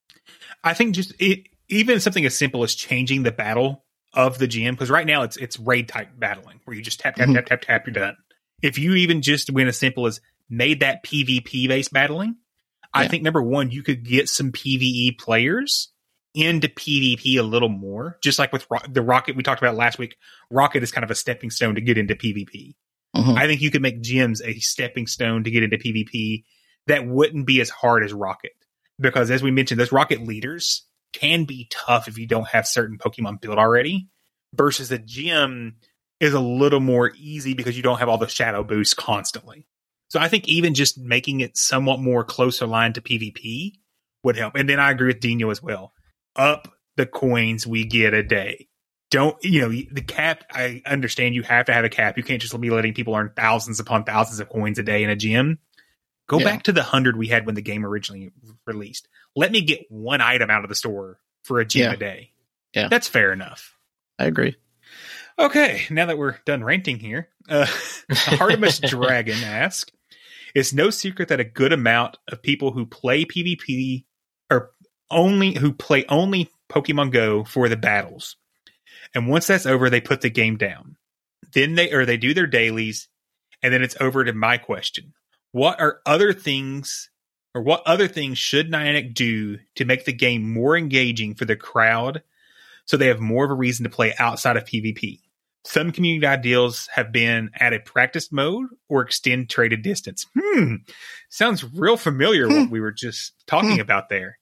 I think just it, even something as simple as changing the battle of the gym, because right now it's it's raid type battling where you just tap tap Mhm. tap tap tap, you're done. If you even just went as simple as made that PvP based battling, I Yeah. think number one, you could get some PvE players into PvP a little more, just like with Ro- the Rocket we talked about last week. Rocket is kind of a stepping stone to get into PvP. Mhm. I think you could make gyms a stepping stone to get into PvP that wouldn't be as hard as Rocket. Because as we mentioned, those Rocket leaders can be tough if you don't have certain Pokemon built already, versus a gym is a little more easy because you don't have all the shadow boosts constantly. So I think even just making it somewhat more close aligned to PvP would help. And then I agree with Dino as well. Up the coins we get a day. Don't, you know, the cap, I understand you have to have a cap. You can't just be letting people earn thousands upon thousands of coins a day in a gym. Go Yeah. back to the hundred we had when the game originally released. Let me get one item out of the store for a gym Yeah. a day. Yeah. That's fair enough. I agree. Okay, now that we're done ranting here, uh, Artemis Dragon asks, it's no secret that a good amount of people who play PvP or only who play only Pokemon Go for the battles. And once that's over, they put the game down. Then they or they do their dailies, and then it's over to my question. What are other things or what other things should Niantic do to make the game more engaging for the crowd so they have more of a reason to play outside of PvP? Some community ideals have been add a practice mode or extend traded distance. Hmm. Sounds real familiar what we were just talking about there.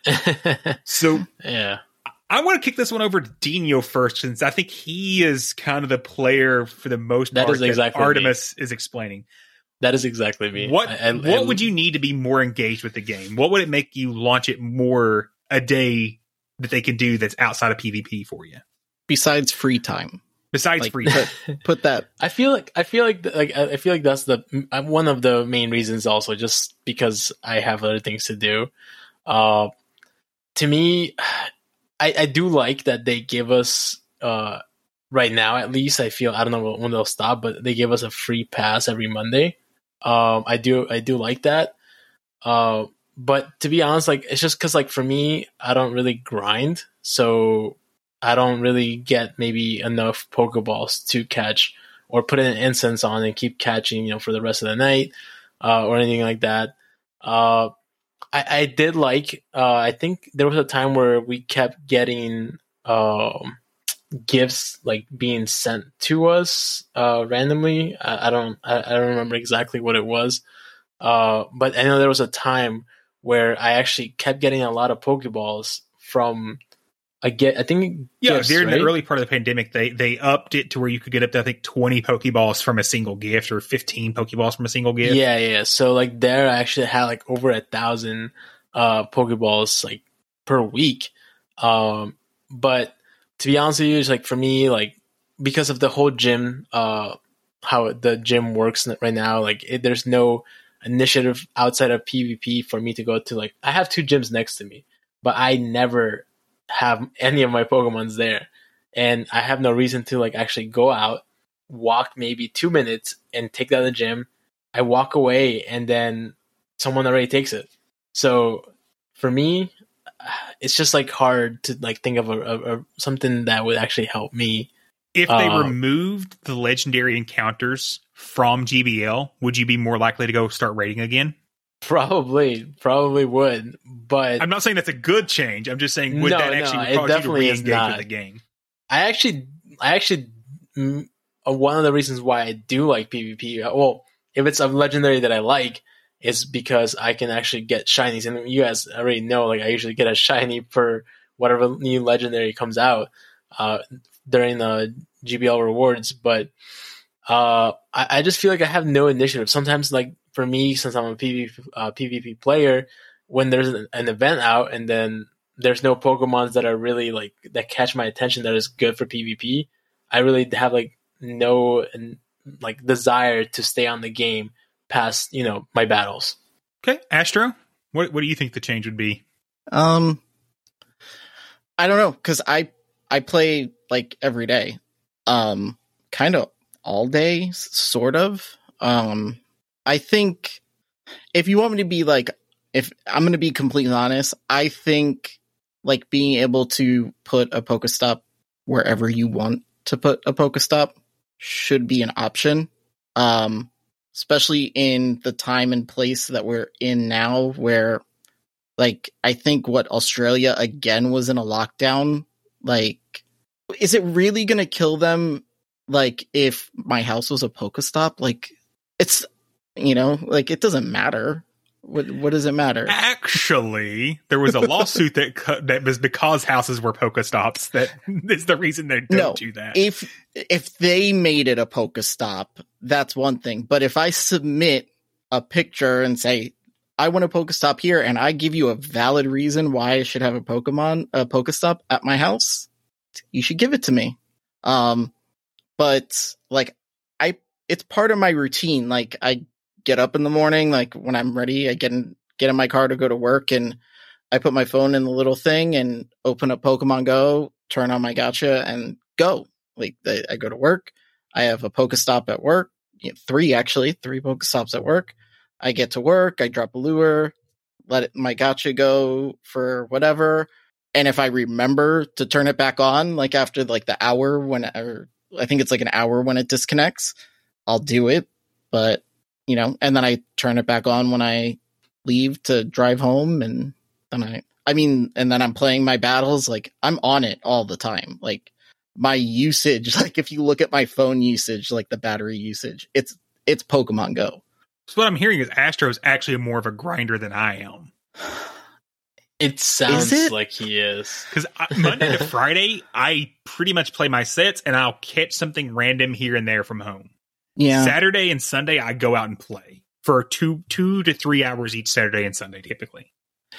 So yeah. I want to kick this one over to Dino first, since I think he is kind of the player for the most That part is exactly Artemis is explaining. That is exactly me. What I- I- what I- would you need to be more engaged with the game? What would it make you launch it more a day that they can do that's outside of PvP for you? Besides free time. Besides Like, free put, time. put that. I feel like I feel like like I feel like that's the uh, one of the main reasons. Also, just because I have other things to do. Uh, to me, I, I do like that they give us uh right now at least. I feel I don't know when they'll stop, but they give us a free pass every Monday. Um, I do I do like that. Uh, but to be honest, like it's just because like for me, I don't really grind, so I don't really get maybe enough Pokeballs to catch or put an incense on and keep catching, you know, for the rest of the night uh, or anything like that. Uh, I, I did like, uh, I think there was a time where we kept getting um, gifts like being sent to us uh, randomly. I, I don't, I, I don't remember exactly what it was. Uh, but I know there was a time where I actually kept getting a lot of Pokeballs from I get. I think Yeah, gifts, during right? the early part of the pandemic, they they upped it to where you could get up to I think twenty Pokeballs from a single gift, or fifteen Pokeballs from a single gift. Yeah, yeah. So like there, I actually had like over a thousand uh, Pokeballs like per week. Um, but to be honest with you, it's like for me, like because of the whole gym, uh, how the gym works right now, like it, there's no initiative outside of PvP for me to go to. Like I have two gyms next to me, but I never have any of my Pokemons there, and I have no reason to like actually go out, walk maybe two minutes and take that to the gym. I walk away and then someone already takes it. So for me, it's just like hard to like think of a, a, a something that would actually help me. If they uh, removed the legendary encounters from G B L, would you be more likely to go start raiding again? Probably, probably would. But I'm not saying that's a good change. I'm just saying, would no, that actually no, it cause you to definitely is re-engage not. with the game? I actually, I actually, mm, uh, one of the reasons why I do like PvP, uh, well, if it's a legendary that I like, is because I can actually get shinies. And you guys already know, like, I usually get a shiny for whatever new legendary comes out uh, during the G B L rewards. But uh, I, I just feel like I have no initiative. Sometimes, like, for me, since I'm a PvP, uh, PvP player, when there's an, an event out and then there's no Pokemons that are really like that catch my attention that is good for PvP, I really have like no like desire to stay on the game past, you know, my battles. Okay, Astro, what what do you think the change would be? Um, I don't know, because I I play like every day, um, kind of all day, sort of. Um, I think if you want me to be like, if I'm going to be completely honest, I think like being able to put a Pokestop wherever you want to put a Pokestop should be an option. Um, especially in the time and place that we're in now, where like, I think what Australia again was in a lockdown. Like, is it really going to kill them? Like, if my house was a Pokestop, like it's, you know, like it doesn't matter. What what does it matter? Actually, there was a lawsuit that cu- that was because houses were Pokestops. That is the reason they don't no, do that. If if they made it a Pokestop, that's one thing. But if I submit a picture and say I want a Pokestop here, and I give you a valid reason why I should have a Pokemon a Pokestop at my house, you should give it to me. Um, but like I, it's part of my routine. Like I get up in the morning, like when I'm ready, I get in, get in my car to go to work, and I put my phone in the little thing and open up Pokemon Go, turn on my gacha, and go. Like I, I go to work. I have a Pokestop at work, you know, three actually, three Pokestops at work. I get to work, I drop a lure, let it, my gacha go for whatever, and if I remember to turn it back on, like after like the hour when, or I think it's like an hour when it disconnects, I'll do it. But you know, and then I turn it back on when I leave to drive home. And then I, I mean, and then I'm playing my battles. Like I'm on it all the time. Like my usage, like if you look at my phone usage, like the battery usage, it's, it's Pokemon Go. So what I'm hearing is Astro's actually more of a grinder than I am. It sounds it? like he is. Because Monday to Friday, I pretty much play my sets and I'll catch something random here and there from home. Yeah. Saturday and Sunday, I go out and play for two, two to three hours each Saturday and Sunday, typically.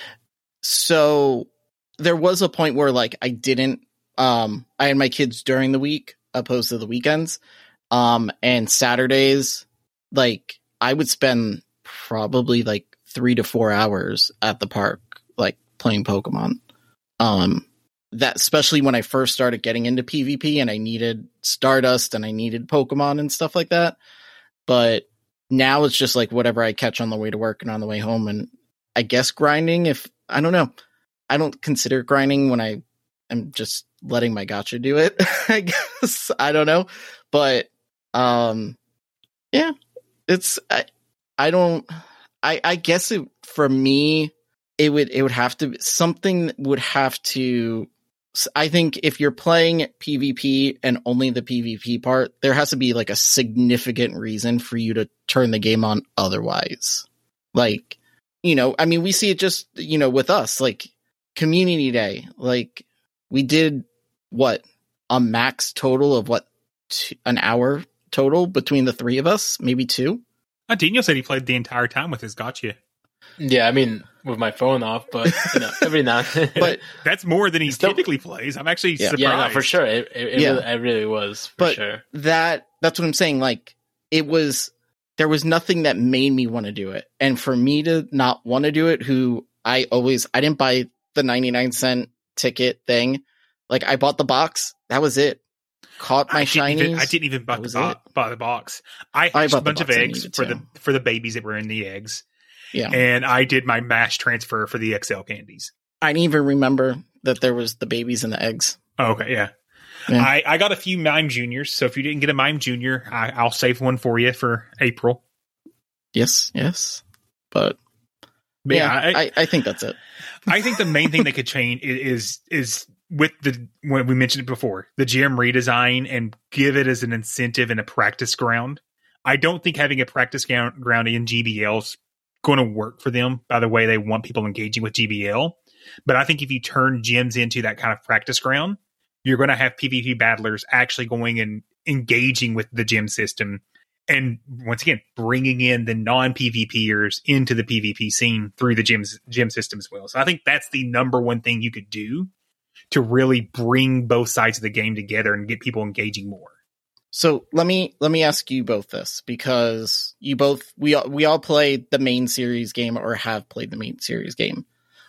So there was a point where like I didn't, um, I had my kids during the week opposed to the weekends. Um, and Saturdays, like I would spend probably like three to four hours at the park, like playing Pokemon. Um, that especially when I first started getting into PvP and I needed Stardust and I needed Pokemon and stuff like that. But now it's just like whatever I catch on the way to work and on the way home. And I guess grinding, if I don't know, I don't consider grinding when I am just letting my gacha do it. I guess I don't know, but um, yeah, it's I I don't I I guess it, for me it would it would have to something would have to. I think if you're playing PvP and only the PvP part, there has to be like a significant reason for you to turn the game on otherwise. Like, you know, I mean, we see it just, you know, with us, like community day, like we did what a max total of what t- an hour total between the three of us, maybe two. Uh, Daniel said he played the entire time with his gacha. Yeah, I mean, with my phone off, but you know, every now and then. But that's more than he Still, typically plays. I'm actually yeah. surprised. Yeah, no, for sure. It, it, it, yeah. really, it really was, for but sure. That, that's what I'm saying. Like, it was, there was nothing that made me want to do it. And for me to not want to do it, who I always, I didn't buy the ninety-nine cent ticket thing. Like, I bought the box. That was it. Caught my I didn't shinies. even, I didn't even buy the, bo- buy the box. I I hatched bought a bunch the of box I eggs needed for to. the for the babies that were in the eggs. Yeah. And I did my mash transfer for the X L candies. I didn't even remember that there was the babies and the eggs. Oh, okay, yeah. Yeah. I, I got a few Mime Juniors, so if you didn't get a Mime Junior, I, I'll save one for you for April. Yes, yes. But, But yeah, yeah, I, I, I think that's it. I think the main thing that could change is, is is with the when we mentioned it before, the gym redesign and give it as an incentive and a practice ground. I don't think having a practice ground, ground in G B L is going to work for them by the way they want people engaging with G B L. But I think if you turn gyms into that kind of practice ground, you're going to have PvP battlers actually going and engaging with the gym system. And once again, bringing in the non-PvPers into the PvP scene through the gym, gym system as well. So I think that's the number one thing you could do to really bring both sides of the game together and get people engaging more. So let me let me ask you both this, because you both we all, we all played the main series game or have played the main series game,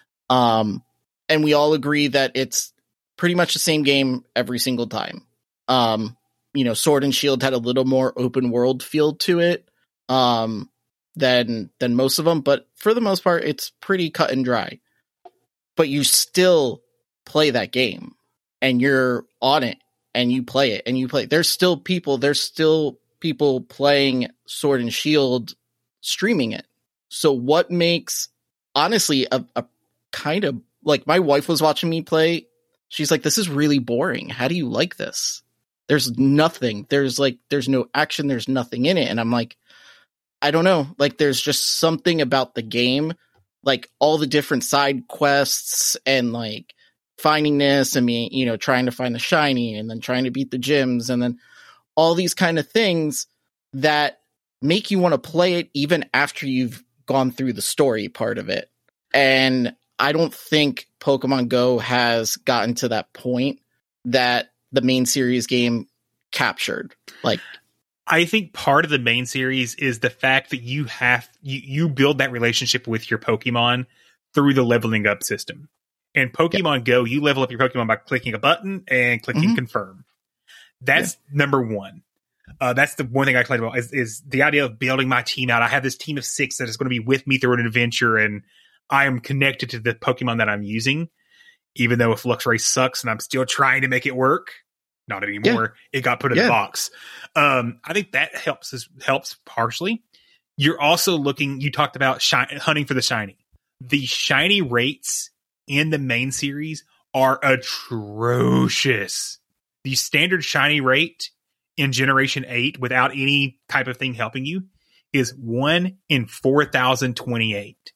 um, and we all agree that it's pretty much the same game every single time. Um, you know, Sword and Shield had a little more open world feel to it um, than than most of them, but for the most part, it's pretty cut and dry. But you still play that game, and you're on it. And you play it, and you play. There's still people. There's still people playing Sword and Shield, streaming it. So what makes, honestly, a, a kind of like my wife was watching me play. She's like, "This is really boring. How do you like this? There's nothing. There's like, there's no action. There's nothing in it." And I'm like, I don't know. Like, there's just something about the game, like all the different side quests and like. Finding this, I mean, you know, trying to find the shiny and then trying to beat the gyms and then all these kind of things that make you want to play it even after you've gone through the story part of it. And I don't think Pokemon Go has gotten to that point that the main series game captured. Like, I think part of the main series is the fact that you have, you, you build that relationship with your Pokemon through the leveling up system. In Pokemon yeah. Go, you level up your Pokemon by clicking a button and clicking mm-hmm. confirm. That's yeah. number one. Uh, that's the one thing I complain about is, is the idea of building my team out. I have this team of six that is going to be with me through an adventure, and I am connected to the Pokemon that I'm using, even though if Luxray sucks and I'm still trying to make it work. Not anymore. Yeah. It got put in yeah. the box. Um, I think that helps helps partially. You're also looking, you talked about shi- hunting for the shiny. The shiny rates in the main series are atrocious. The standard shiny rate in Generation eight without any type of thing helping you is one in four thousand twenty-eight.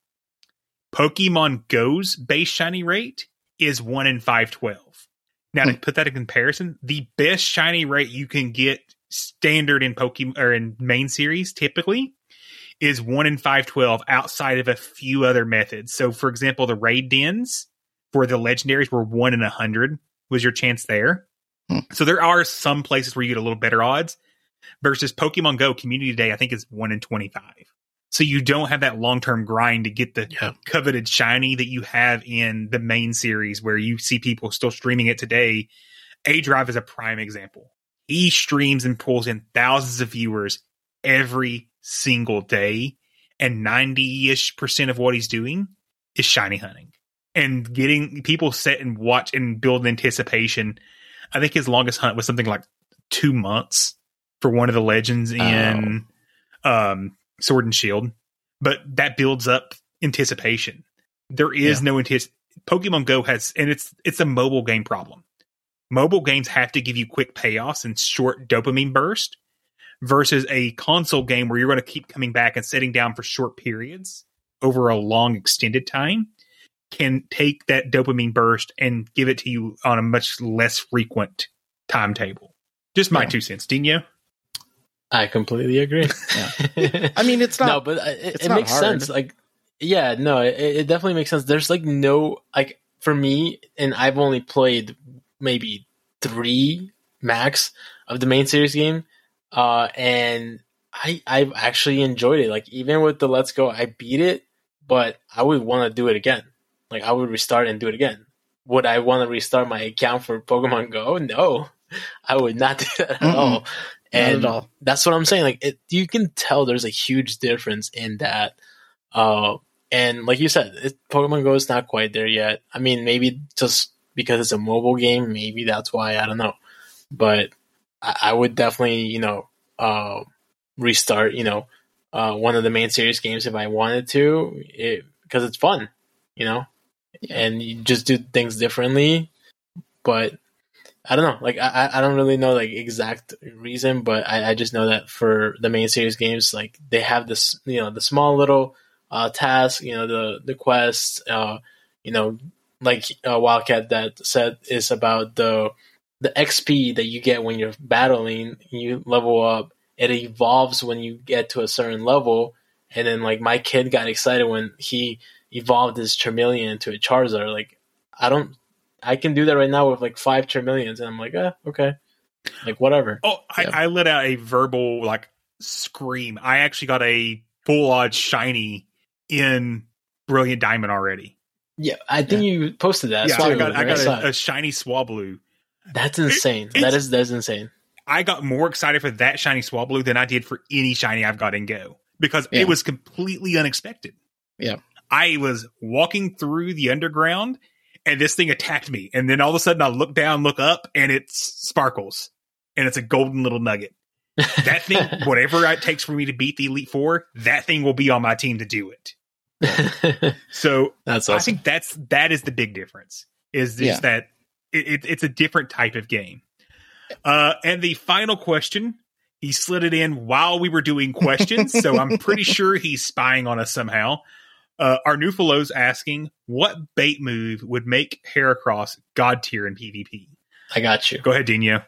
Pokemon Go's base shiny rate is one in five twelve. Now, to put that in comparison, the best shiny rate you can get standard in Pokemon or in main series typically is one in five twelve outside of a few other methods. So, for example, the raid dens for the legendaries were one in a hundred was your chance there. Hmm. So there are some places where you get a little better odds versus Pokemon Go Community Day, I think is one in twenty-five. So you don't have that long-term grind to get the yeah. coveted shiny that you have in the main series where you see people still streaming it today. A-Drive is a prime example. He streams and pulls in thousands of viewers every single day, and ninety-ish percent of what he's doing is shiny hunting and getting people set and watch and build anticipation. I think his longest hunt was something like two months for one of the legends in oh. um, Sword and Shield, but that builds up anticipation. There is yeah. no anticipation. Pokemon Go has, and it's it's a mobile game problem. Mobile games have to give you quick payoffs and short dopamine burst. Versus a console game where you're going to keep coming back and sitting down for short periods over a long extended time can take that dopamine burst and give it to you on a much less frequent timetable. Just my yeah. two cents. Dino? I completely agree. Yeah. I mean, it's not. No, but it, it makes hard. sense. Like, yeah, no, it, it definitely makes sense. There's like no, like for me, and I've only played maybe three max of the main series game. Uh, and I, I've actually enjoyed it. Like, even with the Let's Go, I beat it, but I would want to do it again. Like, I would restart and do it again. Would I want to restart my account for Pokemon Go? No, I would not do that at Mm-mm. all. And not at all. That's what I'm saying. Like, it, you can tell there's a huge difference in that Uh, and like you said, it, Pokemon Go is not quite there yet. I mean, maybe just because it's a mobile game, maybe that's why. I don't know. But I, I would definitely, you know, uh, restart, you know, uh, one of the main series games if I wanted to, it, because it's fun, you know, and you just do things differently. But I don't know, like I, I don't really know like exact reason, but I, I just know that for the main series games, like they have this, you know, the small little uh, task, you know, the the quests, uh, you know, like uh, Wildcat that said is about the the X P that you get when you're battling. You level up, it evolves when you get to a certain level, and then like my kid got excited when he evolved his Charmeleon into a Charizard. Like I don't. I can do that right now with like five Charmeleons, and I'm like, eh, okay, like whatever. Oh, I, yeah. I let out a verbal like scream. I actually got a full odd shiny in Brilliant Diamond already. Yeah, I think yeah. you posted that. Yeah, too, I got right? I got a, a shiny Swablu. That's insane. It, that is that's insane. I got more excited for that shiny Swablu than I did for any shiny I've got in Go because yeah. it was completely unexpected. Yeah, I was walking through the underground. And this thing attacked me. And then all of a sudden I look down, look up, and it's Sparkles. And it's a golden little nugget. That thing, whatever it takes for me to beat the Elite Four, that thing will be on my team to do it. So that's awesome. I think that's that is the big difference. Is just yeah. that it, it, it's a different type of game. Uh, and the final question, he slid it in while we were doing questions. So I'm pretty sure he's spying on us somehow. Uh, Arnufalo's asking, what bait move would make Heracross god tier in PvP? I got you. Go ahead, Dino.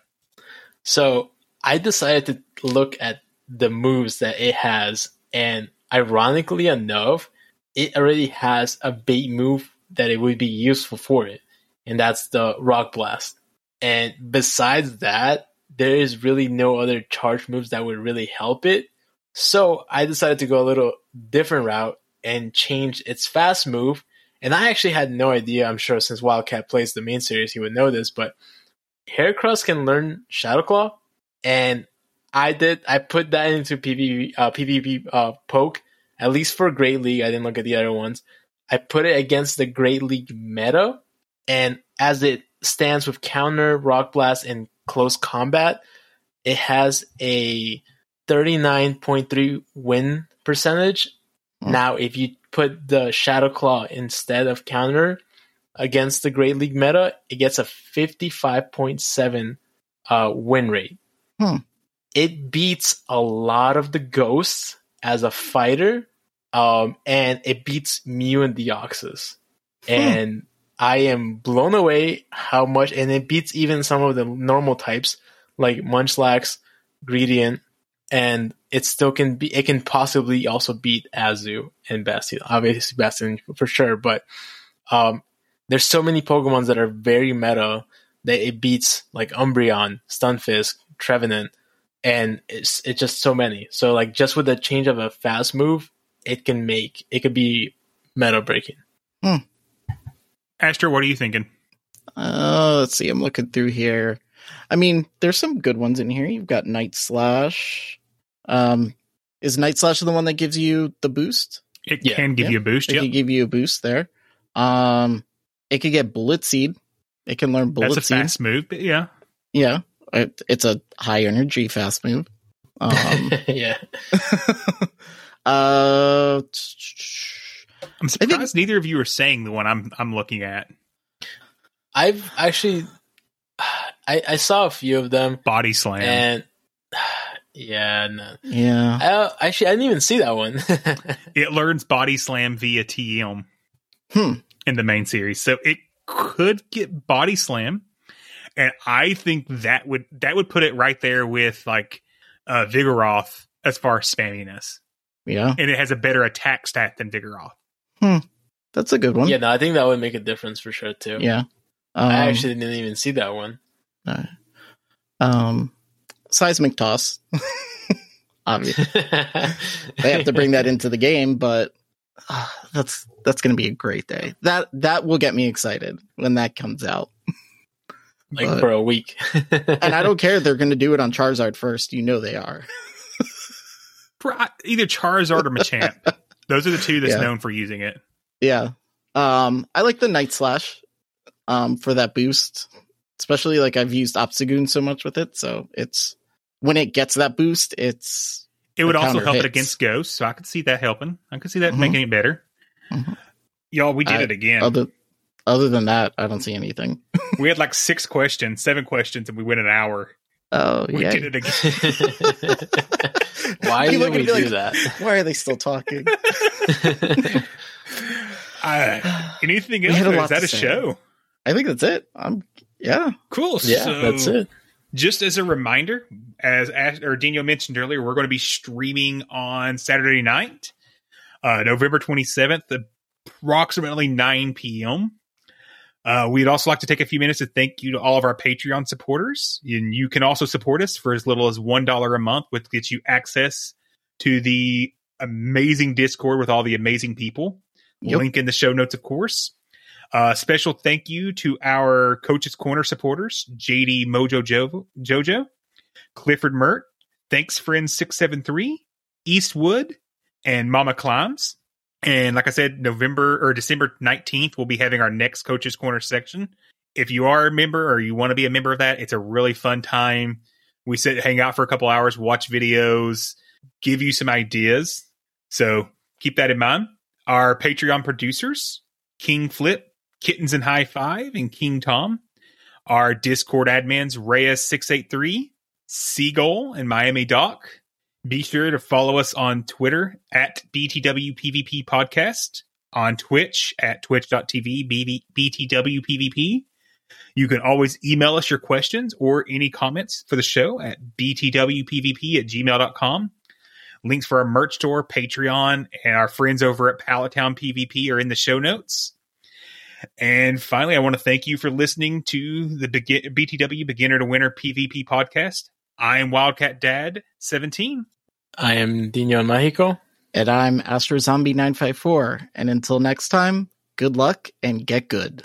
So I decided to look at the moves that it has, and ironically enough, it already has a bait move that it would be useful for it, and that's the Rock Blast. And besides that, there is really no other charge moves that would really help it. So I decided to go a little different route and change its fast move. And I actually had no idea. I'm sure since Wildcat plays the main series, he would know this, but Heracross can learn Shadow Claw. And I did, I put that into PvP, uh, PvP uh, poke, at least for Great League. I didn't look at the other ones. I put it against the Great League meta. And as it stands with counter, Rock Blast, and close combat, it has a thirty-nine point three win percentage. Now, if you put the Shadow Claw instead of counter against the Great League meta, it gets a fifty-five point seven uh, win rate. Hmm. It beats a lot of the ghosts as a fighter, um, and it beats Mew and Deoxys. Hmm. And I am blown away how much, and it beats even some of the normal types like Munchlax, Greedent, and it still can be, it can possibly also beat Azu and Bastion. Obviously Bastion for sure, but um, there's so many Pokemons that are very meta that it beats like Umbreon, Stunfisk, Trevenant, and it's it's just so many. So like just with the change of a fast move, it can make, it could be meta breaking. Hmm. Astro, what are you thinking? Uh, let's see, I'm looking through here. I mean, there's some good ones in here. You've got Night Slash. Um, is Night Slash the one that gives you the boost? It yeah. can give yeah. you a boost. It yep. can give you a boost there. Um, it could get Bullet Seed. It can learn Bullet Seed. That's a Seed. fast move, but yeah. Yeah, it, it's a high energy fast move. Um, yeah. uh, I'm surprised think, neither of you are saying the one I'm I'm looking at. I've actually, I, I saw a few of them. Body Slam. And yeah, no. Yeah. I, actually, I didn't even see that one. It learns Body Slam via T M hmm. in the main series, so it could get Body Slam, and I think that would that would put it right there with like uh, Vigoroth as far as spamminess. Yeah, and it has a better attack stat than Vigoroth. Hmm. That's a good one. Yeah, no, I think that would make a difference for sure too. Yeah. Um, I actually didn't even see that one. Uh, um, Seismic Toss. Obviously, they have to bring that into the game, but uh, that's that's going to be a great day. That that will get me excited when that comes out. Like but, for a week. And I don't care. They're going to do it on Charizard first. You know they are. Either Charizard or Machamp. Those are the two that's Yeah. known for using it. Yeah. Um, I like the Night Slash um, for that boost. Especially like I've used Obstagoon so much with it. So it's when it gets that boost, it's It would the also counter help it hits. against ghosts, so I could see that helping. I could see that Mhm. making it better. Mhm. Y'all, we did I- it again. Other, other than that, I don't see anything. We had like six questions, seven questions, and we went an hour. Oh, We yeah. did it again. Why People did are we gonna be do like, that? Why are they still talking? uh, anything We else? had a Or is lot that to a say. show? I think that's it. I'm yeah. Cool. Yeah, so, that's it. Just as a reminder, as Ash, or Daniel mentioned earlier, we're going to be streaming on Saturday night, uh, November twenty-seventh, approximately nine p.m. Uh, we'd also like to take a few minutes to thank you to all of our Patreon supporters. And you can also support us for as little as one dollar a month, which gets you access to the amazing Discord with all the amazing people. Yep. Link in the show notes, of course. Uh, special thank you to our Coach's Corner supporters, J D Mojo jo- Jojo, Clifford Mert, Thanks Friends six seven three, Eastwood, and Mama Climbs. And like I said, November or December nineteenth, we'll be having our next Coach's Corner section. If you are a member or you want to be a member of that, it's a really fun time. We sit, hang out for a couple hours, watch videos, give you some ideas. So keep that in mind. Our Patreon producers, King Flip, Kittens and High Five, and King Tom. Our Discord admins, Reyes six eight three, Seagull, and Miami Doc. Be sure to follow us on Twitter at B T W P V P Podcast, on Twitch at twitch.tv B T W P V P. You can always email us your questions or any comments for the show at b t w p v p at gmail dot com. Links for our merch store, Patreon, and our friends over at Palatown P V P are in the show notes. And finally, I want to thank you for listening to the Be- B T W Beginner to Winner P V P podcast. I am Wildcat Dad seventeen. I am Dino Mágico. And I'm Astro Zombie nine five four. And until next time, good luck and get good.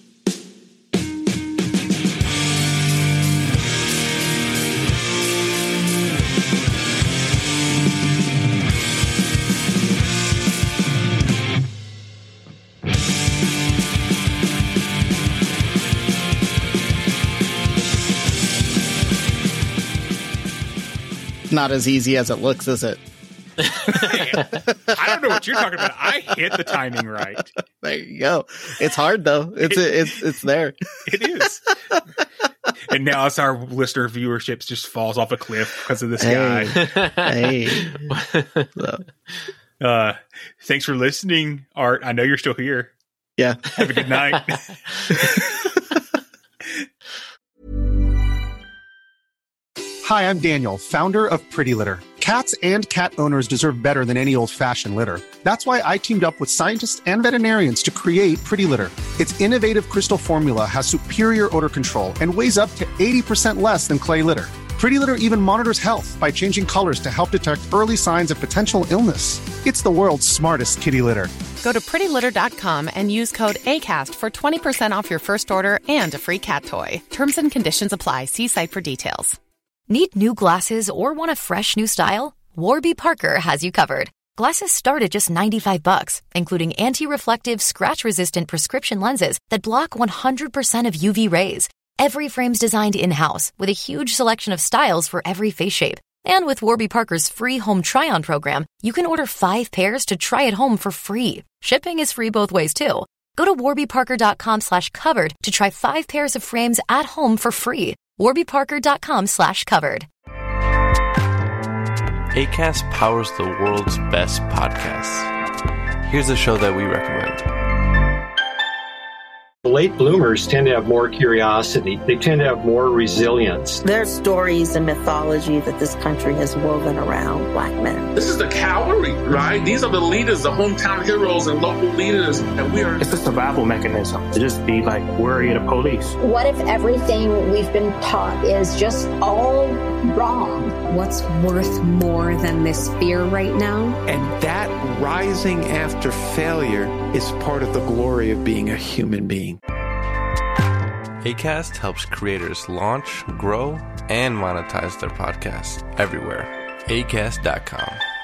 Not as easy as it looks, is it? I don't know what you're talking about. I hit the timing right. There you go. It's hard though. It's it's it's there. It is. And now it's our listener viewership just falls off a cliff because of this guy. Hey. hey. So, Uh, thanks for listening, Art. I know you're still here. yeah. Have a good night. Hi, I'm Daniel, founder of Pretty Litter. Cats and cat owners deserve better than any old-fashioned litter. That's why I teamed up with scientists and veterinarians to create Pretty Litter. Its innovative crystal formula has superior odor control and weighs up to eighty percent less than clay litter. Pretty Litter even monitors health by changing colors to help detect early signs of potential illness. It's the world's smartest kitty litter. Go to pretty litter dot com and use code ACAST for twenty percent off your first order and a free cat toy. Terms and conditions apply. See site for details. Need new glasses or want a fresh new style? Warby Parker has you covered. Glasses start at just ninety-five bucks, including anti-reflective, scratch-resistant prescription lenses that block one hundred percent of U V rays. Every frame's designed in-house with a huge selection of styles for every face shape. And with Warby Parker's free home try-on program, you can order five pairs to try at home for free. Shipping is free both ways, too. Go to warby parker dot com slash covered to try five pairs of frames at home for free. warby parker dot com slash covered. Acast powers the world's best podcasts. Here's a show that we recommend. Late bloomers tend to have more curiosity. They tend to have more resilience. There's stories and mythology that this country has woven around black men. This is the cavalry, right? These are the leaders, the hometown heroes and local leaders. And we are... It's a survival mechanism to just be like worried of police. What if everything we've been taught is just all wrong? What's worth more than this fear right now? And that rising after failure is part of the glory of being a human being. Acast helps creators launch, grow, and monetize their podcasts everywhere. acast dot com.